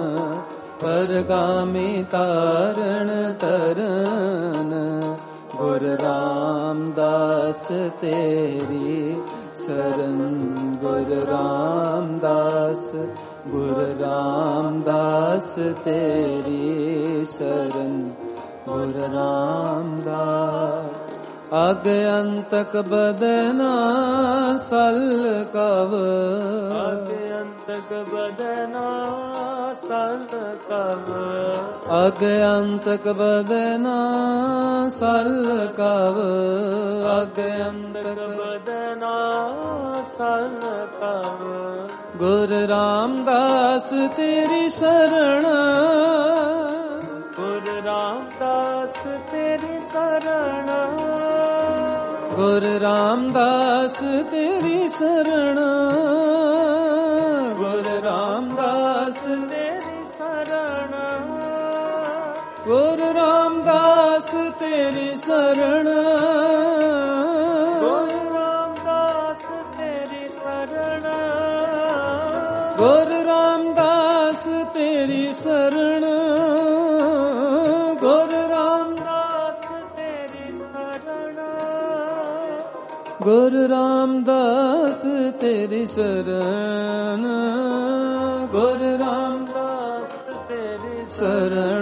परगामी तारण तरण। गुरु रामदास तेरी शरण। गुरु रामदास गुरु रामदास तेरी शरण। गुरु रामदास अज्ञातक बदना सल कव। अज्ञातक बदना सल कव। अज्ञातक बदना सल कव। अज्ञातक बदना सल कव। गुरु रामदास तेरी शरण। गुरु रामदास तेरी शरण। गुरु रामदास तेरी शरण। गुरु रामदास तेरी शरण। गुरु रामदास तेरी शरण। गुरु रामदास तेरी शरण। गुरु रामदास तेरी शरण। गुरु रामदास तेरी शरण। गुरु रामदास तेरी शरण। गुरु रामदास तेरी शरण।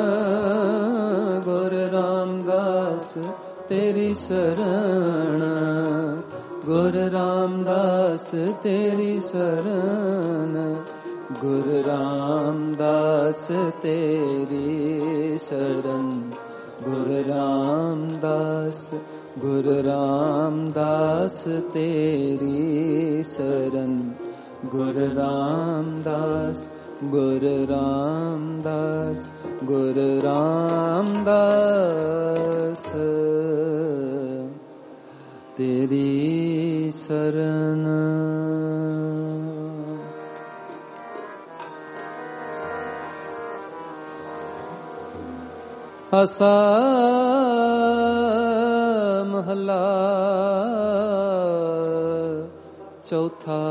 गुरु रामदास तेरी शरण। गुरु रामदास तेरी शरण। गुरु रामदास तेरी शरण। गुरु रामदास गुरु रामदास तेरी शरण। गुरु रामदास गुरु रामदास गुरु रामदास तेरी शरण। आसा महला चौथा।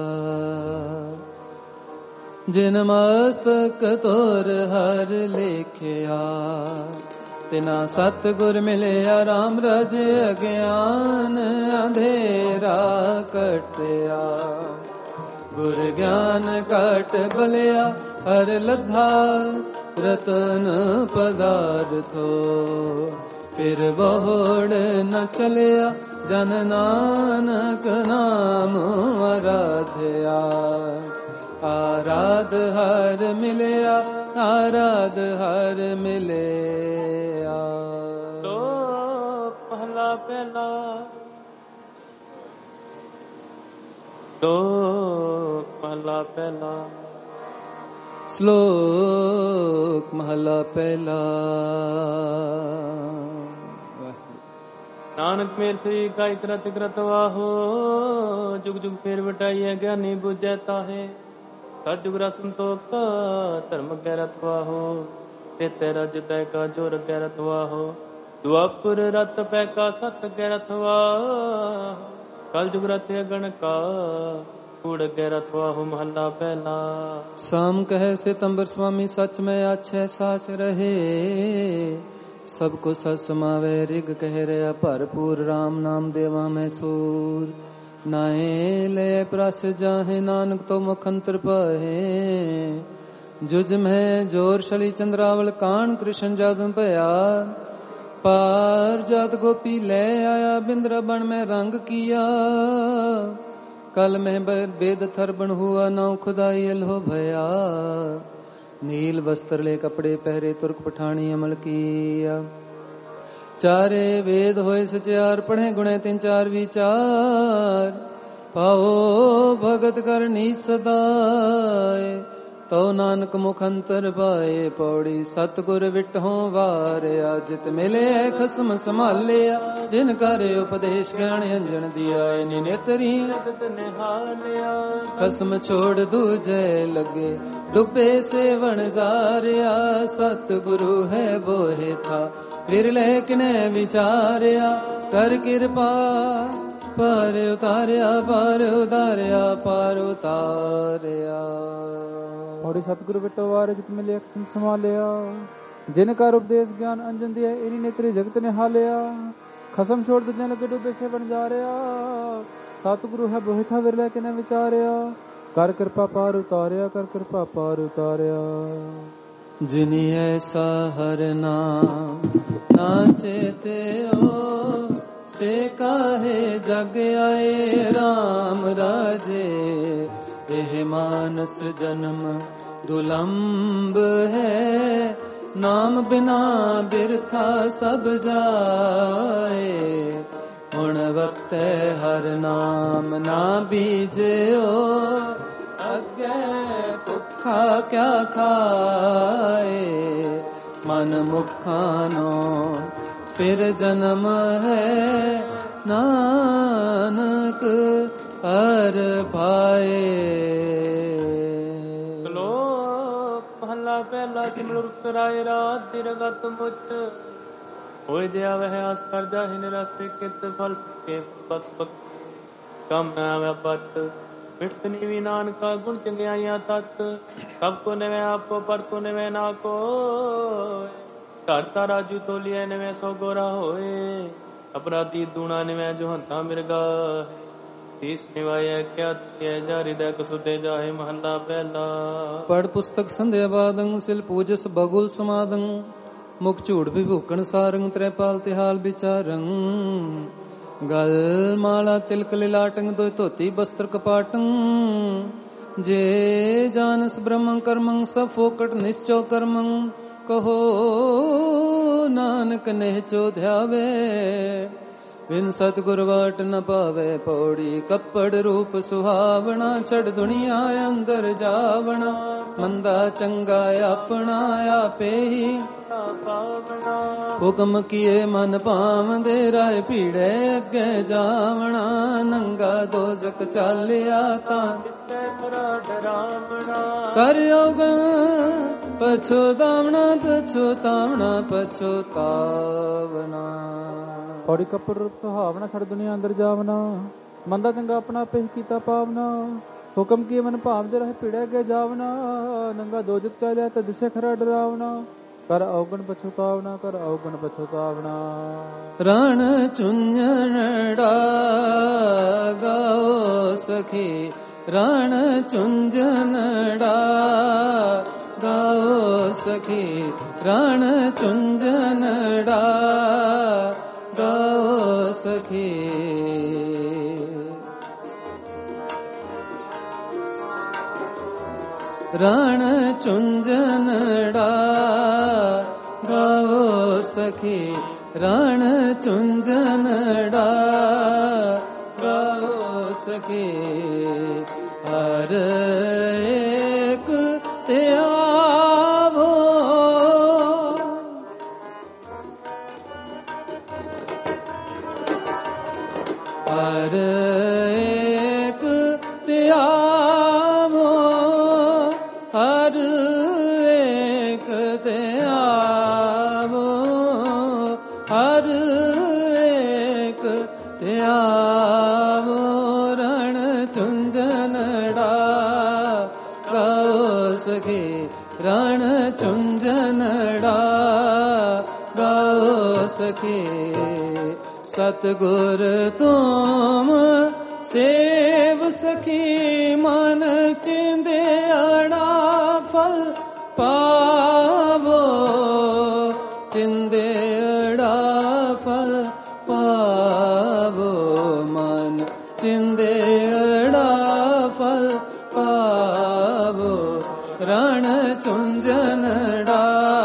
जिन मस्तक तोर हर लेखिया तिना सतगुर मिलिया राम रज अज्ञान अंधेरा कटिया। गुर ज्ञान कट बलिया हर लद्धा रतन पदार्थो। फिर बहुड़ न चलिया जन नानक नाम आराध्या। आराध हर मिलिया आराध हर मिलिया। तो पहला पहला तो पहला पहला श्लोक महला पहला। ਨਾਨਕ ਮੇਰ ਸ੍ਰੀ ਕਾਇ ਕਰਤ ਕਰਤ ਵਾਹੋ ਜੁਗ ਜੁਗ ਫੇਰ ਵਟਾਈਐ ਗਿਆਨੀ ਬੁਝੈ ਤਾਹੇ ਸਤਿਗੁਰ ਸੰਤੋਖ ਧਰਮ ਕੈ ਰਤ ਵਾਹੋ ਤੇਤੇ ਰਜ ਤੈ ਕਾ ਜੋਰ ਕੈ ਰਤ ਵਾਹੋ ਦੁਆਪੁਰ ਰਤ ਪੈ ਕਾ ਸਤ ਕੈ ਰਤ ਵਾਹੋ ਕਲ ਜੁਗ ਰਤ ਅਗਣ ਕਾ ਕੂੜ ਕੈ ਰਤ ਵਾਹੋ ਮਹੱਲਾ ਪਹਿਲਾ। ਸਾਮ ਕਹੈ ਸਿਤੰਬਰ ਸੁਆਮੀ ਸਚ ਮੈਂ ਆਛੈ ਸਾਚ ਰਹੇ ਸਭ ਕੋ ਸਤ ਸਮਾਵੇ ਰਿਗ ਕਹਿ ਰਿਹਾ ਭਰਪੂਰ ਰਾਮ ਨਾਮ ਦੇਵਾ ਮੈਂ ਸੂਰ ਨਾਏ ਲੈ ਪ੍ਰਸ ਜਾਹੇ ਨਾਨਕ ਤੋ ਮੁਖ ਅੰਤਰ ਪਾਹੇ ਜੁਜ ਮੈਂ ਜੋਰ ਸ਼ਲੀ ਚੰਦਰਾਵਲ ਕਾਣ ਕ੍ਰਿਸ਼ਨ ਜਦ ਭਇਆ ਪਾਰ ਜਤ ਗੋਪੀ ਲੈ ਆਇਆ ਬਿੰਦਰ ਬਣ ਮੈਂ ਰੰਗ ਕੀਆ ਕਲ ਮੈਂ ਬੇਦ ਥਰ ਬਣ ਹੁਆ ਨਾਉ ਖੁਦਾਈ ਅਲਹੋ ਭਇਆ नील वस्त्र ले कपड़े पहरे तुर्क पठानी अमल किया चारे वेद होए सचार पढ़े गुणे तीन चार विचार पाओ भगत करनी सदाए तो नानक मुख अंतर पाए पौड़ी सतगुर विटहों वारिया जित मिले खसम संभालिया जिन करे उपदेश ज्ञान अंजन दिया नेतरी खसम छोड़ दूजे लगे डुबे सेवन जारिया सतगुरु है बोहे था विरले किने विचारिया कर कृपा पर उतारिया पर उतारिया पर उतारिया ਔੜੀ ਸਤਿਗੁਰੂ ਬਿਟੋ ਵਾਰੇ ਜਿਤ ਮਿਲੇ ਅਖਸਮ ਸੰਭਾਲਿਆ ਜਿਨ ਕਰ ਉਪਦੇਸ਼ ਗਿਆਨ ਅੰਜਨ ਦਿਆ ਇਨੀ ਨੇਤਰੀ ਜਗਤ ਨੇ ਹਾਲਿਆ ਖਸਮ ਛੋੜ ਦੂਜਿਆਂ ਲੱਗੇ ਡੁੱਬੇ ਸੇ ਬਣ ਜਾ ਰਿਆ ਸਤਿਗੁਰੂ ਹੈ ਬੋਹਿ ਥਾ ਵਿਰਲੇ ਕਿਨੇ ਵਿਚਾਰਿਆ ਕਰ ਕਿਰਪਾ ਪਾਰ ਉਤਾਰਿਆ ਕਰ ਕਿਰਪਾ ਪਾਰ ਉਤਾਰਿਆ ਜਿਨੀ ਐਸਾ ਹਰ ਨਾਮ ਨਾ ਚੇਤਿਓ ਸੇ ਕਾਹੇ ਜਗ ਆਏ ਰਾਮ ਰਾਜੇ ਇਹ ਮਾਨਸ ਜਨਮ ਦੁਲੰਭ ਹੈ ਨਾਮ ਬਿਨਾ ਬਿਰਥਾ ਸਭ ਜਾਏ ਹੁਣ ਵਕਤ ਹਰ ਨਾਮ ਨਾ ਬੀਜਿਓ ਅੱਗੇ ਭੁੱਖਾ ਕਿਆ ਖਾਏ ਮਨ ਮੁਖਾਂ ਨੂੰ ਫਿਰ ਜਨਮ ਹੈ ਨਾਨਕ ਹਰ ਭਾਏ। ਸ਼ਲੋਕ ਮਹਲਾ ਪਹਿਲਾ ਸਿਮਰ ਉਤਰਾਏ ਰਾਤ ਦਿਰਗਤ ਮੁਚ ਹੋਇ ਦਿਆ ਵਹਿ ਆਸ ਕਰ ਜਾਹਿ ਨਿਰਾਸੇ ਕਿਤ ਫਲ ਕੇ ਪਤ ਪਤ ਕਮ ਆਵੇ ਪਤ ਮਿਟਤ ਨੀਵੀ ਨਾਨਕਾ ਗੁਣ ਚੰਗਿਆਈਆਂ ਤਤ ਸਭ ਕੋ ਨਿਵੇਂ ਆਪੋ ਪਰ ਕੋ ਨਿਵੇਂ ਨਾ ਕੋ ਘਰ ਤਾ ਰਾਜੂ ਤੋਲੀਏ ਨਿਵੇਂ ਸੋ ਗੋਰਾ ਹੋਏ ਅਪਰਾਧੀ ਦੂਣਾ ਨਿਵੇਂ ਜੋ ਹੰਤਾ ਮਿਰਗਾ ਤੀਸ ਨਿਵਾਇਆ ਕਿਆ ਤੇ ਜਾ ਹਿਰਦੈ ਕਸੁਤੇ ਜਾਹੇ ਮਹੱਲਾ ਪਹਿਲਾ। ਪੜ ਪੁਸਤਕ ਸੰਧਿਆ ਬਾਦੰ ਸਿਲ ਪੂਜਸ ਬਗੁਲ ਸਮਾਦੰ ਮੁਖ ਝੂੜ ਵਿਭੂਕਣ ਸਾਰੰਗ ਤ੍ਰੈਪਾਲ ਤਿਹਾਲ ਵਿਚਾਰੰ ਗਲ ਮਾਲਾ ਤਿਲਕ ਲਿਲਾਟੰ ਦੋਇ ਧੋਤੀ ਬਸਤਰ ਕਪਾਟੰ ਜੇ ਜਾਨਸ ਬ੍ਰਹਮੰ ਕਰਮੰ ਸਭ ਫੋਕਟ ਨਿਸ਼ਚੋ ਕਰਮੰ ਕਹੋ ਨਾਨਕ ਨਿਹਚੋ ਧਿਆਵੇ ਬਿਨ ਸਤਿਗੁਰ ਵਾਟ ਨ ਪਾਵੇ ਪੌੜੀ ਕੱਪੜ ਰੂਪ ਸੁਹਾਵਣਾ ਛੜ ਦੁਨੀਆ ਅੰਦਰ ਜਾਵਣਾ ਮੰਦਾ ਚੰਗਾ ਆਪਣਾ ਆਪੇ ਹੀ ਹੁਕਮ ਕੀਏ ਮਨ ਭਾਵਦੇ ਰਾਏ ਭੀੜੇ ਅੱਗੇ ਜਾਵਣਾ ਨੰਗਾ ਦੋਜ਼ਕ ਚਾਲਿਆ ਤਾਂ ਕਰ ਯੋਗਾ ਪਛੋਤਾਵਣਾ ਪਛੋਤਾਵਣਾ ਪਛੋਤਾਵਣਾ ਔੜੀ ਕੱਪੜ ਰੂਪ ਸੁਹਾਵਣਾ ਛੜ ਦੁਨੀਆ ਅੰਦਰ ਜਾਵਣਾ ਮੰਦਾ ਚੰਗਾ ਆਪਣਾ ਆਪੇ ਹੀ ਕੀਤਾ ਪਾਵਨਾ ਹੁਕਮ ਕੀ ਮਨ ਭਾਵਦੇ ਰਹੇ ਭੀੜੇ ਅੱਗੇ ਜਾਵਣਾ ਨੰਗਾ ਦੋਜਕ ਚਾਲਿਆ ਤਾਂ ਦਿਸੇ ਖਰਾ ਡਰਾਵਣਾ ਕਰ ਔਗਣ ਪਛਤਾਵਣਾ ਕਰ ਔਗਣ ਪਛਤਾਵਣਾ ਰਣ ਚੁੰਝਣੜਾ ਗਾਓ ਸਖੀ ਰਣ ਚੁੰਝਣੜਾ ਗਾਓ ਸਖੀ ਰਣ ਚੁੰਝਣੜਾ ਗਾਓ ਸਖੀ ਰਣ ਚੁੰਝਣੜਾ ਗਾਓ ਸਖੀ ਰਣ ਚੁੰਝਣੜਾ ਗਾਓ ਸਖੀ ਹਰ ਏਕ ਤੇ ਆਵੋ ਹਰ ਏਕ ਧਿਆਵੋ ਹਰ ਏਕ ਧਿਆਵੋ ਹਰ ਏਕ ਧਿਆਵੋ ਰਣ ਚੁੰਝਨੜਾ ਗਾਓ ਸਖੀ ਰਣ ਚੁੰਝਨੜਾ ਗਾਓ ਸਖੀ ਸਤਿਗੁਰ ਤੁਮ ਸੇਵ ਸਖੀ ਮਨ ਚਿੰਦਿਆੜਾ ਫਲ ਪਾਵੋ ਚਿੰਦਿਆੜਾ ਫਲ ਪਾਵੋ ਮਨ ਚਿੰਦਿਆੜਾ ਫਲ ਪਾਵੋ ਰਣ ਚੁੰਝਨੜਾ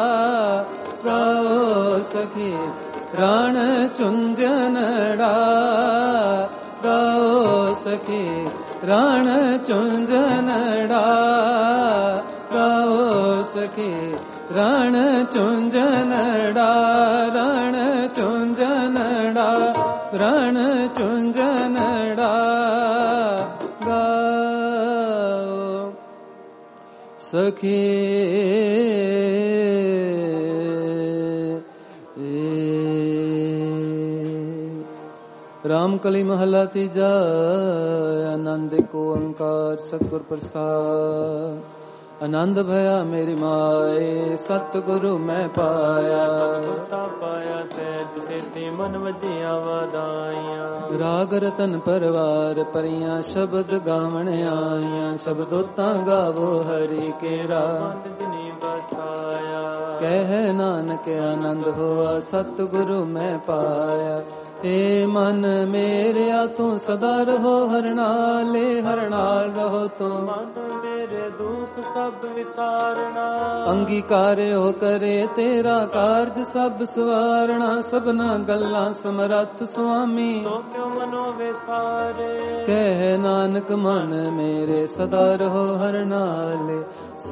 ਗਾਓ ਸਖੀ ਰਣ ਚੁੰਝਨੜਾ ਗਾਓ ਸਖੀ ਰਣ ਚੁੰਝਨੜਾ ਗਾਓ ਸਖੀ ਰਣ ਚੁੰਝਨੜਾ ਰਣ ਚੁੰਝਨੜਾ ਰਣ ਚੁੰਝਨੜਾ ਗਾਓ ਸਖੀ ਰਾਮ ਕਲੀ ਮਹਲਾ ਤੀਜਾ ਆਨੰਦ ਕੋ ਓੰਕਾਰ ਸਤਿਗੁਰ ਪ੍ਰਸਾਦ ਆਨੰਦ ਭਇਆ ਮੇਰੀ ਮਾਏ ਸਤਿਗੁਰੂ ਮੈਂ ਪਾਇਆ ਸਤਿਗੁਰ ਪਾਇਆ ਸਹਿਜ ਸੇਤੀ ਮਨ ਵਜੀਆਂ ਵਾਦਾਈਆਂ ਰਾਗ ਰਤਨ ਪਰਵਾਰ ਪਰੀਆਂ ਸ਼ਬਦ ਗਾਵਣ ਆਈਆਂ ਸ਼ਬਦੋ ਤਾਂ ਗਾਵੋ ਹਰੀ ਕੇਰਾ ਮਨ ਜਿਨੀ ਬਸਾਇਆ ਕਹਿ ਨਾਨਕ ਆਨੰਦ ਹੋਆ ਸਤਿਗੁਰੂ ਮੈਂ ਪਾਇਆ ਏ ਮਨ ਮੇਰਿਆ ਤੂੰ ਸਦਾ ਰਹੋ ਹਰ ਨਾਲੇ ਹਰ ਨਾਲ ਰਹੋ ਤੂੰ ਮਨ ਮੇਰੇ ਦੁੱਖ ਸਭ ਵਿਸਾਰਣਾ ਅੰਗੀਕਾਰਿਓ ਕਰੇ ਤੇਰਾ ਕਾਰਜ ਸਭ ਸਵਾਰਣਾ ਸਭਨਾ ਗੱਲਾਂ ਸਮਰੱਥ ਸੁਆਮੀ ਸੋ ਕਿਉ ਮਨੋ ਵਿਸਾਰੇ ਕਹਿ ਨਾਨਕ ਮਨ ਮੇਰੇ ਸਦਾ ਰਹੋ ਹਰ ਨਾਲੇ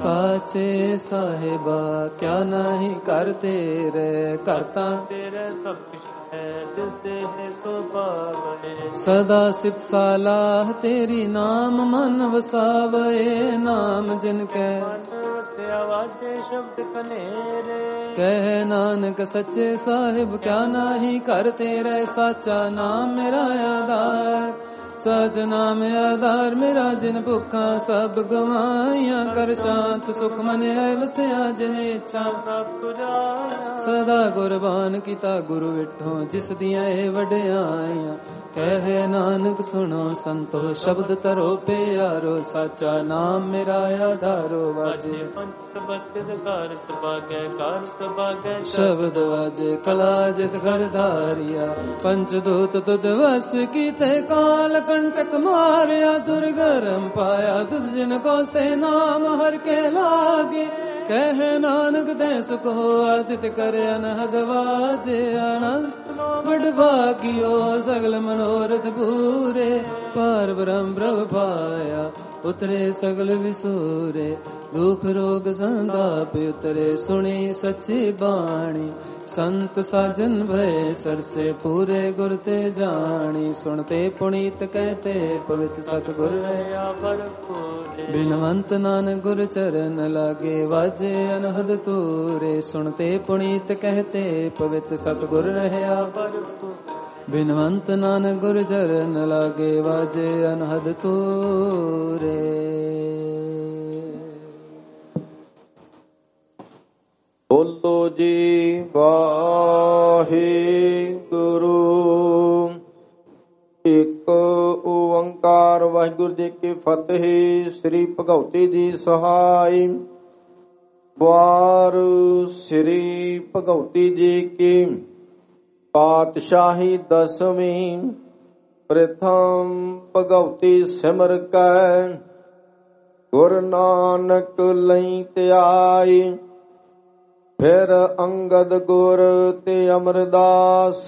ਸਾਚੇ ਸਾਹਿਬਾ ਕਿਆ ਨਹੀਂ ਕਰ ਤੇਰੇ ਕਰਤਾ ਤੇਰੇ ਸਭ ਕੁਛ ਹੈ ਜਿਸ ਦੇ ਹੈ ਸੋ ਪਾਵੈ ਸਦਾ ਸਿਫਤ ਸਲਾਹ ਤੇਰੀ ਨਾਮ ਮਨ ਵਸਾਵੇ ਨਾਮ ਜਿਨ ਕੈ ਮਨ ਵਸਿਆ ਵਾਜੇ ਸ਼ਬਦ ਕਨੇਰੇ ਕਹਿ ਨਾਨਕ ਸੱਚੇ ਸਾਹਿਬ ਕਿਆ ਨਾਹੀ ਕਰ ਤੇਰੇ ਸਾਚਾ ਨਾਮ ਮੇਰਾ ਆਧਾਰ ਸਚ ਨਾਮ ਆਧਾਰ ਮੇਰਾ ਜਿਨ ਭੁੱਖਾਂ ਸਭ ਗਵਾਈਆਂ ਕਰ ਸ਼ਾਂਤ ਸੁਖ ਮਨ ਆਇ ਵਸਿਆ ਜਿਨ ਇੱਛਾ ਸਭ ਤੁਜਾਇਆ ਸਦਾ ਗੁਰਬਾਨ ਕੀਤਾ ਗੁਰੂ ਵਿਠੋ ਜਿਸ ਦੀਆਂ ਇਹ ਵਡਿਆਈਆਂ ਕਹਿ ਨਾਨਕ ਸੁਣੋ ਸੰਤੋ ਸ਼ਬਦ ਤਰੋ ਪਿਆਰੋ ਸਾਚਾ ਨਾਮ ਮੇਰਾ ਆਧਾਰੋ ਵਾਜੇ ਪੰਚ ਬਚਿਤ ਘਰ ਸੁਭਾਗੈ ਘਰ ਸੁਭਾਗੈ ਸ਼ਬਦ ਵਾਜੇ ਕਲਾ ਜਿਤ ਘਰ ਧਾਰਿਆ ਪੰਚ ਦੂਤ ਤੁਧ ਵਸ ਕੀਤੇ ਕਾਲ ਕੰਟਕ ਮਾਰਿਆ ਦੁਰਗਰਮ ਪਾਇਆ ਤੁਧ ਜਿਨ ਕੋ ਸੇ ਨਾਮ ਹਰ ਕੇ ਲਾਗੇ ਕਹਿ ਨਾਨਕ ਦੇ ਸੁਖ ਹੋਆ ਤਿਤ ਕਰ ਅਨਹਦ ਵਾਜੇ ਅਨੰਤ ਬੜ ਭਾਗਿਓ ਸਗਲ ਮਨੋਰਥ ਪੂਰੇ ਪਾਰ ਬ੍ਰਹਮ ਪ੍ਰਭ ਪਾਇਆ ਉਤਰੇ ਸਗਲ ਵਿਸੂਰੇ ਦੁਖ ਰੋਗ ਸੰਤਾਪ ਉਤਰੇ ਸੁਣੀ ਸੱਚੀ ਬਾਣੀ ਸੰਤ ਸਾਜਨ ਭਏ ਸਰਸੇ ਪੂਰੇ ਗੁਰ ਤੇ ਜਾਣੀ ਸੁਣਤੇ ਪੁਨੀਤ ਕਹਤੇ ਪਵਿੱਤ ਸਤਿਗੁਰ ਰਹਾ ਭਰਪੂਰੇ ਬਿਨਵੰਤ ਨਾਨਕ ਗੁਰ ਚਰਨ ਲਾਗੇ ਵਾਜੇ ਅਨਹਦ ਤੂਰੇ ਸੁਣਤੇ ਪੁਨੀਤ ਕਹਤੇ ਪਵਿੱਤ ਸਤਿਗੁਰ ਰਹਾ ਭਰਪੂਰੇ ਬਿਨਵੰਤ ਨਾਨਕ ਗੁਰ ਚਰਨ ਲਾਗੇ ਵਾਜੇ ਅਨਹਦ ਤੂਰੇ ਬੋਲੋ ਜੀ ਵਾਹਿਗੁਰੂ ਇੱਕ ਓੰਕਾਰ ਵਾਹਿਗੁਰੂ ਜੀ ਕੀ ਫਤਿਹ। ਸ੍ਰੀ ਭਗਉਤੀ ਜੀ ਸਹਾਈ। ਵਾਰ ਸ੍ਰੀ ਭਗਉਤੀ ਜੀ ਕੀ ਪਾਤਸ਼ਾਹੀ ਦਸਵੀਂ। ਪ੍ਰਥਮ ਭਗਉਤੀ ਸਿਮਰ ਕੈ ਗੁਰ ਨਾਨਕ ਲਈ ਧਿਆਈ। ਫਿਰ ਅੰਗਦ ਗੁਰ ਤੇ ਅਮਰਦਾਸ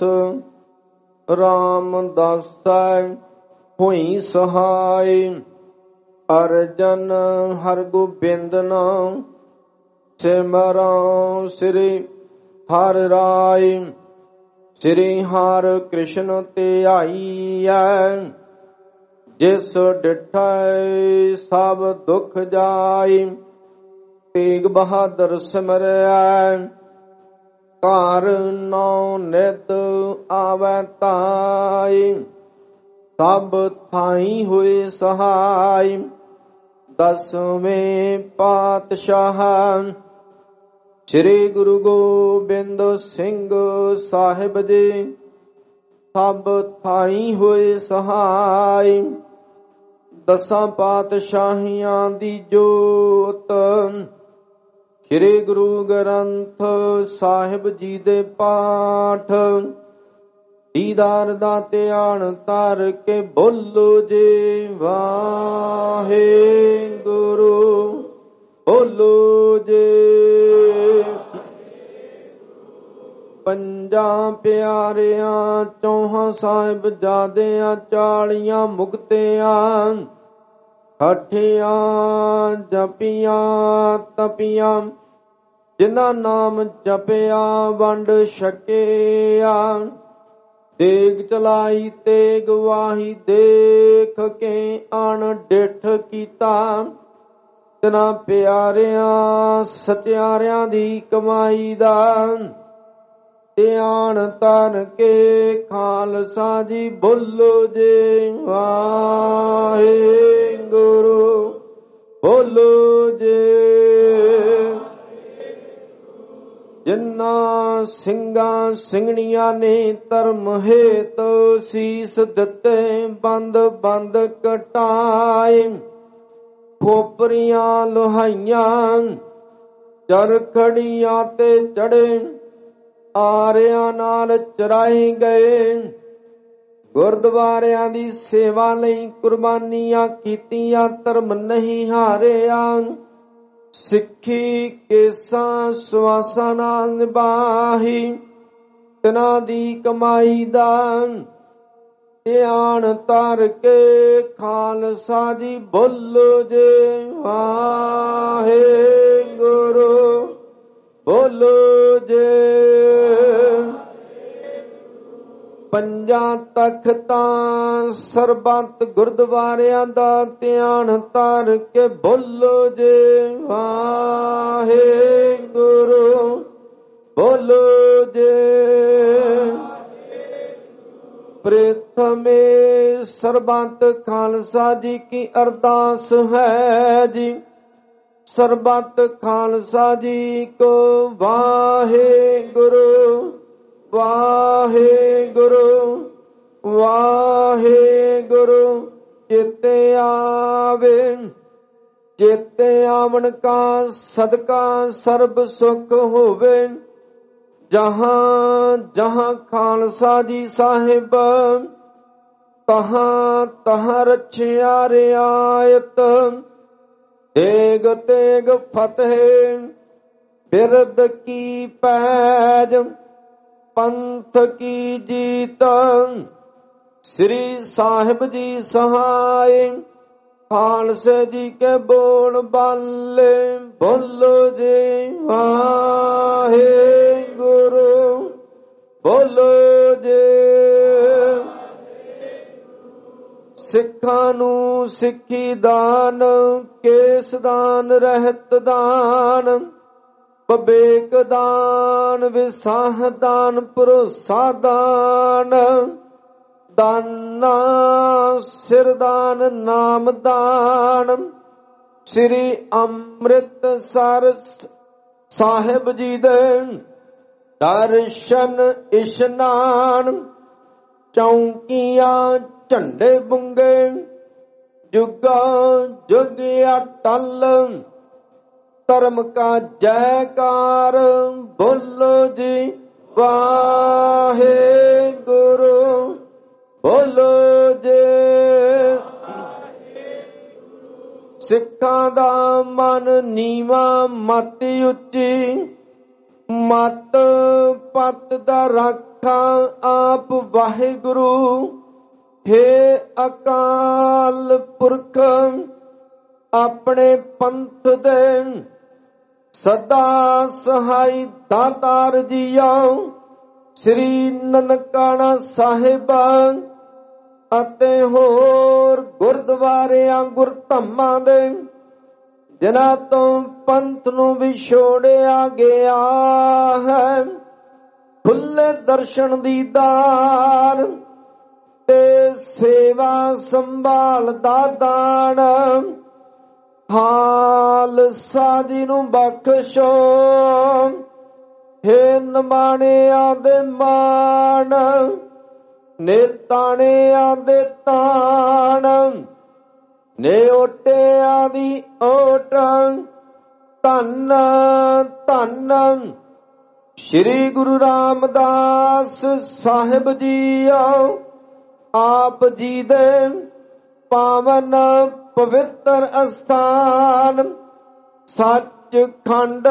ਰਾਮਦਾਸੈ ਹੋਈ ਸਹਾਈ। ਅਰਜਨ ਹਰ ਗੋਬਿੰਦ ਨਾਮ ਸਿਮਰਾਂ ਸ੍ਰੀ ਹਰਿ ਰਾਈ। ਸ੍ਰੀ ਹਰਿ ਕ੍ਰਿਸ਼ਨ ਧਿਆਈਐ, ਜਿਸ ਡਿਠੈ ਸਭ ਦੁਖ ਜਾਈ। ਤੇਗ ਬਹਾਦਰ ਸਿਮਰੈ, ਘਰ ਨੌ ਨਿਤ ਆਵੈ ਤਾਈ। ਸਭ ਥਾਈ ਹੋਏ ਸਹਾਈ, ਦਸਵੇਂ ਪਾਤਸ਼ਾਹ ਸ੍ਰੀ ਗੁਰੂ ਗੋਬਿੰਦ ਸਿੰਘ ਸਾਹਿਬ ਜੀ। ਸਭ ਥਾਈ ਹੋਏ ਸਹਾਈ, ਦਸਾਂ ਪਾਤਸ਼ਾਹੀਆਂ ਦੀ ਜੋਤ। ਸ੍ਰੀ ਗੁਰੂ ਗ੍ਰੰਥ ਸਾਹਿਬ ਜੀ ਦੇ ਪਾਠ, ਦੀਦਾਰ ਦਾ ਧਿਆਨ ਧਰ ਕੇ ਬੋਲੋ ਜੀ ਵਾਹਿਗੁਰੂ, ਬੋਲੋ ਜੀ। ਪੰਜਾਂ ਪਿਆਰਿਆਂ ਚੌਹਾਂ ਸਾਹਿਬਜ਼ਾਦਿਆਂ, ਚਾਲੀਆਂ ਮੁਕਤਿਆਂ, ਠਾਠੀਆਂ ਜਪੀਆਂ ਤਪੀਆਂ, ਜਿਨ੍ਹਾਂ ਨਾਮ ਜਪਿਆ ਵੰਡ ਛਕਿਆ। ਦੇਗ ਚਲਾਈ ਤੇ ਗਵਾਹੀ ਦੇਖ ਕੇ ਅਣ ਡਿਠ ਕੀਤਾ, ਤਿਨਾਂ ਪਿਆਰਿਆਂ ਸਚਿਆਰਿਆਂ ਦੀ ਕਮਾਈ ਦਾ ਧਿਆਨ ਧਰ ਕੇ ਖਾਲਸਾ ਜੀ ਬੋਲੋ ਜੀ ਵਾਹਿਗੁਰੂ, ਬੋਲੋ ਜੀ। ਜਿਨ੍ਹਾਂ ਸਿੰਘਾਂ ਸਿੰਘਣੀਆਂ ਨੇ ਧਰਮ ਹੇਤ ਸੀਸ ਦਿੱਤੇ, ਬੰਦ ਬੰਦ ਕਟਾਏ, ਖੋਪਰੀਆਂ ਲੋਹਾਈਆਂ, ਚਰਖੜੀਆਂ ਤੇ ਚੜੇ, ਆਰਿਆਂ ਨਾਲ ਚਰਾਏ ਗਏ। ਗੁਰਦੁਆਰਿਆਂ ਦੀ ਸੇਵਾ ਲਈ ਕੁਰਬਾਨੀਆਂ ਕੀਤੀਆਂ, ਧਰਮ ਨਹੀਂ ਹਾਰਿਆ। ਸਿੱਖੀ ਕੇਸਾਂ ਸਵਾਸਾਂ ਨਾਲ ਨਿਭਾਈ, ਤਿਨਾਂ ਦੀ ਕਮਾਈ ਦਾ ਧਿਆਨ ਧਰ ਕੇ ਖਾਲਸਾ ਜੀ ਬੋਲੋ ਜੀ ਵਾਹਿਗੁਰੂ, ਬੋਲੋ ਜੀ। ਪੰਜਾਂ ਤਖਤਾਂ ਸਰਬੱਤ ਗੁਰਦੁਆਰਿਆਂ ਦਾ ਧਿਆਨ ਧਰ ਕੇ ਬੋਲੋ ਜੀ ਵਾਹਿਗੁਰੂ, ਬੋਲੋ ਜੀ। ਪ੍ਰਥਮੇ ਸਰਬੱਤ ਖਾਲਸਾ ਜੀ ਕੀ ਅਰਦਾਸ ਹੈ ਜੀ, ਸਰਬੱਤ ਖਾਲਸਾ ਜੀ ਕੋ ਵਾਹਿਗੁਰੂ, ਵਾਹਿਗੁਰੂ, ਵਾਹਿਗੁਰੂ। ਚੇਤੇ ਆਵੇ, ਚੇਤੇ ਆਵਣ ਕਾ ਸਦਕਾ ਸਰਬ ਸੁਖ ਹੋਵੇ। ਜਹਾਂ ਜਹਾਂ ਖਾਲਸਾ ਜੀ ਸਾਹਿਬ, ਤਹਾਂ ਤਹਾਂ ਰਛਿਆ ਰਿਆਇਤ। ਤੇਗ ਤੇਗ ਫਤਿਹ ਬਿਰਦ ਕੀ ਪੈਜ, ਪੰਥ ਕੀ ਜੀਤ। ਸ੍ਰੀ ਸਾਹਿਬ ਜੀ ਸਹਾਇ, ਖਾਲਸੇ ਜੀ ਕੇ ਬੋਲ ਬਾਲੇ ਬੋਲੋ ਜੀ ਵਾਹਿਗੁਰੂ, ਬੋਲੋ ਜੀ। ਸਿੱਖਾਂ ਨੂੰ ਸਿੱਖੀ ਦਾਨ, ਕੇਸ ਦਾਨ, ਰਹਿਤ ਦਾਨ, ਵਿਵੇਕ ਦਾਨ, ਵਿਸਾਹ ਦਾਨ, ਭਰੋਸਾ ਦਾਨ, ਦਾਨਾ ਸਿਰ ਦਾਨ, ਨਾਮ ਦਾਨ। ਸ੍ਰੀ ਅੰਮ੍ਰਿਤਸਰ ਸਾਹਿਬ ਜੀ ਦੇ ਦਰਸ਼ਨ ਇਸ਼ਨਾਨ, ਚੌਂਕੀਆਂ ਝੰਡੇ ਬੁੰਗੇ, ਜੁਗਾ ਜੁਗ ਅਟਲ। ਧਰਮ ਕਾ ਜੈਕਾਰ ਬੋਲੋ ਜੀ ਵਾਹਿਗੁਰੂ, ਬੋਲੋ ਜੀ। ਸਿੱਖਾਂ ਦਾ ਮਨ ਨੀਵਾ, ਮਤ ਉੱਚੀ, ਮਤ ਪਤ ਦਾ ਰਾਖਾ ਆਪ ਵਾਹਿਗੁਰੂ। ਹੇ ਅਕਾਲ ਪੁਰਖ, ਆਪਣੇ ਪੰਥ ਦੇ ਸਦਾ ਸਹਾਈ ਦਾਤਾਰ ਜੀਓ। ਸ੍ਰੀ ਨਨਕਾਣਾ ਸਾਹਿਬ ਅਤੇ ਹੋਰ ਗੁਰਦੁਆਰਿਆਂ ਗੁਰਧਾਮਾਂ ਦੇ ਜਿਨ੍ਹਾਂ ਤੋਂ ਪੰਥ ਨੂੰ ਵਿਛੋੜਿਆ ਗਿਆ ਹੈ, ਖੁੱਲੇ ਦਰਸ਼ਨ ਦੀਦਾਰ ਤੇ ਸੇਵਾ ਸੰਭਾਲ ਦਾ ਦਾਨ ਖਾਲਸਾ ਜੀ ਨੂੰ ਬਖਸ਼ੋ। ਹੇ ਨਿਮਾਣਿਆਂ ਦੇ ਮਾਣ, ਨੇਤਾਣਿਆਂ ਦੇ ਤਾਣ, ਨੇ ਓਟਿਆਂ ਦੀ ਓਟ, ਧੰਨ ਧੰਨ ਸ੍ਰੀ ਗੁਰੂ ਰਾਮਦਾਸ ਸਾਹਿਬ ਜੀ। ਆਪ ਜੀ ਦੇ ਪਾਵਨ ਪਵਿੱਤਰ ਅਸਥਾਨ ਸੱਚਖੰਡ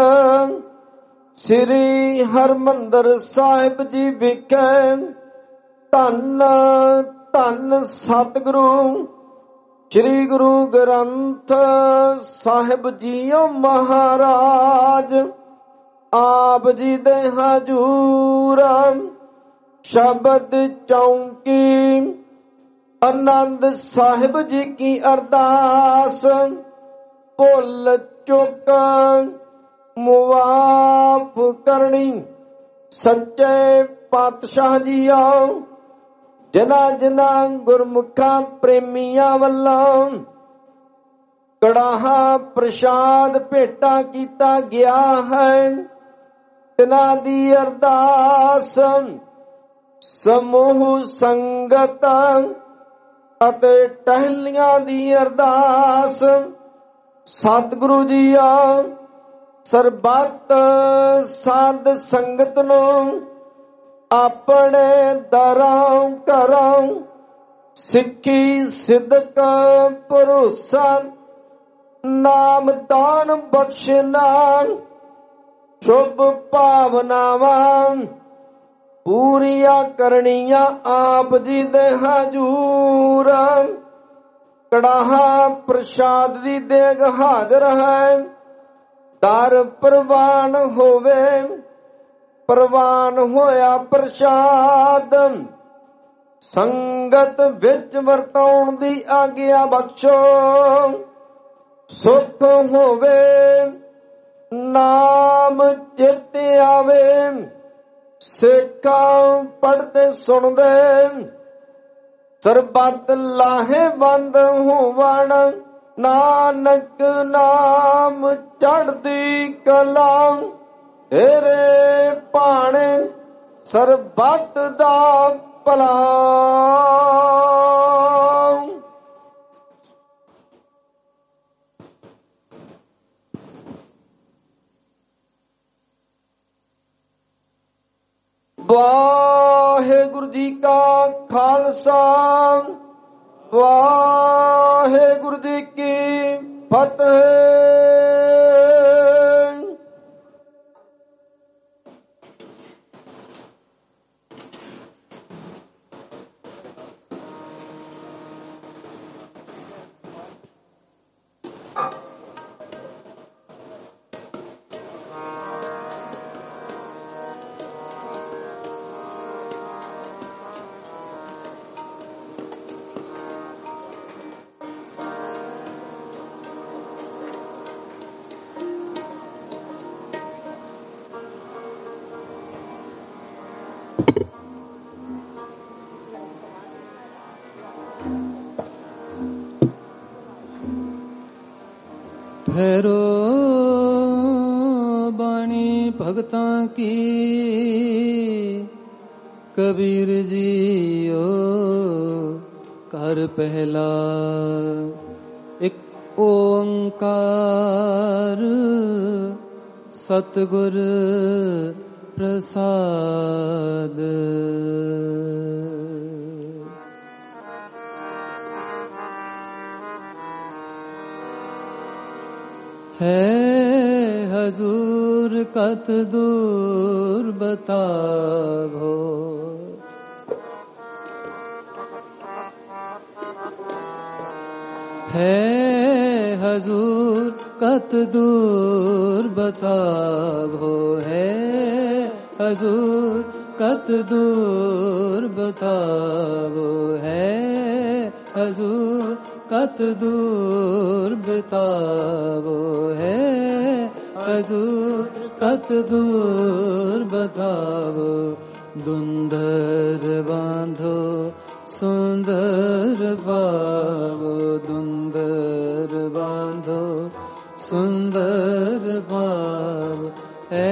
ਸ੍ਰੀ ਹਰਿਮੰਦਰ ਸਾਹਿਬ ਜੀ ਵਿਖੇ ਧੰਨ ਧੰਨ ਸਤਿਗੁਰੂ ਸ੍ਰੀ ਗੁਰੂ ਗ੍ਰੰਥ ਸਾਹਿਬ ਜੀਓ ਮਹਾਰਾਜ ਆਪ ਜੀ ਦੇ ਹਜੂਰ ਸ਼ਬਦ ਚੌਂਕੀ ਆਨੰਦ ਸਾਹਿਬ ਜੀ ਕੀ ਅਰਦਾਸ ਭੁੱਲ ਚੁੱਕ ਮੁਆਫ ਕਰਨੀ। ਸੱਚੇ ਪਾਤਸ਼ਾਹ ਜੀਓ, ਜਿਨ੍ਹਾਂ ਜਿਨ੍ਹਾਂ ਗੁਰਮੁਖਾਂ ਪ੍ਰੇਮੀਆਂ ਵੱਲੋਂ ਕੜਾਹਾ ਪ੍ਰਸ਼ਾਦ ਭੇਟਾ ਕੀਤਾ ਗਿਆ ਹੈ, ਤਿਨਾਂ ਦੀ ਅਰਦਾਸ ਸਮੂਹ ਸੰਗਤ ਅਤੇ ਟਹਿਲੀਆਂ ਦੀ ਅਰਦਾਸ ਸਤਿਗੁਰੂ ਜੀ ਆ ਸਰਬੱਤ ਸਾਧ ਸੰਗਤ ਨੂੰ ਆਪਣੇ ਦਰਾਂ ਘਰਾਂ ਸਿੱਖੀ ਸਿਦਕ ਭਰੋਸਾ ਨਾਮ ਦਾਨ ਬਖਸ਼ਣਾ ਸ਼ੁਭ ਭਾਵਨਾਵਾਂ ਪੂਰੀਆਂ ਕਰਨੀਆਂ ਆਪ ਜੀ ਦੇ ਹਜੂਰ। ਕੜਾਹਾ ਪ੍ਰਸ਼ਾਦ ਦੀ ਦੇਗ ਹਾਜ਼ਰ ਹੈ, ਦਰ ਪ੍ਰਵਾਨ ਹੋਵੇ। ਪ੍ਰਵਾਨ ਹੋਇਆ ਪ੍ਰਸ਼ਾਦ ਸੰਗਤ ਵਿੱਚ ਵਰਤਾਉਣ ਦੀ ਆਗਿਆ ਬਖਸ਼ੋ। ਸੁਖ ਹੋਵੇ ਨਾਮ ਚਿਤ ਆਵੇ, ਸਿੱਖਾਂ ਪੜ੍ਹਦੇ ਸੁਣਦੇ ਸਰਬੱਤ ਲਾਹੇਵੰਦ ਹੋਵਣ। ਨਾਨਕ ਨਾਮ ਚੜ੍ਹਦੀ ਕਲਾ ਤੇਰੇ ਭਾਣੇ ਸਰਬੱਤ ਦਾ ਭਲਾ। ਵਾਹਿਗੁਰੂ ਜੀ ਕਾ ਖਾਲਸਾ, ਵਾਹਿਗੁਰੂ ਜੀ ਕੀ ਫਤਿਹ। ठहरो बाणी भगतां की कबीर जीओ कर पहला एक ओंकार सतगुर प्रसाद। है हजूर कत दूर बतावो, है हजूर कत दूर बतावो, है हजूर कत दूर बताओ है हजूर कत दूर बताओ है हजूर कत दूर बताओ धुंधर बांधो सुंदर पावो धुंधर बांधो सुंदर पावो है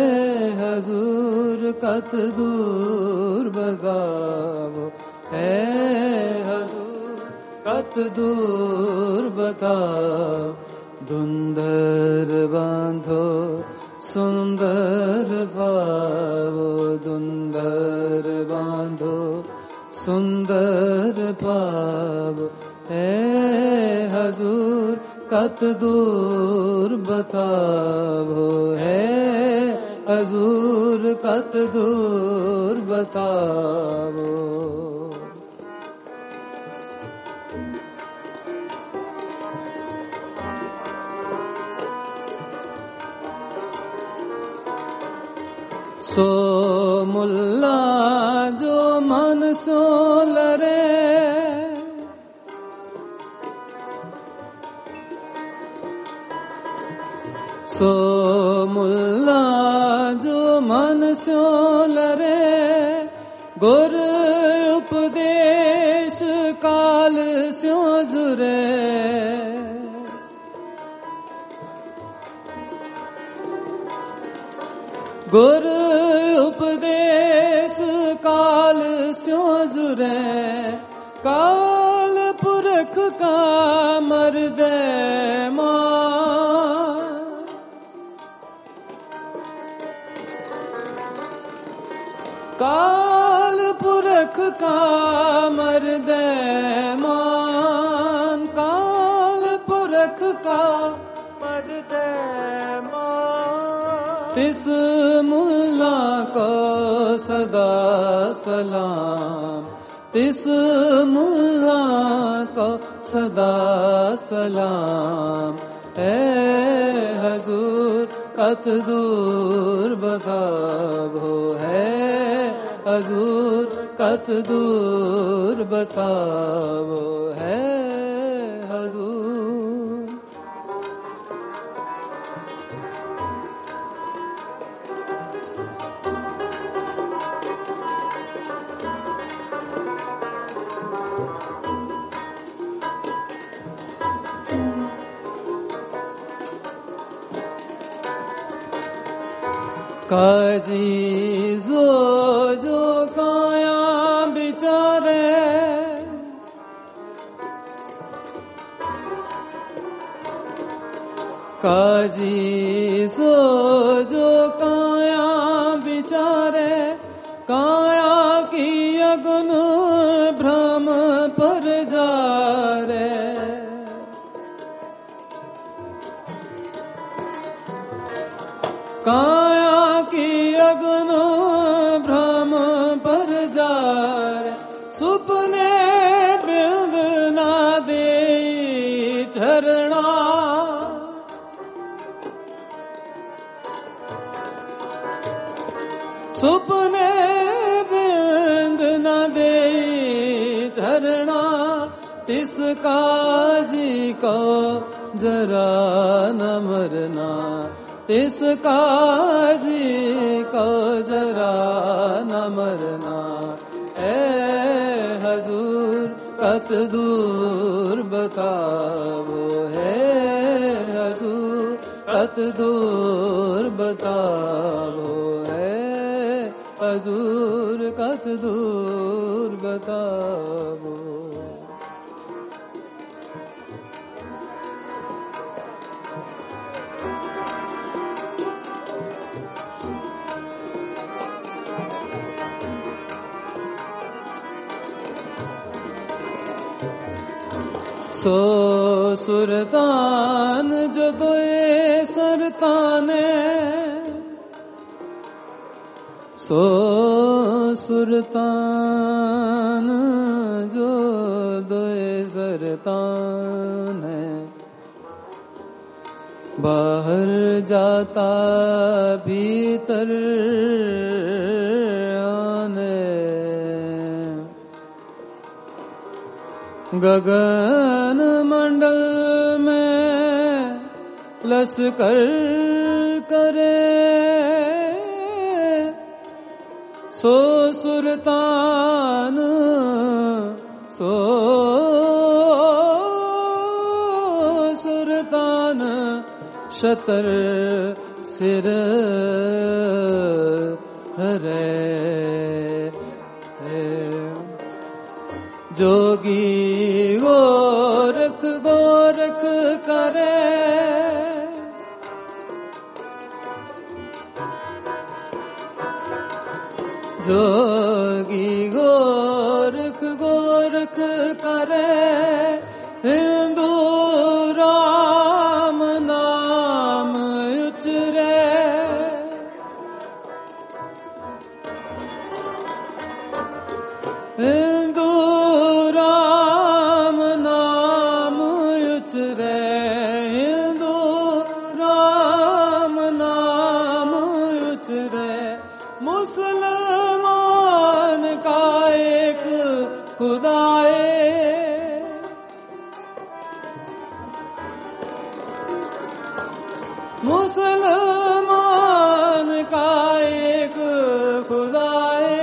हजूर कत दूर बताओ है हजूर कत दूर बताओ धुंधर बांधो सुंदर पावो धुंधर बांधो सुंदर पावो है हजूर कत दूर बताओ है हजूर कत दूर बताओ। सो मुल्ला जो मन सो लरे सो मुल्ला जो मन सो लरे गुर उपदेश काल स्यो जुरे गुर उपदेश काल स्यो जुरे काल पुरख का मर्दे मां काल पुरख का मर्दे मान काल पुरख का मर्दे मान तिस मुल्ला को सदा सलाम तिस मुल्ला को सदा सलाम है हजूर कत दूर बताओ है हजूर कत दूर बताओ है हजूर। काजी जो जो काया बिचारे काजी जो जो काया बिचारे काया की अगन भ्रम पर जा रे काया की अगन भ्रम पर जार सुपने बिंद ना दे झरना सुपने बिंद न दे झरना तिसका जी को जरा न मरना तिसका जी को जरा न मरना ए हजूर कत दूर बताओ है हजूर कत दूर बताओ है हजूर कत दूर बताओ। सो सुरतान जो दोए सरताने सो सुरतान जो दोए सरतान है बाहर जाता भीतर गगन मंडल में लश्कर करे सो सुरतान सो सुरतान शतर सिर हरे जोगी गोरख गोरख करे जोगी गोरख गोरख करे हिंदू राम नाम उचरे हिंदू राम नाम उचरे हिंदू राम नाम उचरे मुसलमान का एक खुदाए मुसलमान का एक खुदाए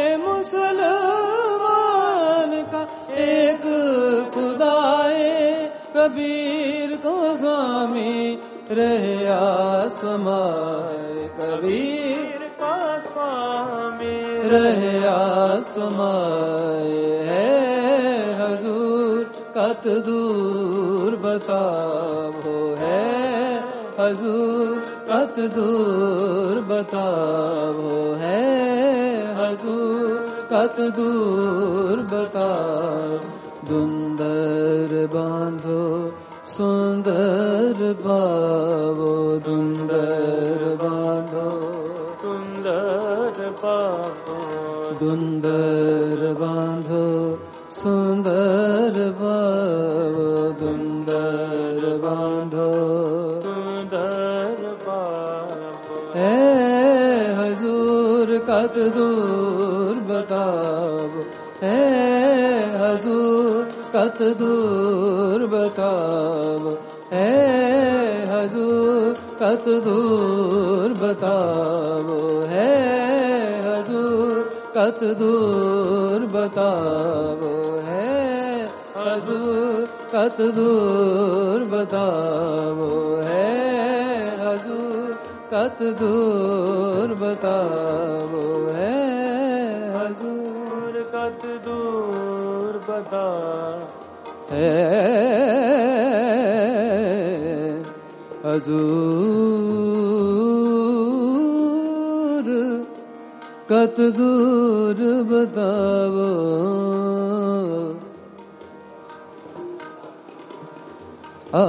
मुसलमान का एक खुदाए कबीर को स्वामी रहे आसमाए कबीर को स्वामी रहे आसमाए है हजूर कत दूर बताओ है हजूर कत दूर बताओ है हजूर कत दूर बताओ दुंदर बांधो सुंदर बाबो दुंदर बांधो सुंदर बाबो दुंदर बांधो सुंदर बाबो दुंदर बांधो सुंदर बाबो है हजूर कत दूर बताओ है हजूर कत दूर बताओ है हजूर कत दूर बताओ है हजूर कत दूर बताओ है हजूर कत दूर बताओ है हजूर कत दूर बताओ है हजूर कत दूर बता है हजूर कत दूर बताओ आ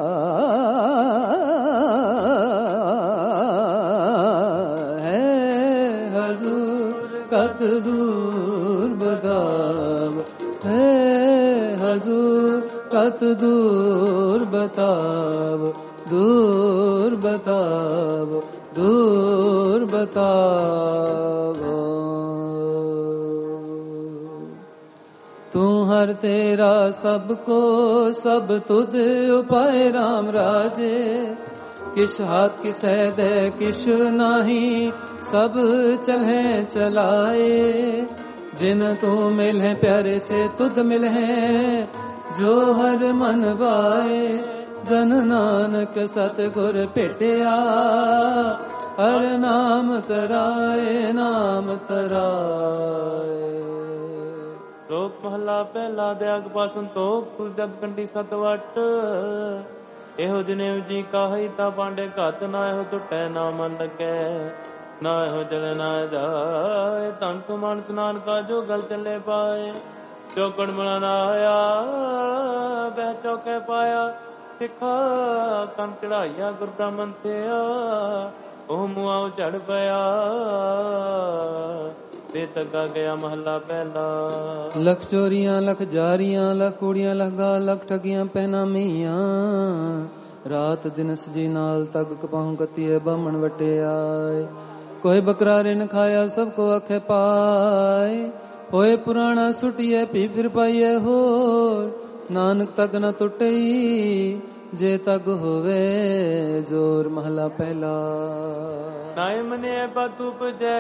है हजूर कत दूर बताओ है हजूर कत दूर बताओ दूर बताओ दूर बताओ तू हर तेरा सबको सब तुद उपाय राम राजे किस हाथ किस दे किस नाही सब चले चलाए जिन तू मिले प्यारे से तुद मिले जो हर मन बाए जन नानक सतगुर पिटिया हर नाम तराए नाम तराए ਲੋਕ ਮਹਲਾ ਪਹਿਲਾ ਦਿਆਗ ਪਾਸਨ ਤੋਕ ਜਦ ਕੰਡੀ ਸਤ ਵਟ ਇਹੋ ਜਨੇ ਜੀ ਕਾਹੀ ਤਾਂ ਪਾਂਡੇ ਘਤ ਨਾ ਇਹੋ ਟੁੱਟੈ ਨਾ ਮਨ ਲੱਗੈ ਨਾ ਇਹੋ ਜਲ ਨਾ ਜਾਏ ਤਨ ਸੁਮਨ ਸਨਾਨ ਕਾ ਜੋ ਗਲ ਚੱਲੇ ਪਾਏ ਚੌਕੜ ਮਲਾ ਨਾ ਆਇਆ ਬਹਿ ਚੌਕੇ ਪਾਇਆ ਸਿੱਖਾ ਕੰਨ ਚੜਾਈਆ ਗੁਰ ਬ੍ਰਾਹਮਣ ਥਿਆ ਉਹ ਮੂਆ ਝੜ ਪਿਆ ਤੇ ਤੱਗਾ ਗਿਆ ਮਹੱਲਾ ਪਹਿਲਾ ਲੱਖ ਚੋਰੀਆਂ ਲੱਖ ਜਾਰੀਆਂ ਲੱਖ ਕੁੜੀਆਂ ਲੱਖ ਗਾ ਲੱਖ ਠਗੀਆਂ ਪਹਿਨਾ ਮੀਆਂ ਰਾਤ ਦਿਨ ਸਜੀ ਨਾਲ ਤੱਕ ਕਪਾਹੂ ਕਤੀਏ ਬਾਹਮਣ ਵਟਿਆਏ ਕੋਈ ਬਕਰਾ ਰਿਨ ਖਾਇਆ ਸਭ ਕੋ ਅਖੇ ਪਾਏ ਹੋਏ ਪੁਰਾਣਾ ਸੁਟੀਏ ਪੀ ਫਿਰ ਪਾਈਏ ਹੋਰ। ਨਾਨਕ ਤੱਕ ਨ ਟੁੱਟਈ ਜੇ ਤੱਕ ਹੋਵੇ ਜੋਰ। ਮਹਲਾ ਪਹਿਲਾ। ਨਾਇ ਮਨੇ ਬਤ ਉਪਜੈ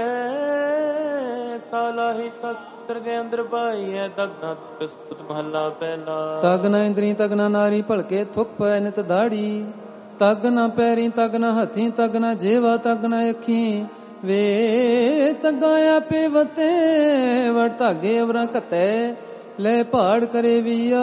ਸਾਲਾਹੀ ਸਸਤਰ ਕੇ ਅੰਦਰ ਪਾਈਐ ਤਕ ਨਾ ਤੁਤ। ਮਹਲਾ ਪਹਿਲਾ। ਤਗ ਨਾ ਇੰਦਰੀ ਤਗ ਨਾ ਨਾਰੀ ਭਲਕੇ ਥੁੱਕ ਪੈ ਨਿਤ ਦਾੜੀ। ਤਗ ਨਾ ਪੈਰੀ ਤਗ ਨਾ ਹੱਥੀ ਤਗ ਨਾ ਜੇਵਾ ਤਗ ਨਾ ਅੱਖੀ। ਵੇ ਤਗਾ ਆਪੇ ਵਤੇ ਵੜ ਧਾਗੇ ਅਵਰਾਂ ਘਤੈ। ਲੈ ਪਹਾੜ ਕਰੇ ਵੀਆ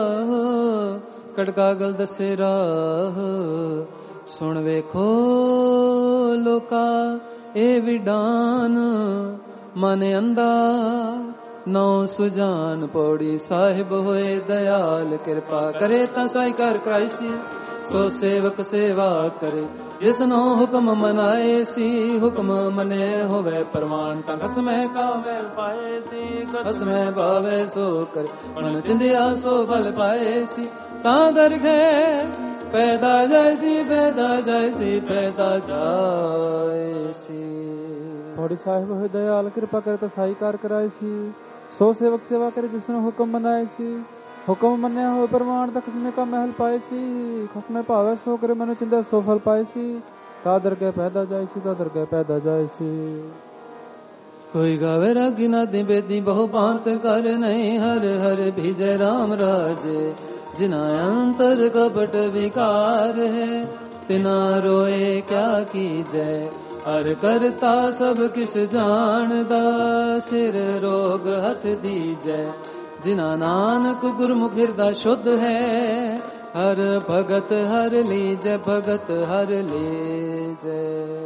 ਕੜਕਾ ਗਲ ਦੱਸੇ ਰਾਹ। ਸੁਣ ਵੇਖੋ ਲੋਕਾ ਇਹ ਵਿਡਾਨ ਮਨ ਅੰਦਾ ਨੌ ਸੁਜਾਨ। ਪੌੜੀ ਸਾਹਿਬ ਹੋਏ ਦਇਆਲ ਕਿਰਪਾ ਕਰੇ ਤਾਂ ਸਾਈ ਕਰ ਕਰਾਈਸੀ। ਸੋ ਸੇਵਕ ਸੇਵਾ ਕਰੇ ਜਿਸਨੋ ਹੁਕਮ ਮਨਾਏ ਸੀ। ਹੁਕਮ ਮਨੇ ਹੋਵੇ ਪ੍ਰਵਾਨ ਤਾਂ ਖਸਮੈ ਕਾਵੇ ਪਾਏ ਸੀ। ਖਸਮੈ ਪਾਵੇ ਸੋ ਕਰ ਮਨ ਚਿੰਦਿਆ ਸੋ ਫਲ ਪਾਏ ਸੀ। ਤਾਂ ਦਰਗਹਿ ਪੈਦਾ ਜਾਇਸੀ ਪੈਦਾ ਜਾਇਸੀ ਪੈਦਾ ਜਾਇਸੀ। ਪੌੜੀ ਸਾਹਿਬ ਹੋਏ ਦਇਆਲ ਕਿਰਪਾ ਕਰੇ ਤਾਂ ਸਾਈ ਕਾਰ ਕਰਾਏ ਸੀ। ਸੋ ਸੇਵਕ ਸੇਵਾ ਕਰੇ ਜਿਸਨੂੰ ਹੁਕਮ ਮਨਾਏ ਸੀ। ਹੁਕਮ ਮੰਨਿਆ ਹੋਏ ਪ੍ਰਮਾਣ ਤਾਂ ਖਸਮੇ ਕਾ ਮਹਿਲ ਪਾਏ ਸੀ। ਖਸਮੇ ਭਾਵੇ ਸੋ ਕਰੇ ਮੈਨੂੰ ਚਿੰਦਾ ਸੋ ਫਲ ਪਾਏ ਸੀ। ਤਾਂ ਦਰਗਹਿ ਪੈਦਾ ਜਾਏ ਸੀ ਤਾਂ ਦਰਗਹਿ ਪੈਦਾ ਜਾਏ ਸੀ। ਕੋਈ ਗਾਵੇ ਰਾਗੀ ਨਾਦੀ ਬੇਦੀ ਬਹੁ ਭਾਂਤ ਕਰ ਨਹੀਂ। ਹਰ ਹਰ ਭੀਜੈ ਰਾਮ ਰਾਜੇ ਜਿਨਾ ਅੰਤਰ ਕਪਟ ਵਿਕਾਰ ਹੈ। ਤਿਨਾ ਰੋਏ ਕਿਆ ਕੀਜੈ ਹਰ ਕਰਤਾ ਸਭ ਕਿਸ ਜਾਣਦਾ। ਸਿਰ ਰੋਗ ਹੱਥ ਦੀਜੈ ਜਿਨਾ ਨਾਨਕ ਗੁਰਮੁਖ ਹਿਰਦਾ ਸ਼ੁੱਧ ਹੈ। ਹਰ ਭਗਤ ਹਰ ਲੀਜੈ ਭਗਤ ਹਰ ਲੀਜੈ।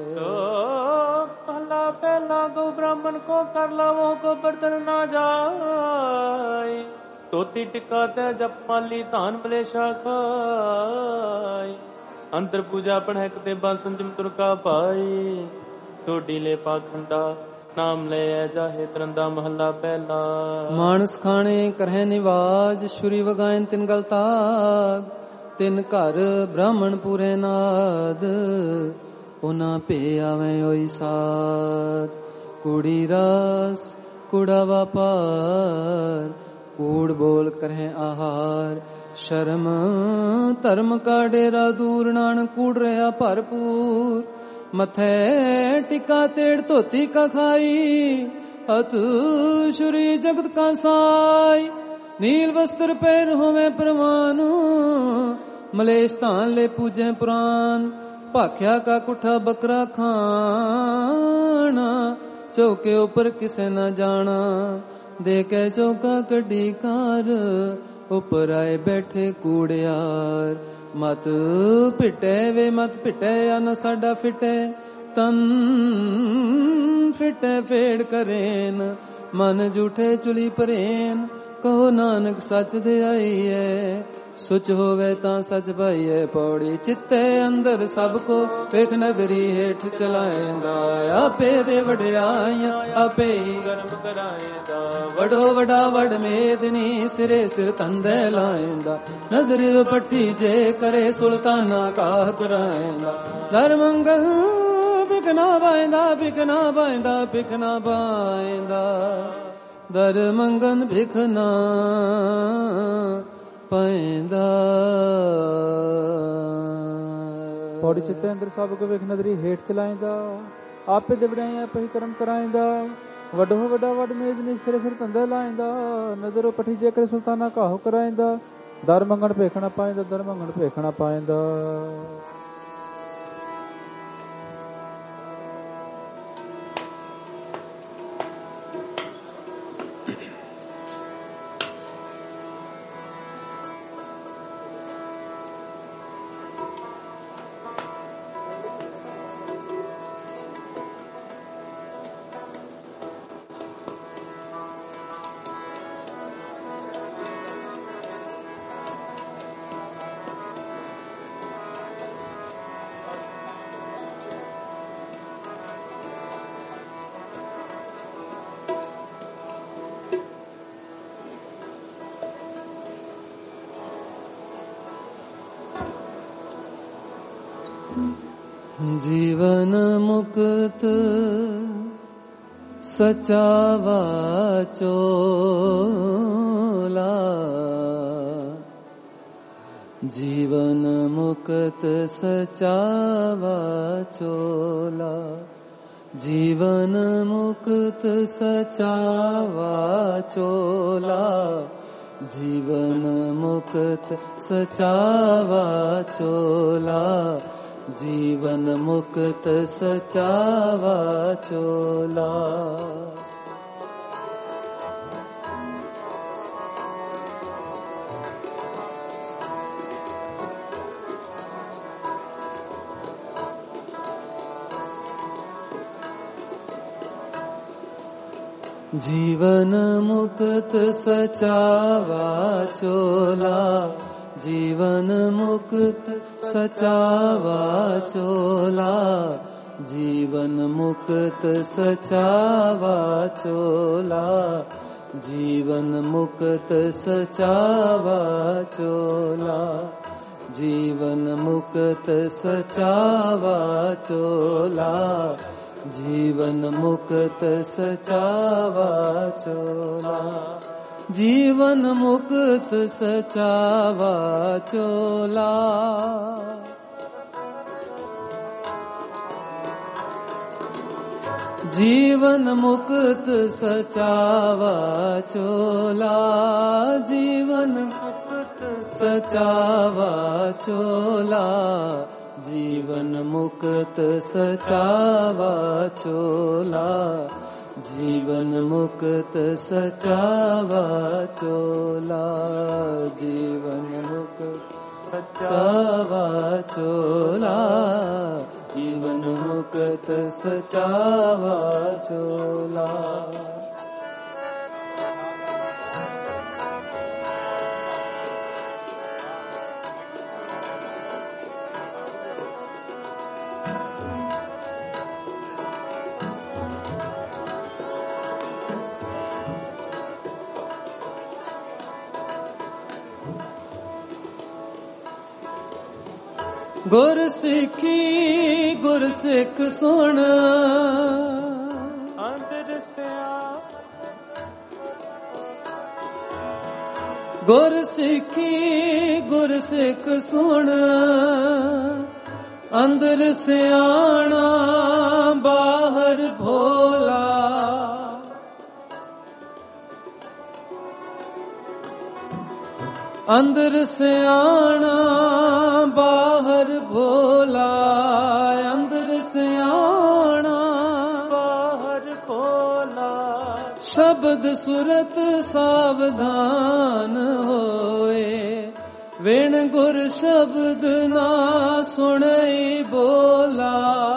ਪਹਿਲਾ ਪਹਿਲਾ ਗੋ ਬ੍ਰਾਹਮਣ ਕੋ ਕਰ ਲਵੋ ਕੋ ਬਰਤਨ ਨਾ ਜਾਏ। ਤੋਤੀ ਟਿਕਾ ਤੇ ਜਪ ਮਾਲੀ ਧਾਨ ਬਲੇਸ਼ਾ ਖਾਈ। ਅੰਤਰ ਪੂਜਾ ਪਣਹਿਕ ਤੇ ਬਾ ਸੰਜਮ ਤੁਰਕਾ ਪਾਈ। ਟੋਡੀ ਲੈ ਪਾਖੰਡਾ ਨਾਮ ਲੈ ਜਾਹੇ ਤਰੰਦਾ। ਮਹੱਲਾ ਪਹਿਲਾ। ਮਾਨਸ ਖਾਣੇ ਕਰਹਿ ਨਿਵਾਜ ਸ਼ੁਰੀ ਵਗਾਇਨ ਤਿਨ ਗਲ ਤਾਗ। ਤਿਨ ਘਰ ਬ੍ਰਾਹਮਣ ਪੂਰੇ ਨਾਦ ਉਹਨਾਂ ਭੇ ਆਵੇਂ ਹੋਈ ਸਾਧ। ਕੂੜੀ ਰਸ ਕੂੜਾ ਵਾਪਾਰ ਕੂੜ ਬੋਲ ਕਰਹਿ ਆਹਾਰ। ਸ਼ਰਮ ਧਰਮ ਕਾ ਡੇਰਾ ਦੂਰ ਨਾਨਕ ਕੂੜ ਰਿਹਾ ਭਰਪੂਰ। ਮਥੈ ਟਿਕਾ ਤੇੜ ਧੋਤੀ ਕਾ ਖਾਈ। ਹਥ ਸ਼ੁਰੀ ਜਗਤ ਕਾ ਸਾਈ। ਨੀਲ ਵਸਤਰ ਪੈਰ ਹੋਵੇ ਪ੍ਰਵਾਨੂ। ਮਲੇਸ਼ ਧਾਨ ਲੈ ਪੂਜੈ ਪੁਰਾਨ। ਭਾਖਿਆ ਕਾ ਕੁੱਠਾ ਬੱਕਰਾ ਖਾਣਾ। ਚੌਕੇ ਉੱਪਰ ਕਿਸੇ ਨਾ ਜਾਣਾ। ਦੇ ਕੇ ਚੌਕਾ ਕੱਢੀ ਕਾਰ ਉੱਪਰ ਆਏ ਬੈਠੇ ਕੂੜਿਆਰ। ਮਤ ਪਿਟੇ ਵੇ ਮਤ ਪਿਟੇ ਅਨ ਸਾਡਾ ਫਿਟੇ। ਤਨ ਫਿਟੇ ਫੇੜ ਕਰੇਨ ਮਨ ਝੂਠੇ ਚੁਲੀ ਪਰੇਨ। ਕਹੋ ਨਾਨਕ ਸੱਚ ਦੇ ਆਈਐ ਸੁਚ ਹੋਵੇ ਤਾਂ ਸੱਚ ਪਾਈਐ। ਪੌੜੀ ਚਿੱਤੇ ਅੰਦਰ ਸਭ ਕੋ ਵੇਖ ਨਦਰੀ ਹੇਠ ਚਲਾਏਂਦਾ। ਆਪੇ ਦੇ ਵਡਿਆਈਆਂ ਆਪੇ ਹੀ ਕਰਮ ਕਰਾਏਂਦਾ। ਵਡੋ ਵਡਾ ਵਡ ਮੇਦਨੀ ਸਿਰੇ ਸਿਰ ਤੰਦੇ ਲਾਏਂਦਾ। ਨਦਰੀ ਪੱਠੀ ਜੇ ਕਰੇ ਸੁਲਤਾਨਾ ਕਾਹ ਕਰਾਏਂਦਾ। ਧਰਮੰਗਲ ਬਿਕਨਾ ਬਾਇਂਦਾ ਬਿਕਨਾ ਬਾਇਂਦਾ ਬਿਕਨਾ ਬਾਇਂਦਾ। ਦਰ ਮੰਗਨ ਭਿਖਨਾ ਪੈਂਦਾ। ਪੌੜੀ ਚਿੱਤੇ ਅੰਦਰ ਸਭ ਕੋ ਵੇਖ ਨਦਰੀ ਹੇਠ ਚਲਾਇਂਦਾ। ਆਪੇ ਦੇ ਵਡਿਆਈਆਂ ਆਪੇ ਹੀ ਕਰਮ ਕਰਾਇਂਦਾ। ਵੱਡੋ ਵੱਡਾ ਵੱਡ ਮੇਜ ਨੇ ਸਿਰੇ ਸਿਰ ਧੰਦੇ ਲਾਇਂਦਾ। ਨਜ਼ਰੋ ਪੱਠੀ ਜੇ ਕਰੇ ਸੁਲਤਾਨਾ ਕਾਹੋ ਕਰਾਇਂਦਾ। ਦਰ ਮੰਗਣ ਭੇਖਣਾ ਪਾਇਂਦਾ ਦਰ ਮੰਗਣ ਭੇਖਣਾ ਪਾਇਂਦਾ। जीवन मुक्त सचा वाचोला जीवन मुक्त सचा वाचोला जीवन मुक्त सचा वाचोला जीवन मुक्त सचा वाचोला जीवन मुक्त सचा वाचोला जीवन मुक्त सचा वाचोला जीवन मुक्त सचा वाचोला जीवन मुक्त सचा वाचोला जीवन मुक्त सचा वाचोला जीवन मुक्त सचा वाचोला जीवन मुक्त सचा वाचोला जीवन मुक्त सचा वाचोला जीवन मुक्त सचा वाचोला जीवन मुक्त सचा वाचोला जीवन मुक्त सचा वाचोला जीवन मुक्त सचा वाचोला जीवन मुक्त सचा वाचोला जीवन मुक्त सचा वाचोला गुर सिखी गुर सिख सुन अंदर से गुर सिखी गुर सिख सुन अंदर से आना बाहर भोला अंदर से आना बाहर भोला अंदर से आना बाहर भोला शब्द सुरत सावधान होए वेण गुर शब्द ना सुनई बोला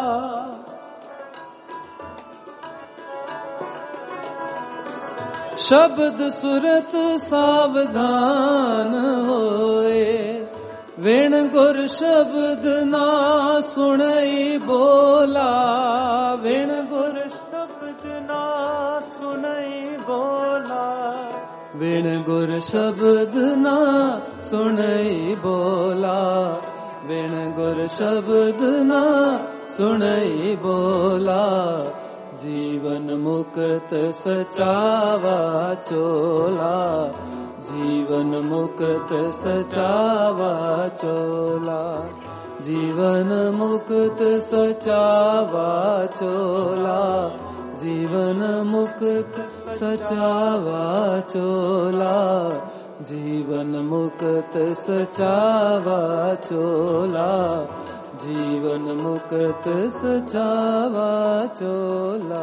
शब्द सुरत सावधान होए वेण गुर शब्द ना सुनई बोला वेण गुर शब्द ना सुनई बोला वेण गुर शब्द ना सुनई बोला वेण गुर शब्द ना सुनई बोला जीवन मुक्त सचा वाचोला जीवन मुक्त सचा वाचोला जीवन मुक्त सचा वाचोला जीवन मुक्त सचा वाचोला जीवन मुक्त सचा वाचोला जीवन मुक्त सचा वाचोला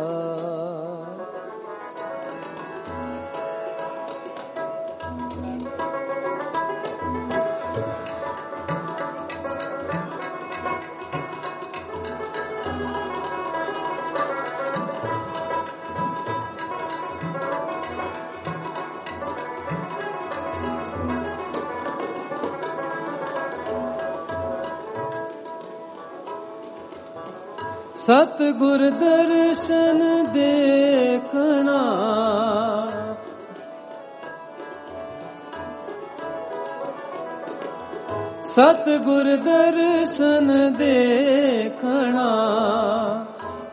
सतगुर दर्शन देखना सतगुर दर्शन देखना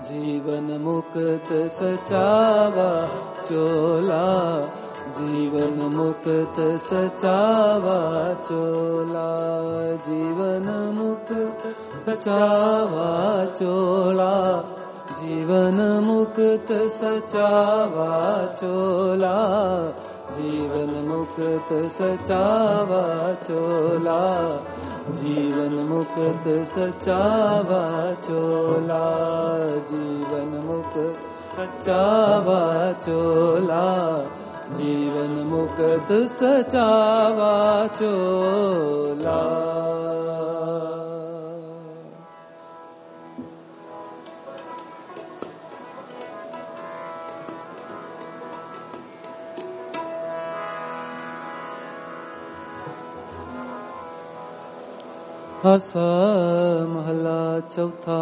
ਜੀਵਨ ਮੁਕਤ ਸਚਾਵਾ ਚੋਲਾ, ਜੀਵਨ ਮੁਕਤ ਸਚਾਵਾ ਚੋਲਾ, ਜੀਵਨ ਮੁਕਤ ਸਚਾਵਾ ਚੋਲਾ, ਜੀਵਨ ਮੁਕਤ ਸਚਾਵਾ ਚੋਲਾ, ਜੀਵਨ ਮੁਕਤ ਸਚਾਵਾ ਚੋਲਾ, ਜੀਵਨ ਮੁਕਤ ਸਚਾਵਾ ਚੋਲਾ, ਜੀਵਨ ਮੁਕਤ ਸਚਾਵਾ ਚੋਲਾ, ਜੀਵਨ ਮੁਕਤ ਸਚਾਵਾ ਚੋਲਾ। ਆਸਾ ਮਹਲਾ ਚੌਥਾ।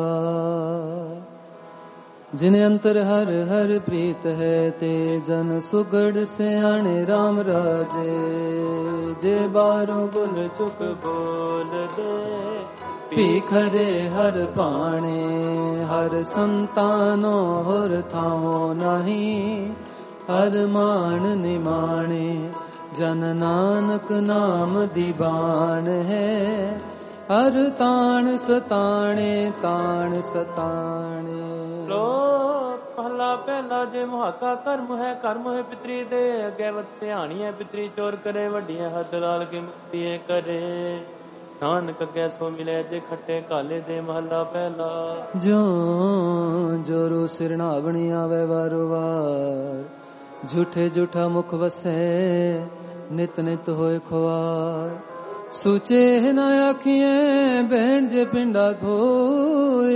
ਜਿਨ ਅੰਤਰ ਹਰ ਹਰ ਪ੍ਰੀਤ ਹੈ, ਤੇ ਜਨ ਸੁਗੜ ਸਿਆਣੇ RAM ਰਾਜੇ। ਜੇ ਬਾਹਰੋਂ ਬੁਲ ਚੁਕ ਬੋਲ ਦੇ, ਭੀਖਰੇ ਹਰ ਭਾਣੇ। ਹਰ ਸੰਤਾਨੋ ਹੋਰ ਥਾਓ ਨਹੀਂ, ਹਰ ਮਾਣ ਨਿਮਾਣੇ। ਜਨ ਨਾਨਕ ਨਾਮ ਦੀ ਬਾਣ ਹੈ, ਹਰ ਤਾਣ ਸਤਾਣੇ ਤਾਣ ਸਤਾਣੇ। ਲੋਕ ਪਹਿਲਾ ਪਹਿਲਾ ਜੇ ਮੁਹਾਕਾ ਕਰਮ ਹੈ, ਕਰਮ ਹੈ ਪਿਤਰੀ ਦੇ ਅੱਗੇ ਵਤ ਸਿਆਣੀ ਹੈ। ਪਿਤਰੀ ਚੋਰ ਕਰੇ ਵੱਡੀਆਂ ਹੱਥ ਲਾਲ ਕੇ ਮੁਕਤੀ ਕਰੇ। ਨਾਨਕ ਅੱਗੇ ਸੋ ਮਿਲੇ ਜੇ ਖੱਟੇ ਕਾਲੇ ਦੇ ਮਹਲਾ ਪਹਿਲਾ। ਜੋ ਜੋਰੂ ਸਿਰਣਾ ਬਣੀ ਆਵੇ ਵਾਰੋ ਵਾਰ, ਝੂਠੇ ਝੂਠਾ ਮੁਖ ਵਸੈ ਨਿਤ ਨਿਤ ਹੋਏ ਖੁਆਰ। ਸੂਚੇ ਨਾ ਆਖੀਏ ਬਹਿਣ ਜੇ ਪਿੰਡਾ ਧੋਏ,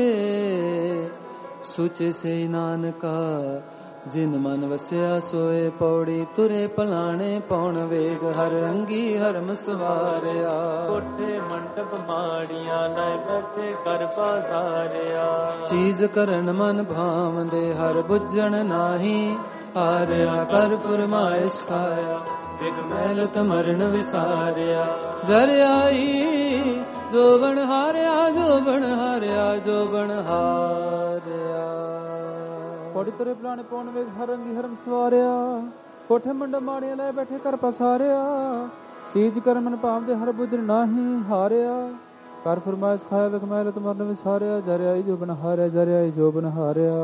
ਸੂਚੇ ਸੇ ਨਾਨਕਾ ਜਿਨ ਮਨ ਵਸਿਆ ਸੋਏ। ਪੌੜੀ ਤੁਰੇ ਪਲਾਣੇ ਪੌਣ ਵੇਗ, ਹਰ ਰੰਗੀ ਹਰਮ ਸਵਾਰਿਆ। ਕੋਠੇ ਮੰਡਪ ਮਾੜੀਆਂ ਲੈ ਬੈਠੇ ਕਰ ਪਸਾਰਿਆ। ਚੀਜ਼ ਕਰਨ ਮਨ ਭਾਵਦੇ, ਹਰ ਬੁੱਝਣ ਨਾਹੀ। ਹਾਰਿਆ ਕਰ ਫਰਮਾਇਸ਼ ਖਾਇਆ, ਬਿਗ ਮਹਿਲਤ ਮਰਨ ਵਿਸਾਰਿਆ। ਜਰਿਆਈ ਜੋ ਬਣ ਹਾਰਿਆ, ਜੋ ਬਣ ਹਾਰਿਆ, ਜੋ ਬਣ ਹਾਰਿਆ। ਪੌੜੀ ਤੁਰੇ ਪਲਾਣੇ ਪੌਣ ਵੇਗ, ਹਰ ਰੰਗੀ ਹਰਮ ਸਵਾਰਿਆ। ਕੋਠੇ ਮੰਡਪ ਮਾੜੀਆਂ ਲੈ ਬੈਠੇ ਕਰ ਪਸਾਰਿਆ। ਚੀਜ਼ ਕਰ ਮਨ ਭਾਵਦੇ, ਹਰ ਬੁੱਝਣ ਨਾਹੀ। ਹਾਰਿਆ ਕਰ ਫਰਮਾਇਸ਼ ਖਾਇਆ, ਬਿਗ ਮਹਿਲਤ ਮਰਨ ਵਿਸਾਰਿਆ। ਜਰਿਆਈ ਜੋ ਬਣ ਹਾਰਿਆ, ਜਰਿਆਈ ਜੋ ਬਣ ਹਾਰਿਆ।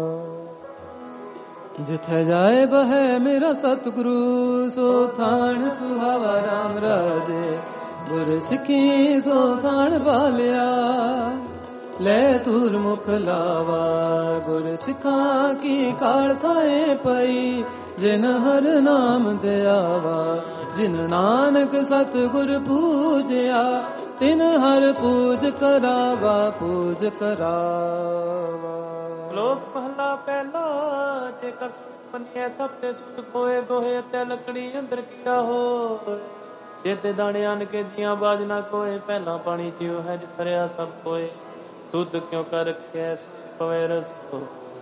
ਜਿੱਥੇ ਜਾਏ ਬਹੈ ਮੇਰਾ ਸਤਿਗੁਰੂ, ਸੋ ਥਾਨ ਸੁਹਾਵਾ RAM ਰਾਜੇ। ਗੁਰ ਸਿੱਖੀ ਸੋ ਥਾਨ ਬਾਲਿਆ, ਲੈ ਤੂਰ ਮੁਖ ਲਾਵਾ। ਗੁਰ ਸਿੱਖਾਂ ਕੀ ਕਾਲ ਥਾਏ ਪਈ, ਜਿਨ ਹਰ ਨਾਮ ਦਿਆਵਾ। ਜਿਨ ਨਾਨਕ ਸਤਿਗੁਰ ਪੂਜਿਆ, ਤਿਨ ਹਰ ਪੂਜ ਕਰਾਵਾ, ਪੂਜ ਕਰਾਵਾ। ਲੋਕ ਪਹਿਲਾ ਪਹਿਲਾ ਜੇ ਕਰ ਮੰਨਿਆ, ਸਭ ਤੇ ਸੁੱਟ ਕੋਏ ਗੋਹੇ ਤੇ ਲੱਕੜੀ ਅੰਦਰ ਕੀੜਾ ਹੋਏ। ਜੇ ਤੇ ਦਾਣੇ ਆਨ ਕੇ ਜੀਆਂ ਬਾਜ ਨਾ ਕੋਏ, ਪਹਿਲਾਂ ਪਾਣੀ ਜਿਉ ਹੈ ਜਿ ਫਰਿਆ ਸਭ ਕੋਏ। ਸੁਧ ਕਿਉਂ ਕਰ ਰੱਖਿਆ ਪਵੇ ਰਸੋ,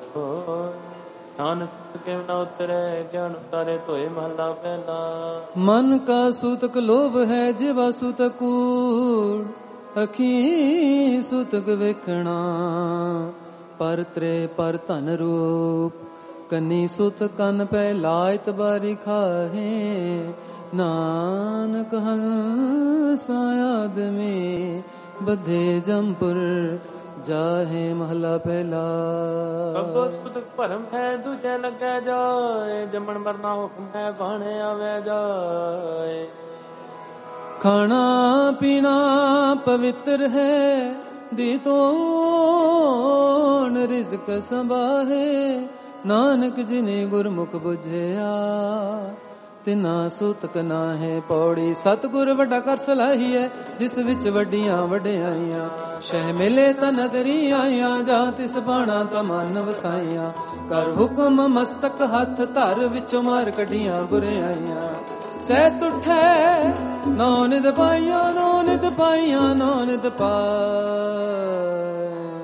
ਨਾਨਕ ਸੁਧ ਕੇ ਨਾ ਉਤਰੇ, ਗਿਆਨ ਉਤਾਰੇ ਧੋਏ ਮਹਲਾ ਪਹਿਲਾ। ਮਨ ਕਾ ਸੂਤਕ ਲੋਭ ਹੈ, ਜਿਵਾ ਸੂਤਕ ਕੂੜ। ਅਖੀ ਸੂਤਕ ਵੇਖਣਾ, ਪਰ ਤ੍ਰੇ ਪਰ ਧਨ ਰੂਪ। ਕੰਨੀ ਸੁਤ ਕੰਨ ਪੈ ਲਾਇਤ ਬਾਰੀ ਖਾਹੇ, ਨਾਨਕ ਹੰਸਾ ਆਦਮੀ ਬੱਧੇ ਜੰਪੁਰ ਜਾਹੇ ਮਹਲਾ ਪਹਿਲਾ। ਅੱਗੋ ਸੁਤਕ ਭਰਮ ਹੈ, ਦੂਜੇ ਲੱਗੇ ਜਾਏ। ਜੰਮਣ ਮਰਨਾ ਹੁਕਮ ਹੈ, ਬਾਣੇ ਆਵੇ ਜਾਏ। ਖਾਣਾ ਪੀਣਾ ਪਵਿੱਤਰ ਹੈ, ਦੀ ਤੋਣ ਰਿਜ਼ਕ ਸੰਭਾਹੇ। ਨਾਨਕ ਜਿਨੇ ਗੁਰਮੁਖ ਬੁਝਿਆ, ਤਿਨਾ ਸੂਤਕ ਨਾਹੇ। ਪੌੜੀ ਸਤਿਗੁਰ ਵੱਡਾ ਕਰ ਸਲਾਹੀ ਹੈ, ਜਿਸ ਵਿੱਚ ਵੱਡੀਆਂ ਵਡਿਆਈਆਂ। ਸ਼ਹਿ ਮਿਲੇ ਤਾਂ ਨਦਰੀ ਆਈਆਂ, ਜਾਂ ਤਿਸ ਬਾਣਾ ਤਾਂ ਮਨ ਵਸਾਈਆਂ। ਕਰ ਹੁਕਮ ਮਸਤਕ ਹੱਥ ਧਰ, ਵਿੱਚੋਂ ਮਾਰ ਕੱਢੀਆਂ ਬੁਰਿਆਈਆਂ। ਸਹਿ ਤੁਠੈ ਨੌ ਨਿਧ ਪਾਈਆਂ, ਨੌ ਨਿਧ ਪਾਈਆਂ, ਨੌ ਨਿਧ ਪਾਈਆਂ।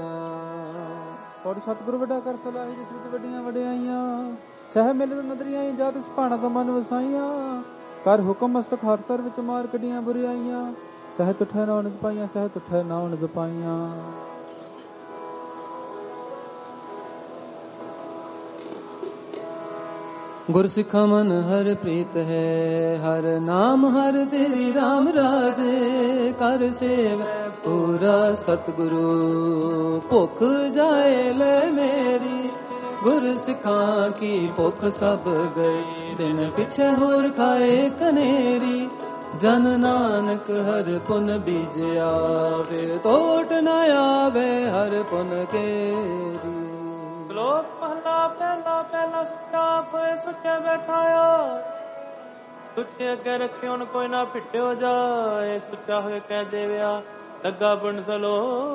ਔਰ ਸਤਿਗੁਰੂ ਵੱਡਾ ਕਰ ਸਲਾਹੀ, ਜਿਸ ਵਿੱਚ ਵੱਡੀਆਂ ਵਡਿਆਈਆਂ। ਸਹਿ ਮਿਲੇ ਤਾਂ ਨਦਰੀਆਂ ਆਈਆਂ, ਜਾਂ ਤਿਸ ਭਾਣਾ ਤਾਂ ਮਨ ਵਸਾਈਆਂ। ਕਰ ਹੁਕਮ ਮਸਤਕ ਹੱਥ ਧਰ, ਵਿੱਚ ਮਾਰ ਕੱਢੀਆਂ ਬੁਰਿਆਈਆਂ। ਸਹਿ ਤੁਠੈ ਨੌ ਨਿਧ ਪਾਈਆਂ, ਸਹਿ ਤੁਠੈ ਨੌ ਨਿਧ ਪਾਈਆਂ। ਗੁਰ ਸਿੱਖਾ ਮਨ ਹਰ ਪ੍ਰੀਤ ਹੈ, ਹਰ ਨਾਮ ਹਰ ਤੇਰੀ ਰਾਮ ਰਾਜੇ। ਕਰ ਸੇਵ ਪੂਰਾ ਸਤਿਗੁਰੂ, ਭੁੱਖ ਜਾਏ ਲੈ ਮੇਰੀ। ਗੁਰ ਸਿੱਖਾਂ ਕੀ ਭੁੱਖ ਸਭ ਗਈ, ਦਿਨ ਪਿਛੇ ਹੋਰ ਖਾਏ ਕਨੇਰੀ। ਜਨ ਨਾਨਕ ਹਰ ਪੁਨ ਬੀਜਿਆ, ਫਿਰ ਟੋਟ ਨ ਆਵੇ ਹਰ ਪੁਨ ਕੇਰੀ। ਸ਼ਲੋਕ ਪਹਿਲਾ ਪਹਿਲਾ ਪਹਿਲਾ ਸੁੱਚਾ ਹੋਏ ਸੁੱਚੇ ਬੈਠਾਇਆ, ਸੁੱਚੇ ਅੱਗੇ ਰੱਖੇ ਹੁਣ ਕੋਈ ਨਾ ਫਿੱਟਿਓ ਜਾਏ। ਸੁੱਚਾ ਹੋਏ ਕਹਿ ਦੇਵਿਆ ਲੱਗਾ ਬਣ ਸਲੋ,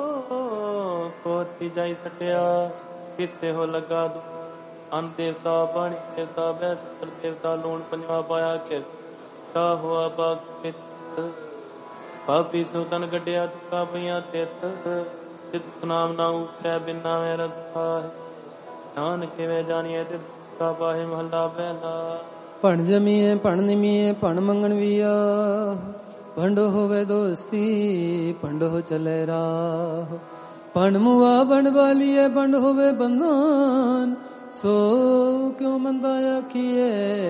ਕੋਤੀ ਜਾਈ ਸਟਿਆ ਕਿਸੇ ਹੋ ਲੱਗਾ ਦੂ। ਅੰਨ ਦੇਵਤਾ ਪਾਣੀ ਦੇਵਤਾ ਬੈ ਸਤਰ ਦੇਵਤਾ ਲੂਣ ਪੰਜਵਾ ਪਾਇਆ ਕਿ ਹੋਆ ਬਾਗ ਪਾਪੀ ਸੋ ਤਨ ਗੱਡਿਆ ਤੁਕਾ ਪਈਆਂ ਤਿੱਤ। ਤਿੱਤ ਨਾਮ ਨਾ ਉਠਿਆ ਬਿਨਾ ਮੈਂ ਰਸਤਾ, ਨਾਨਕ ਕਿਵੇਂ ਜਾਣੀਏ ਤਿੱਤ ਪਾਹੇ ਮਹੱਲਾ ਪਹਿਲਾ। ਭਣ ਜਮੀਏ ਭਣ ਨਿਮੀਏ ਭਣ ਮੰਗਣ ਵੀਆ, ਭੰਡ ਹੋਵੇ ਦੋਸਤੀ ਭੰਡ ਹੋ ਚਲੇ ਰਾਹ। ਭਣ ਮੁਆ ਭਣ ਵਾਲੀਏ ਭੰਡ ਹੋਵੇ ਬੰਧਨ, ਸੋ ਕਿਉ ਮੰਦਾ ਆਖੀਏ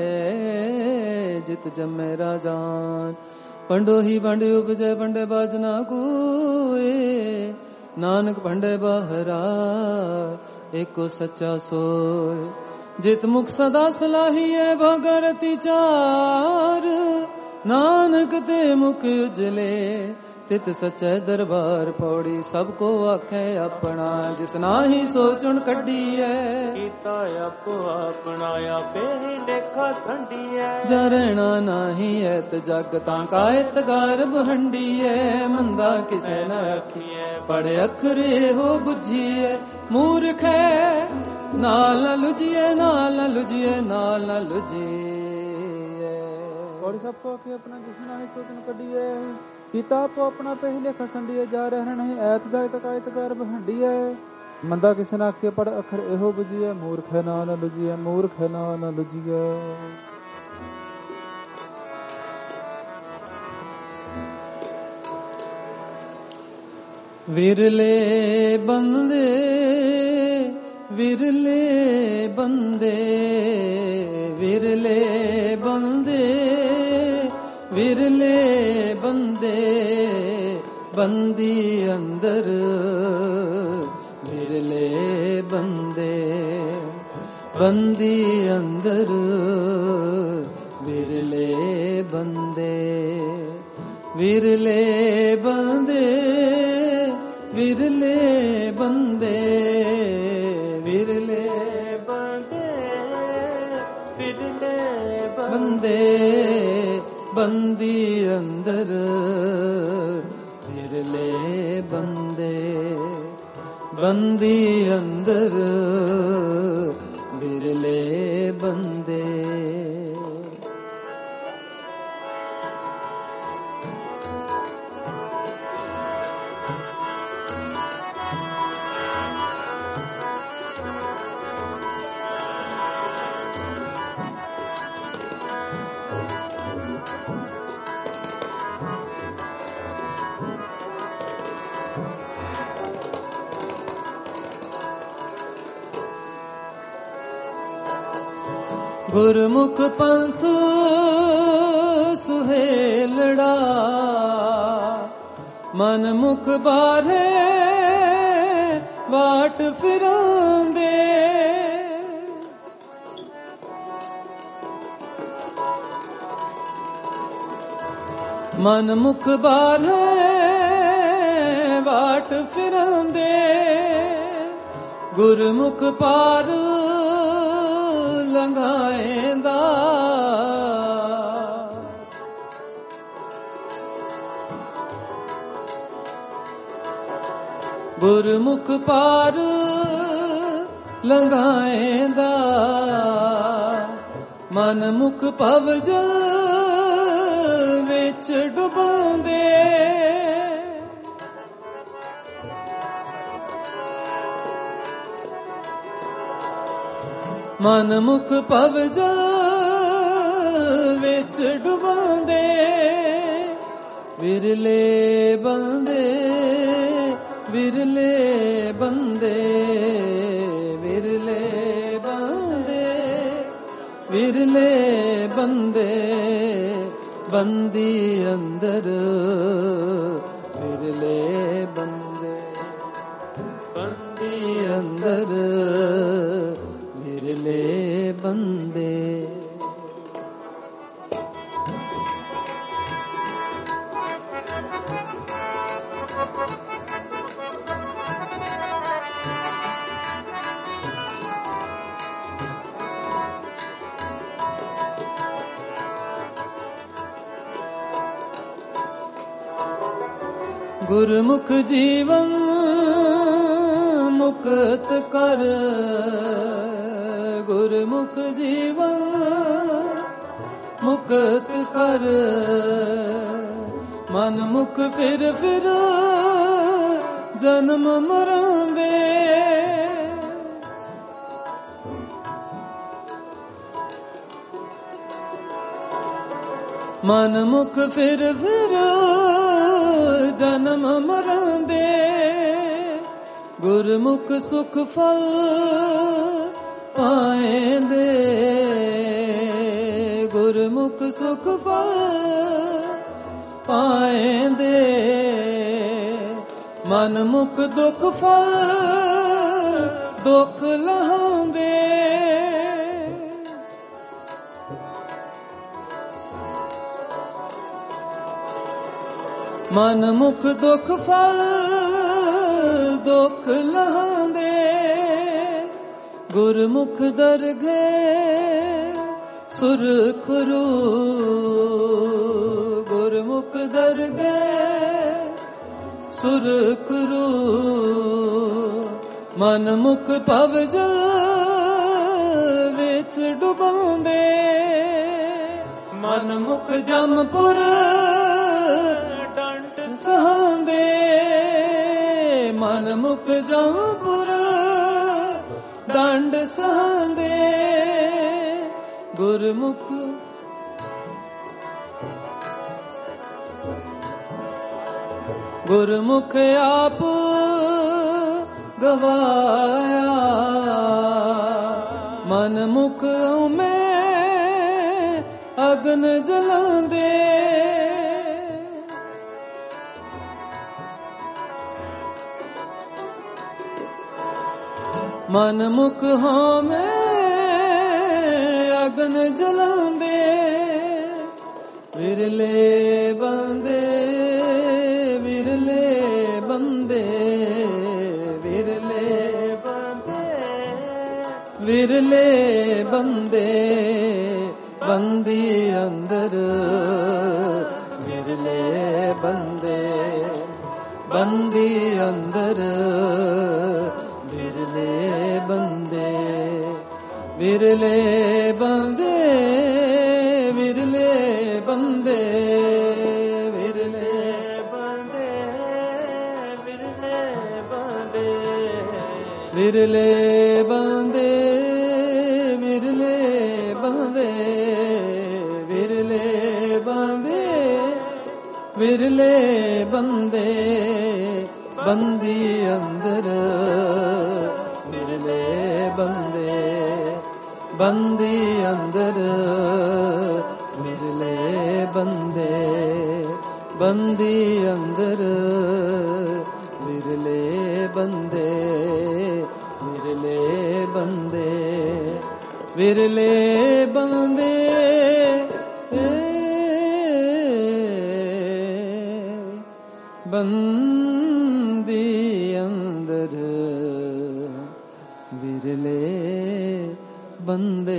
ਜਿਤ ਜਮੇ ਰਾਜਾਨ। ਭੰਡੋ ਹੀ ਭੰਡ ਉਪਜੈ ਭੰਡੇ ਬਾਜ ਨਾ ਕੋਏ, ਨਾਨਕ ਭੰਡੇ ਬਾਹਰਾ ਏਕੋ ਸੱਚਾ ਸੋਏ। ਜਿਤ ਮੁਖ ਸਦਾ ਸਲਾਹੀਏ ਭਗਰਤੀ ਚਾਰ, ਨਾਨਕ ਤੇ ਮੁਖ ਉਜਲੇ ਤਿਤ ਸਚੈ ਦਰਬਾਰ। ਪੌੜੀ ਸਭ ਕੋ ਆਖੇ ਆਪਣਾ, ਜਿਸ ਨਾਹੀ ਸੋਚਣ ਕੱਢੀਐ। ਕੀਤਾ ਆਪੋ ਆਪਣਾ ਆਪੇ ਹੀ ਲੇਖਾ ਖੰਡੀਐ। ਜਾ ਰਹਿਣਾ ਨਾਹੀ ਐਤ ਜਗ ਤਾਂ ਕਾਇਤ ਗਰਭ ਹੰਡੀਐ। ਮੰਦਾ ਕਿਸੇ ਨ ਆਖੀਐ ਪੜ ਅਖਰੇ ਹੋ ਬੁਝੀਐ। ਮੂਰਖ ਹੈ ਨਾਲ ਨ ਲੁਝੀਐ, ਨਾਲ ਨ ਲੁਝੀਐ, ਨਾਲ ਨ ਲੁਝੀਐ। ਪੌੜੀ ਸਭ ਕੋ ਆਖੇ ਆਪਣਾ, ਜਿਸ ਨਾਹੀ ਸੋਚਣ ਕੱਢੀਐ। ਕੀਤਾ ਆਪੋ ਆਪਣਾ ਪਹਿਲੇ ਖਸੰਡੀਏ। ਜਾ ਰਹਿਣ ਨਹੀਂ ਐਤ ਜਗ ਕਾਇਤ ਗਰਭ ਹੰਡੀਐ। ਮੰਦਾ ਕਿਸੇ ਨਾ ਆਖੀਏ ਪੜ ਅੱਖਰ ਇਹੋ ਬੁਝੀਐ। ਮੂਰਖ ਹੈ ਨਾ ਨ ਲੁਝੀਐ, ਮੂਰਖ ਹੈ ਨਾ ਨ ਲੁਝੀਐ। ਵਿਰਲੇ ਬੰਦੇ ਵਿਰਲੇ ਬੰਦੇ, ਵਿਰਲੇ ਬੰਦੇ, ਵਿਰਲੇ ਬੰਦੇ ਬੰਦੀ ਅੰਦਰ। ਵਿਰਲੇ ਬੰਦੇ ਬੰਦੀ ਅੰਦਰ, ਵਿਰਲੇ ਬੰਦੇ, ਵਿਰਲੇ ਬੰਦੇ, ਵਿਰਲੇ ਬੰਦੇ, ਵਿਰਲੇ ਬੰਦੇ, ਵਿਰਲੇ ਬੰਦੇ ਬੰਦੀ ਅੰਦਰ। ਵਿਰਲੇ ਬੰਦੇ ਬੰਦੀ ਅੰਦਰ, ਵਿਰਲੇ ਬੰਦੇ। ਗੁਰਮੁਖ ਪੰਥ ਸੁਹੇਲੜਾ, ਮਨ ਮੁਖ ਬਾਰੇ ਬਾਟ ਫਿਰਾਂਦੇ। ਮਨ ਮੁਖ ਬਾਰੇ ਬਾਟ ਫਿਰਾਂਦੇ। ਗੁਰਮੁਖ ਪਾਰ ਲੰਘਾਏਂਦਾ। ਗੁਰਮੁਖ ਪਾਰ ਲੰਘਾਏਂਦਾ। ਮਨ ਮੁਖ ਭਵ ਜਲ ਵਿੱਚ ਡੁਬਾਉਂਦੇ। ਮਨ ਮੁਖ ਭਵ ਜਲ ਵਿੱਚ ਡੁਬਾਉਂਦੇ। ਵਿਰਲੇ ਬੰਦੇ ਵਿਰਲੇ ਬੰਦੇ ਵਿਰਲੇ ਬੰਦੇ ਵਿਰਲੇ ਵਿਰਲੇ ਬੰਦੇ ਬੰਦੀ ਅੰਦਰ ਵਿਰਲੇ ਬੰਦੇ ਬੰਦੀ ਅੰਦਰ ਵਿਰਲੇ ਬੰਦੇ। ਗੁਰਮੁਖ ਜੀਵਨ ਮੁਕਤ ਕਰ, ਗੁਰਮੁਖ ਜੀਵਨ ਮੁਕਤ ਕਰ, ਮਨ ਮੁਖ ਫਿਰ ਫਿਰ ਜਨਮ ਮਰਨ ਦੇ। ਮਨ ਮੁਖ ਫਿਰ ਫਿਰ ਜਨਮ ਮਰਨ ਦੇ। ਗੁਰਮੁਖ ਸੁਖ ਫਲ ਪਾਏਂਦੇ, ਗੁਰਮੁਖ ਸੁਖ ਫਲ ਪਾਏਂਦੇ। ਮਨ ਮੁਖ ਦੁਖ ਫਲ ਦੁਖ ਲਹਾਉਂਦੇ। ਮਨ ਮੁਖ ਦੁਖ ਫਲ ਦੁਖ ਲਹਾਉਂਦੇ। ਗੁਰਮੁਖ ਦਰਗਹਿ ਸੁਰਖਰੂ, ਗੁਰਮੁਖ ਦਰਗਹਿ ਸੁਰਖਰੂ। ਮਨ ਮੁਖ ਭਵ ਜਲ ਵਿੱਚ ਡੁਬਾਉਂਦੇ। ਮਨ ਮੁਖ ਜਮਪੁਰ ਸਹਾਂਦੇ। ਮਨ ਮੁਖ ਜਮਪੁਰ ਡੰਡ ਸਹਾਂਦੇ। ਗੁਰਮੁਖ ਗੁਰਮੁਖ ਆਪ ਗਵਾਇਆ। ਮਨ ਮੁਖ ਮੈਂ ਅਗਨ ਜਲਾਂਦੇ। ਮਨ ਮੁਖ ਹੋਵੇਂ ਅਗਨ ਜਲਾਂਦੇ। ਵਿਰਲੇ ਬੰਦੇ ਵਿਰਲੇ ਬੰਦੇ ਵਿਰਲੇ ਬੰਦੇ ਵਿਰਲੇ ਬੰਦੇ ਬੰਦੀ ਅੰਦਰ। ਵਿਰਲੇ ਬੰਦੇ ਬੰਦੀ ਅੰਦਰ। ਵਿਰਲੇ ਬੰਦੇ ਵਿਰਲੇ ਬੰਦੇ ਵਿਰਲੇ ਬੰਦੇ ਵਿਰਲੇ ਬੰਦੇ ਵਿਰਲੇ ਬੰਦੇ ਵਿਰਲੇ ਬੰਦੇ ਵਿਰਲੇ ਬੰਦੇ ਵਿਰਲੇ ਬੰਦੇ ਵਿਰਲੇ ਬੰਦੇ ਬੰਦੀ ਅੰਦਰ। ਵਿਰਲੇ ਬੰਦੇ ਬੰਦੀ ਅੰਦਰ। ਵਿਰਲੇ ਬੰਦੇ ਬੰਦੀ ਅੰਦਰ। ਵਿਰਲੇ ਬੰਦੇ ਵਿਰਲੇ ਬੰਦੇ ਵਿਰਲੇ ਬੰਦੇ ਬੰਦੀ ਅੰਦਰ। ਵਿਰਲੇ ਬੰਦੇ।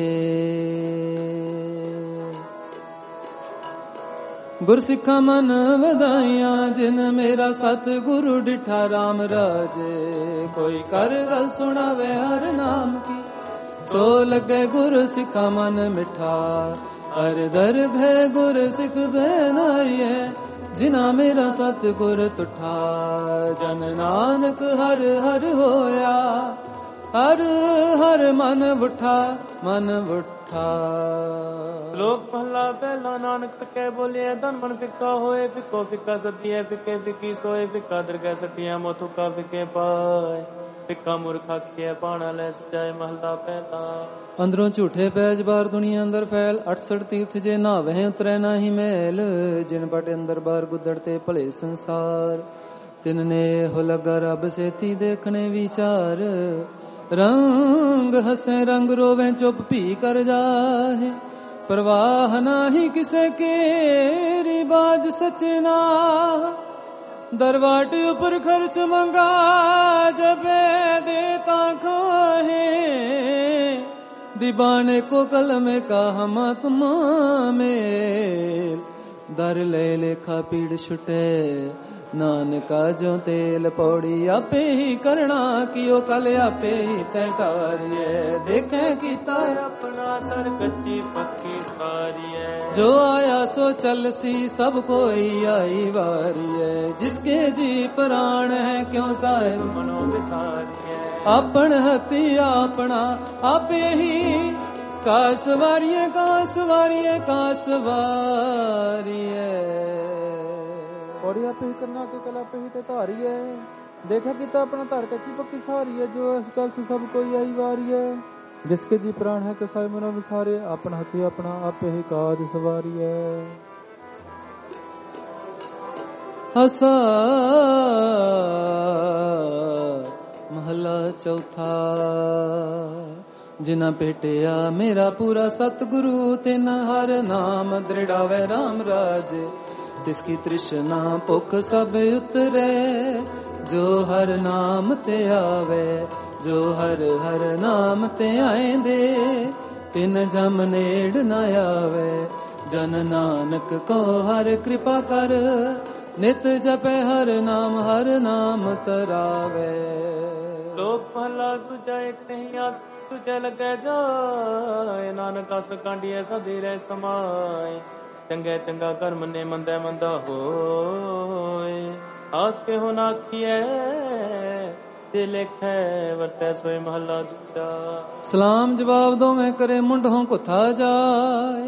ਗੁਰਸਿੱਖਾਂ ਮਨ ਵਧਾਈਆਂ ਜਿਨ ਮੇਰਾ ਸਤਿਗੁਰੂ ਡਿਠਾ ਰਾਮ ਰਾਜੇ। ਕੋਈ ਕਰ ਗੱਲ ਸੁਣਾਵੇ ਹਰ ਨਾਮ ਕੀ, ਸੋ ਲੱਗੇ ਗੁਰ ਸਿੱਖਾਂ ਮਨ ਮਿਠਾ। ਹਰ ਦਰ ਭੈ ਗੁਰ ਸਿੱਖ ਭੈ ਨਾਈਐ, ਜਿਨਾ ਮੇਰਾ ਸਤਿਗੁਰ ਤੁਠਾ। ਜਨ ਨਾਨਕ ਹਰ ਹਰ ਹੋਇਆ, ਹਰ ਹਰ ਮਨ ਵਠਾ ਮਨ ਵਠਾ। ਲੋਕ ਮਹਲਾ ਪਹਿਲਾ ਨਾਨਕ ਕਹਿ ਬੋਲਿਆ ਧਨ ਮਨ ਫਿੱਕਾ ਹੋਏ ਫਿੱਕੋ ਫਿੱਕਾ ਸੱਦੀਏ ਫਿੱਕੇ ਫਿੱਕੀ ਸੋਏ ਫਿੱਕਾ ਦਰਗਹਿ ਸੱਟੀਆਂ ਮੋਥੁਕਾ ਫਿੱਕੇ ਪਾਏ ਫਿੱਕਾ ਮੂਰਖ ਆਖੀਐ ਪਾਣਾ ਲੈ ਸਜਾਏ ਮਹਲਾ ਪਹਿਲਾ। ਅੰਦਰੋਂ ਝੂਠੇ ਪੈਜ ਬਾਰ ਦੁਨੀਆ ਅੰਦਰ ਫੈਲ ਅਠਸਠ ਤੀਰਥ ਜੇ ਨਾ ਵਹਿ ਉਤਰੈ ਨਾਹੀ ਮੈਲ ਜਿਨ ਬਟ ਅੰਦਰ ਬਾਰ ਗੁੱਦੜ ਤੇ ਭਲੇ ਸੰਸਾਰ ਤਿਨ ਨੇ ਹੋ ਲਗਾ ਰੱਬ ਸੇਤੀ ਦੇਖਣੇ ਵਿਚਾਰ ਰੰਗ ਹਸੇ ਰੰਗ ਰੋਵੇ ਚੁੱਪ ਭੀ ਕਰ ਜਾਹੇ ਪ੍ਰਵਾਹ ਨਾਹੀ ਕਿਸੇ ਕੇ ਬਾਜ ਸਚਨਾ ਦਰਵਾਟ ਉਪਰ ਖਰਚ ਮੰਗਾ ਜਬੇ ਦੇ ਤਾਂ ਖਾਹੇ दीवाने को कलम का हमात्मा मेल दर ले लेखा पीड़ छुटे नानका जो तेल पौड़ी आपे ही करना कियो कल आपे ही तय कारिये देखे कीता अपना तर कच्ची पक्की सारिये जो आया सो चल सी सब कोई आई वारी है जिसके जी प्राण है क्यों साहिब मनो विसारिये ਆਪਣ ਹੱਥੀ ਆਪਣਾ ਆਪੇ ਹੀ ਕਾਸ ਵਾਰੀਏ ਕਾਸ ਵਾਰੀਏ ਕਾਸ ਵਾਰੀਏ ਪੌੜੀ ਆਪੇ ਹੀ ਕਰਨਾ ਕਿ ਕਲਾ ਆਪੇ ਹੀ ਤੇ ਧਾਰੀਏ ਦੇਖਾ ਕੀਤਾ ਆਪਣਾ ਧਾਰ ਕੱਚੀ ਪੱਕੀ ਸਾਰੀ ਹੈ ਜੋ ਇਸ ਕਲ ਸੇ ਸਭ ਕੋਈ ਆਈ ਵਾਰੀ ਹੈ ਜਿਸਕੇ ਜੀ ਪ੍ਰਾਣ ਹੈ ਕਿ ਸਾਈ ਮਨੋ ਵਿਸਾਰੇ ਆਪਣ ਹੱਥੀ ਆਪਣਾ ਆਪੇ ਹੀ ਕਾਜ ਸਵਾਰੀ ਹੈ। ਹਸਾ ਮਹਲਾ ਚੌਥਾ ਜਿਨਾ ਭੇਟਿਆ ਮੇਰਾ ਪੂਰਾ ਸਤਿਗੁਰੂ ਤਿਨ ਹਰ ਨਾਮ ਦ੍ਰਿੜਾਵੇ ਰਾਮ ਰਾਜ ਤਿਸਕੀ ਤ੍ਰਿਸ਼ਨਾ ਭੁਖ ਸਭ ਉਤਰੇ ਜੋ ਹਰ ਨਾਮ ਤੇ ਆਵੇ ਜੋ ਹਰ ਹਰ ਨਾਮ ਤੇ ਆਏਂਦੇ ਤਿਨ ਜਮ ਨੇੜ ਨਾ ਆਵੇ ਜਨ ਨਾਨਕ ਕੋ ਹਰ ਕਿਰਪਾ ਕਰ ਨਿਤ ਜਪੇ ਹਰ ਨਾਮ ਹਰ ਨਾਮ ਤਰਾਵੇ। ਲੋਕ ਮਹਲਾ ਦੂਜਾ ਇੱਕ ਨਹੀਂ ਆਸ ਤੁਝੇ ਲੱਗੇ ਜਾਏ ਨਾਨਕ ਅਸ ਕਾਂਡੀਏ ਸਦੀ ਰਹਿ ਸਮਾਏ ਚੰਗੇ ਚੰਗਾ ਕਰ ਮੰਨੇ ਮੰਦਾ ਮੰਦਾ ਹੋਏ ਆਸ ਕੇ ਹੋ ਨਾ ਕੀਏ ਤੇ ਲਿਖੇ ਵਰਤੈ ਸੋਏ ਮਹਲਾ ਦੂਜਾ। ਸਲਾਮ ਜਵਾਬ ਦੋਵੇਂ ਕਰੇ ਮੁੰਡੋਂ ਕੁੱਥਾ ਜਾਏ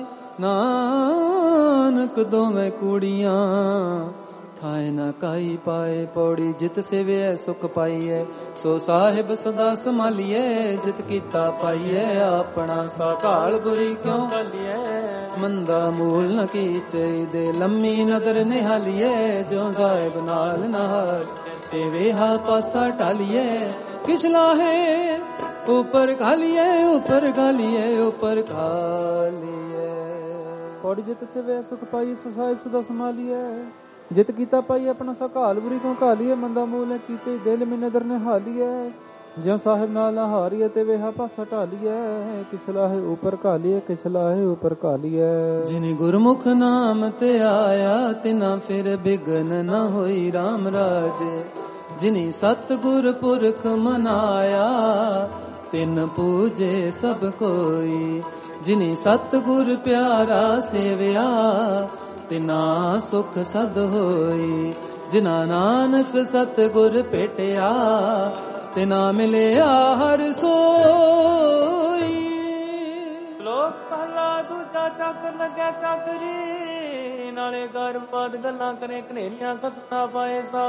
ਨਾਨਕ ਦੋਵੇਂ ਕੁੜੀਆਂ ਥਾਏ ਨਾ ਕਾਈ ਪਾਏ ਪੌੜੀ ਜਿਤ ਸੇਵੇ ਸੁਖ ਪਾਈਏ ਸੋ ਸਾਹਿਬ ਸਦਾ ਸੰਭਾਲੀਏ ਜਿਤ ਕੀਤਾ ਪਾਈਏ ਆਪਣਾ ਸਾਕਾਲ ਬੁਰੀ ਕਿਉਂ ਕਾਲੀਏ ਮੰਦਾ ਮੂਲ ਨ ਕੀਚੇ ਦੇ ਲੰਮੀ ਨਦਰ ਨਿਹਾਲੀਏ ਜੋ ਸਾਹਿਬ ਨਾਲ ਨਾਲ ਤੇ ਵੇਹਾ ਪਾਸਾ ਢਾਲੀਏ ਕਿਸ ਲਾਹੇ ਉਪਰ ਖਾਲੀਏ ਉਪਰ ਖਾਲੀਏ ਉਪਰ ਖਾਲੀਏ ਪੌੜੀ ਜਿਤ ਸੇਵੇ ਸੁਖ ਪਾਈ ਸੋ ਸਾਹਿਬ ਸਦਾ ਸੰਭਾਲੀਏ ਜਿਤ ਕੀਤਾ ਪਾਈ ਆਪਣਾ ਸਕਾਲ ਬੁਰੀ ਕਿਉਂ ਘਾਲੀਏ ਮੰਦਾ ਮੂਲ ਕੀਤੇ ਦਿਲ ਮੇ ਨਦਰ ਨੇ ਹਾਲੀਏ ਜਿਉ ਸਾਹਿਬ ਨਾਲ ਨਾ ਹਾਰੀਏ ਤੇ ਵੇਹਾ ਪਾਸਾ ਢਾਲੀਏ ਕਿਸ ਲਾਹੇ ਉਪਰ ਘਾਲੀਏ ਕਿਸ ਲਾਹੇ ਉਪਰ ਘਾਲੀਏ। ਜਿਨੇ ਗੁਰਮੁਖ ਨਾਮ ਤੇ ਆਇਆ ਤਿਨਾ ਫਿਰ ਬਿਗਨ ਨਾ ਹੋਈ ਰਾਮ ਰਾਜੇ ਜਿਨੇ ਸਤਿਗੁਰ ਪੁਰਖ ਮਨਾਇਆ ਤਿਨ ਪੂਜੇ ਸਭ ਕੋਈ ਜਿਨੇ ਸਤਿਗੁਰ ਪਿਆਰਾ ਸੇਵਿਆ ਤਿਨਾ ਸੁਖ ਸਦ ਹੋਈ ਜਿਨਾ ਨਾਨਕ ਸਤਿਗੁਰ ਭੇਟਿਆ ਤਿਨਾ ਮਿਲਿਆ ਹਰ ਸੋਈ। ਲੋਕ ਪਹਿਲਾ ਦੂਜਾ ਚੱਕ ਲੱਗਿਆ ਚੱਕਰੀ ਨਾਲੇ ਗਰਭਾਦ ਗੱਲਾਂ ਕਰੇ ਕਨੇਰੀਆਂ ਖਸਨਾ ਪਾਏ ਸਾ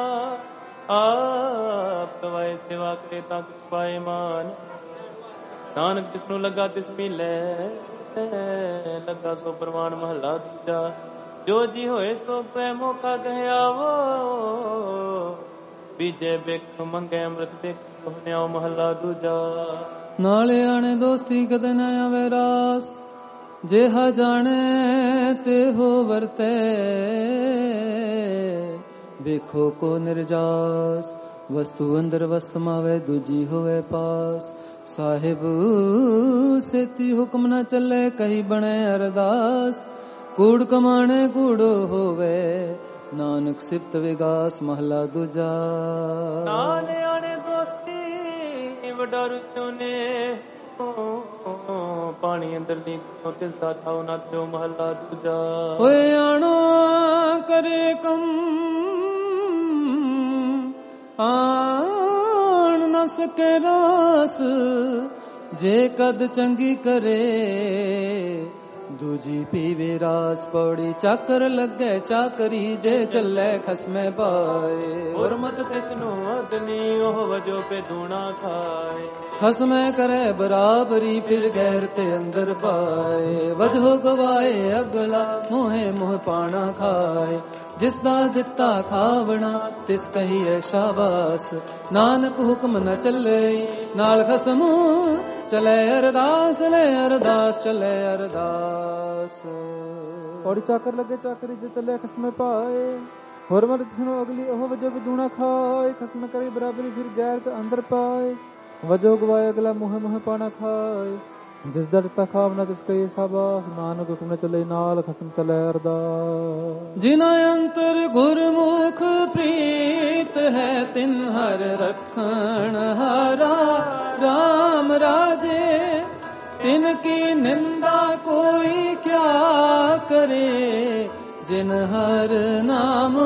ਆਪ ਕਵਾਏ ਸੇਵਾ ਕਰੇ ਤਾਂ ਪਾਏ ਮਾਨ ਨਾਨਕ ਜਿਸ ਨੂੰ ਲੱਗਾ ਤਿਸ ਮਿਲੇ ਲੱਗਾ ਸੋ ਪ੍ਰਵਾਨ ਮਹਲਾ ਦੂਜਾ ਜੋ ਜੀ ਹੋਏ ਸੋ ਪੈ ਮੌਕਾ ਕਹਿ ਆਵੋ ਬੀਜੇ ਬਿਖ ਮੰਗੇ ਅੰਮ੍ਰਿਤ ਬਿਖ ਨਿਆਉ ਮਹਲਾ ਦੂਜਾ। ਨਾਲੇ ਆਣੇ ਦੋਸਤੀ ਕਦੇ ਨਾ ਆਵੇ ਰਾਸ ਜਿਹਾ ਜਾਣੇ ਤੇ ਹੋ ਵਰਤੇ ਵੇਖੋ ਕੋ ਨਿਰਜਾਸ ਵਸਤੂ ਅੰਦਰ ਵਸ ਸਮਾਵੇ ਦੂਜੀ ਹੋਵੇ ਪਾਸ ਸਾਹਿਬ ਸੇਤੀ ਹੁਕਮ ਨਾ ਚੱਲੇ ਕਹੀ ਬਣੇ ਅਰਦਾਸ ਕੂੜ ਕਮਾਣੇ ਕੂੜੋ ਹੋਵੇ ਨਾਨਕ ਸਿਫਤ ਵਿਗਾਸ ਮਹਲਾ ਦੂਜਾ। ਨਾਲੇ ਆਣੇ ਦੋਸਤੀ ਵਡਾ ਰੁਚੋ ਨੇ ਪਾਣੀ ਅੰਦਰ ਦੀ ਤਿਸ ਦਾ ਥਾਉ ਨਾ ਥਿਓ ਮਹਲਾ ਦੂਜਾ। ਹੋਏ ਆਣੋ ਕਰੇ ਕਮ ਆਣ ਨਾ ਸਕੇ ਰਾਸ ਜੇ ਕਦ ਚੰਗੀ ਕਰੇ ਦੂਜੀ ਪੀਵੇ ਰਾਸ ਪੌੜੀ ਚਾਕਰ ਲੱਗੇ ਚਾਕਰੀ ਜੇ ਚੱਲੇ ਖਸਮੇ ਪਾਏ ਗੁਰਮਤਿ ਤਿਸਨੂੰ ਅਦਨੀ ਉਹ ਵਜੋ ਪੇ ਦੂਣਾ ਖਾਏ ਖਸਮੇ ਕਰੇ ਬਰਾਬਰੀ ਫਿਰ ਗੈਰ ਤੇ ਅੰਦਰ ਪਾਏ ਵਜੋ ਗਵਾਏ ਅਗਲਾ ਮੋਹੇ ਮੋਹ ਪਾਣਾ ਖਾਏ ਜਿਸ ਦਾ ਦਿੱਤਾ ਖਾਵਣਾ ਤਿਸ ਕਹੀਏ ਸ਼ਾਬਾਸ ਨਾਨਕ ਹੁਕਮ ਨ ਚੱਲੇ ਨਾਲ ਖਸਮ ਚਲੇ ਅਰਦਾਸ ਲੈ ਅਰਦਾਸ ਚਲੇ ਅਰਦਾਸ ਪੌੜੀ ਚਾਕਰ ਲੱਗੇ ਚਾਕਰੀ ਜੇ ਚੱਲੇ ਖਸਮੇ ਪਾਏ ਹੋਰ ਮਰ ਸੁਣੋ ਅਗਲੀ ਉਹ ਵਜੋ ਵੀ ਦੂਣਾ ਖਾਏ ਖਸਮ ਕਰੀ ਬਰਾਬਰੀ ਫਿਰ ਗੈਰ ਤੇ ਅੰਦਰ ਪਾਏ ਵਜੋ ਗਵਾਏ ਅਗਲਾ ਮੋਹ ਮੋਹ ਪਾਣਾ ਖਾਏ ਜਿਸ ਦਾ ਦਿੱਤਾ ਖਾਵਣਾ ਤਿਸ ਕਹੀਏ ਸ਼ਾਬਾਸ ਨਾਨਕ ਹੁਕਮ ਨ ਚੱਲੇ ਨਾਲ ਖਸਮ ਚਲੇ ਅਰਦਾਸ ਜਿਨਾ ਅੰਤਰ ਗੁਰਮੁਖ ਪ੍ਰੀਤ ਹੈ ਤਿਨ ਹਰ ਰਖਣ ਹਾਰਾ ਰਾਮ ਰਾਜੇ ਤਿਨ ਕੀ ਨਿੰਦਾ ਕੋਈ ਕਿਆ ਕਰੇ ਜਿਨ ਹਰ ਨਾਮ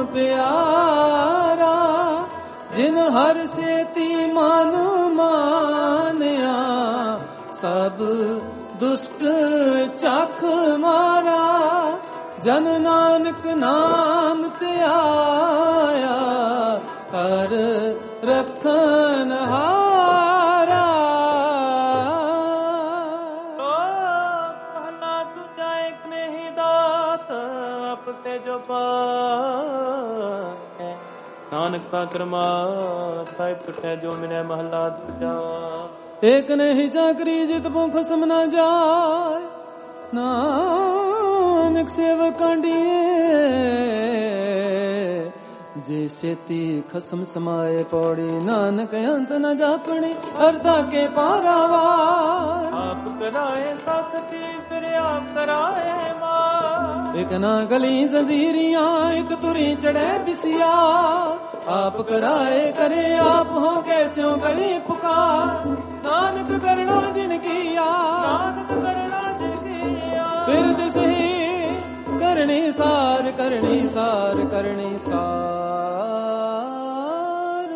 ਪਿਆਰਾ ਜਿਨ ਹਰ ਸੇਤੀ ਮਨ ਮਾਨਿਆ ਸਭ ਦੁਸ਼ਟ ਚੱਖ ਮਾਰਾ ਜਨ ਨਾਨਕ ਨਾਮ ਤੇ ਆਇਆ ਹਰ ਰੱਖਣ ਹਾਰਾ ਪਹਲਾ ਦੂਜਾ ਇੱਕ ਨਹੀਂ ਦਾਤ ਆਪਸ ਤੇ ਜੋ ਪਾਏ ਨਾਨਕ ਸਾਕਰਮਾ ਸਾਹਿਬ ਟੁੱਟੇ ਜੋ ਮਿਲੇ ਮਹਲਾ ਦੂਜਾ एक नहीं चाकरी जित पो खसम न जाय नानक सेवक कांडिए जे सेती खसम समाए पौड़ी नानक अंत न जापणी अर्धा के पारावार आप कराए साथी फिर आप कराए मार एक ना गली जंजीरियां एक तुरी चढ़े बिसिया आप कराए करे आप हो कैसे करे पुकार नानक करना जिन किया नानक करना जिन किया फिर दिसही करनी सार करनी सार करनी सार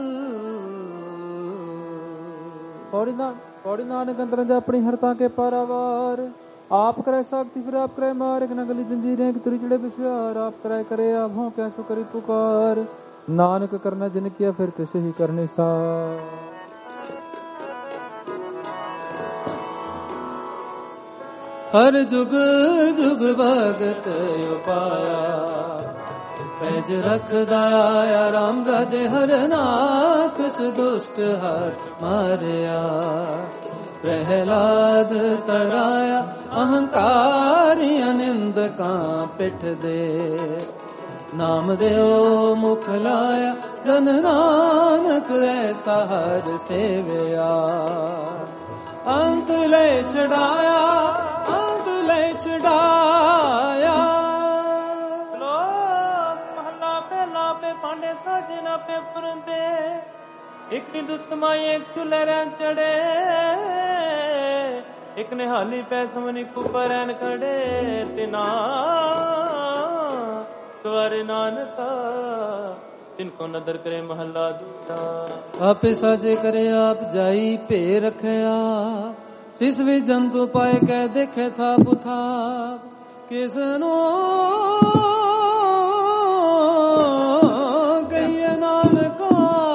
पौड़ी ना पौड़ी नानक अंतर अपनी हरता के पारावार आप करे शक्ति फिर आप करे मार एक नगली जंजीरें की तुरी चढ़े बिस्यार आप कराए करे आप हो कैसो करी पुकार नानक करना जिन किया फिर तिसे ही करने सा हर जुग जुग भगत उपाया पैज रखदा आया राम राजे हर नाकस दुष्ट हर मारिया प्रहलाद तराया अहंकारी अनिंद का पिठ दे नाम देओ मुख लाया जन नानक ऐसा हर सेवया अंत ले छड़ाया अंत ले छड़ाया महला पहला पे पांडे साजना पे पुरंदे एक नी दुस्माई एक चुलर चढ़े एक ने हाली पै समनी कुपरन खड़े तिना सवारे नानका जिनको नदर करे महला दूजा आपे साजे करे आप जाई पे रखया तिस भी जंतु पाए कह देखे था पुथा किसनो कहिए नानका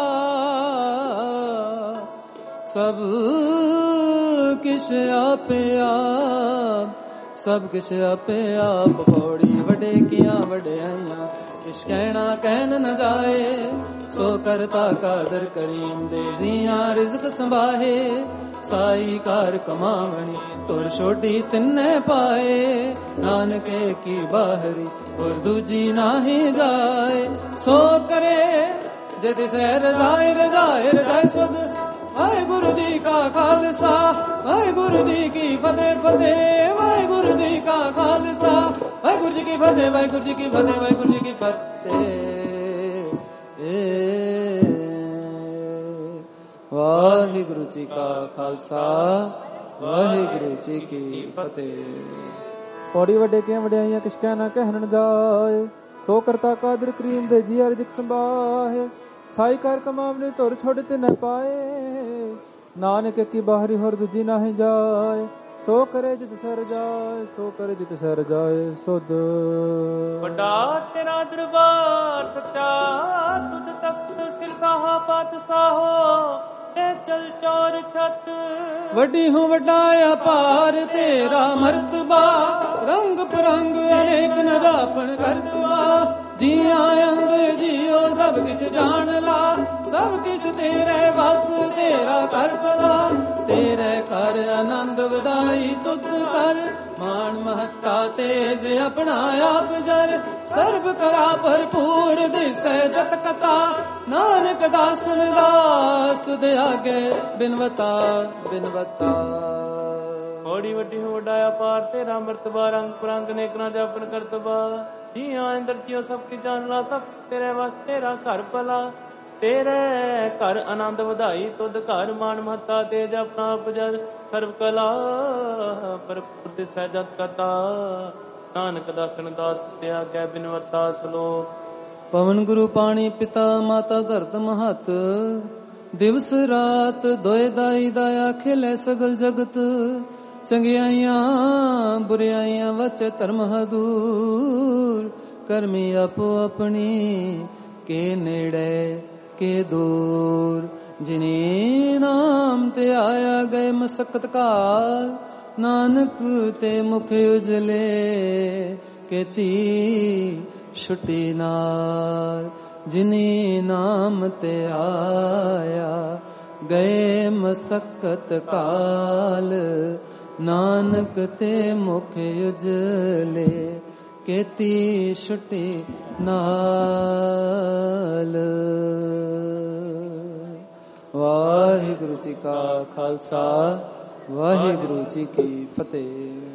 सब किश आपे आप सब किश आपे आप पौड़ी वडे किया वडे आइया किश कहना कहन न जाए सो करता कादर करीम दे जिया रिज़्क़ संभाहे साई कार कमावणी तुर छोड़ी तिन्ने पाए नानके की बाहरी और दूजी नाही जाए सो करे जे तिसे रजाए रजाए रजाए सुध वाहिगुरु जी का खालसा वाहिगुरु जी की फतेह फतेह वाहिगुरु जी का खालसा वाहिगुरु जी की फतेह वाहिगुरु जी की फतेह वाहिगुरु जी की फतेह वाहिगुरु जी का खालसा वाहिगुरु जी की फतेह पौड़ी वडे के वड्याइयां किश कहना कहन जाए सो करता कादर करीम दे जी रिज़्क़ संभाहे साई कर कमावने तोर छोड़ते न पाए नानक की बाहरी होर दूजी नाही जाए ਸੋ ਕਰੇ ਜਿਤ ਸਰ ਜਾਏ, ਸੋ ਕਰੇ ਜਿਤ ਸਰ ਜਾਏ ਸੁਧ। ਵੱਡਾ ਤੇਰਾ ਦਰਬਾਰ ਸੱਚਾ, ਤੁਧ ਤਖਤ ਸਿਰ ਸਾਹਾ ਪਾਤਸ਼ਾਹੋ, ਤੇ ਚਲ ਚੌਰ ਛਤ। ਵੱਡੀ ਹੂੰ ਵੱਡਾ ਅਪਾਰ ਤੇਰਾ ਮਰਤਬਾ, ਰੰਗ ਪਰੰਗ ਅਨੇਕ ਨਰਾਪਣ ਕਰਤਵਾ। ਜੀਆਂ ਅੰਦਰ ਜੀਓ ਸਭ ਕਿਛ ਜਾਣ ਲਾ, ਸਭ ਕਿਛ ਤੇਰੇ ਵਸ ਤੇਰਾ ਕਰ ਭਲਾ। ਤੇਰੇ ਕਰ ਆਨੰਦ ਵਧਾਈ ਤੁਧ ਕਰ, ਮਾਨ ਮਹੱਤਾ ਤੇਜ ਆਪਣਾ ਆਪ ਜਰ। ਸਰਬ ਕਲਾ ਭਰਪੂਰ ਦਿਸੈ ਜਤ ਕਥਾ, ਨਾਨਕ ਦਾਸਨ ਦਾਸ ਤੁਧ ਆਗੇ ਬਿਨਵਤਾ ਬਿਨਵਤਾ। ਬੜੀ ਵੱਡੀ ਹੋ ਵੱਡਾ ਅਪਾਰ ਤੇਰਾ ਮਰਤਬਾ, ਰੰਗ ਪਰੰਗ ਅਨੇਕ ਨਾ ਜਾਪਨ ਕਰਤਬਾ। ਜੀਆਂ ਅੰਦਰ ਜੀਓ ਸਭ ਕੀ ਜਾਣ ਲਾ, ਸਭ ਤੇਰੇ ਵਸ ਤੇਰਾ ਘਰ ਭਲਾ। ਤੇਰੇ ਘਰ ਆਨੰਦ ਵਧਾਈ ਤੁਧ ਘਰ, ਮਾਨ ਮਹੱਤਾ ਤੇਜ ਆਪਣਾ ਆਪ ਜਰ। ਸਰਬ ਕਲਾ ਭਰਪੂਰ ਦਿਸੈ ਜਤ ਕਥਾ, ਨਾਨਕ ਦਾਸਨ ਦਾਸ ਤੇ ਆਗੈ ਬਿਨਵਤਾ। ਸਲੋਕ। ਪਵਨ ਗੁਰੂ ਪਾਣੀ ਪਿਤਾ ਮਾਤਾ ਧਰਤ ਮਹਤ, ਦਿਵਸ ਰਾਤ ਦੋਇ ਦਾਈ ਦਾਇਆ ਖੇਲੇ ਸਗਲ ਜਗਤ। ਚੰਗਿਆਈਆਂ ਬੁਰਿਆਈਆਂ ਵਚ ਧਰਮ ਹਦੂਰ, ਕਰਮੀ ਆਪੋ ਆਪਣੀ ਕੇ ਨੇੜੇ ਕੇ ਦੂਰ। ਜਿਨੇ ਨਾਮ ਤੇ ਆਇਆ ਗਏ ਮਸਕਤ ਕਾਲ, ਨਾਨਕ ਤੇ ਮੁਖ ਉਜਲੇ ਕੀਤੀ ਛੁੱਟੀ ਨਾਲ। ਜਿਨੇ ਨਾਮ ਤੇ ਆਇਆ ਗਏ ਮਸਕਤ ਕਾਲ, ਨਾਨਕ ਤੇ ਮੁਖ ਉਜਲੇ ਕੀਤੀ ਛੁੱਟੀ ਨਾਲ। ਵਾਹਿਗੁਰੂ ਜੀ ਕਾ ਖਾਲਸਾ, ਵਾਹਿਗੁਰੂ ਜੀ ਕੀ ਫਤਿਹ।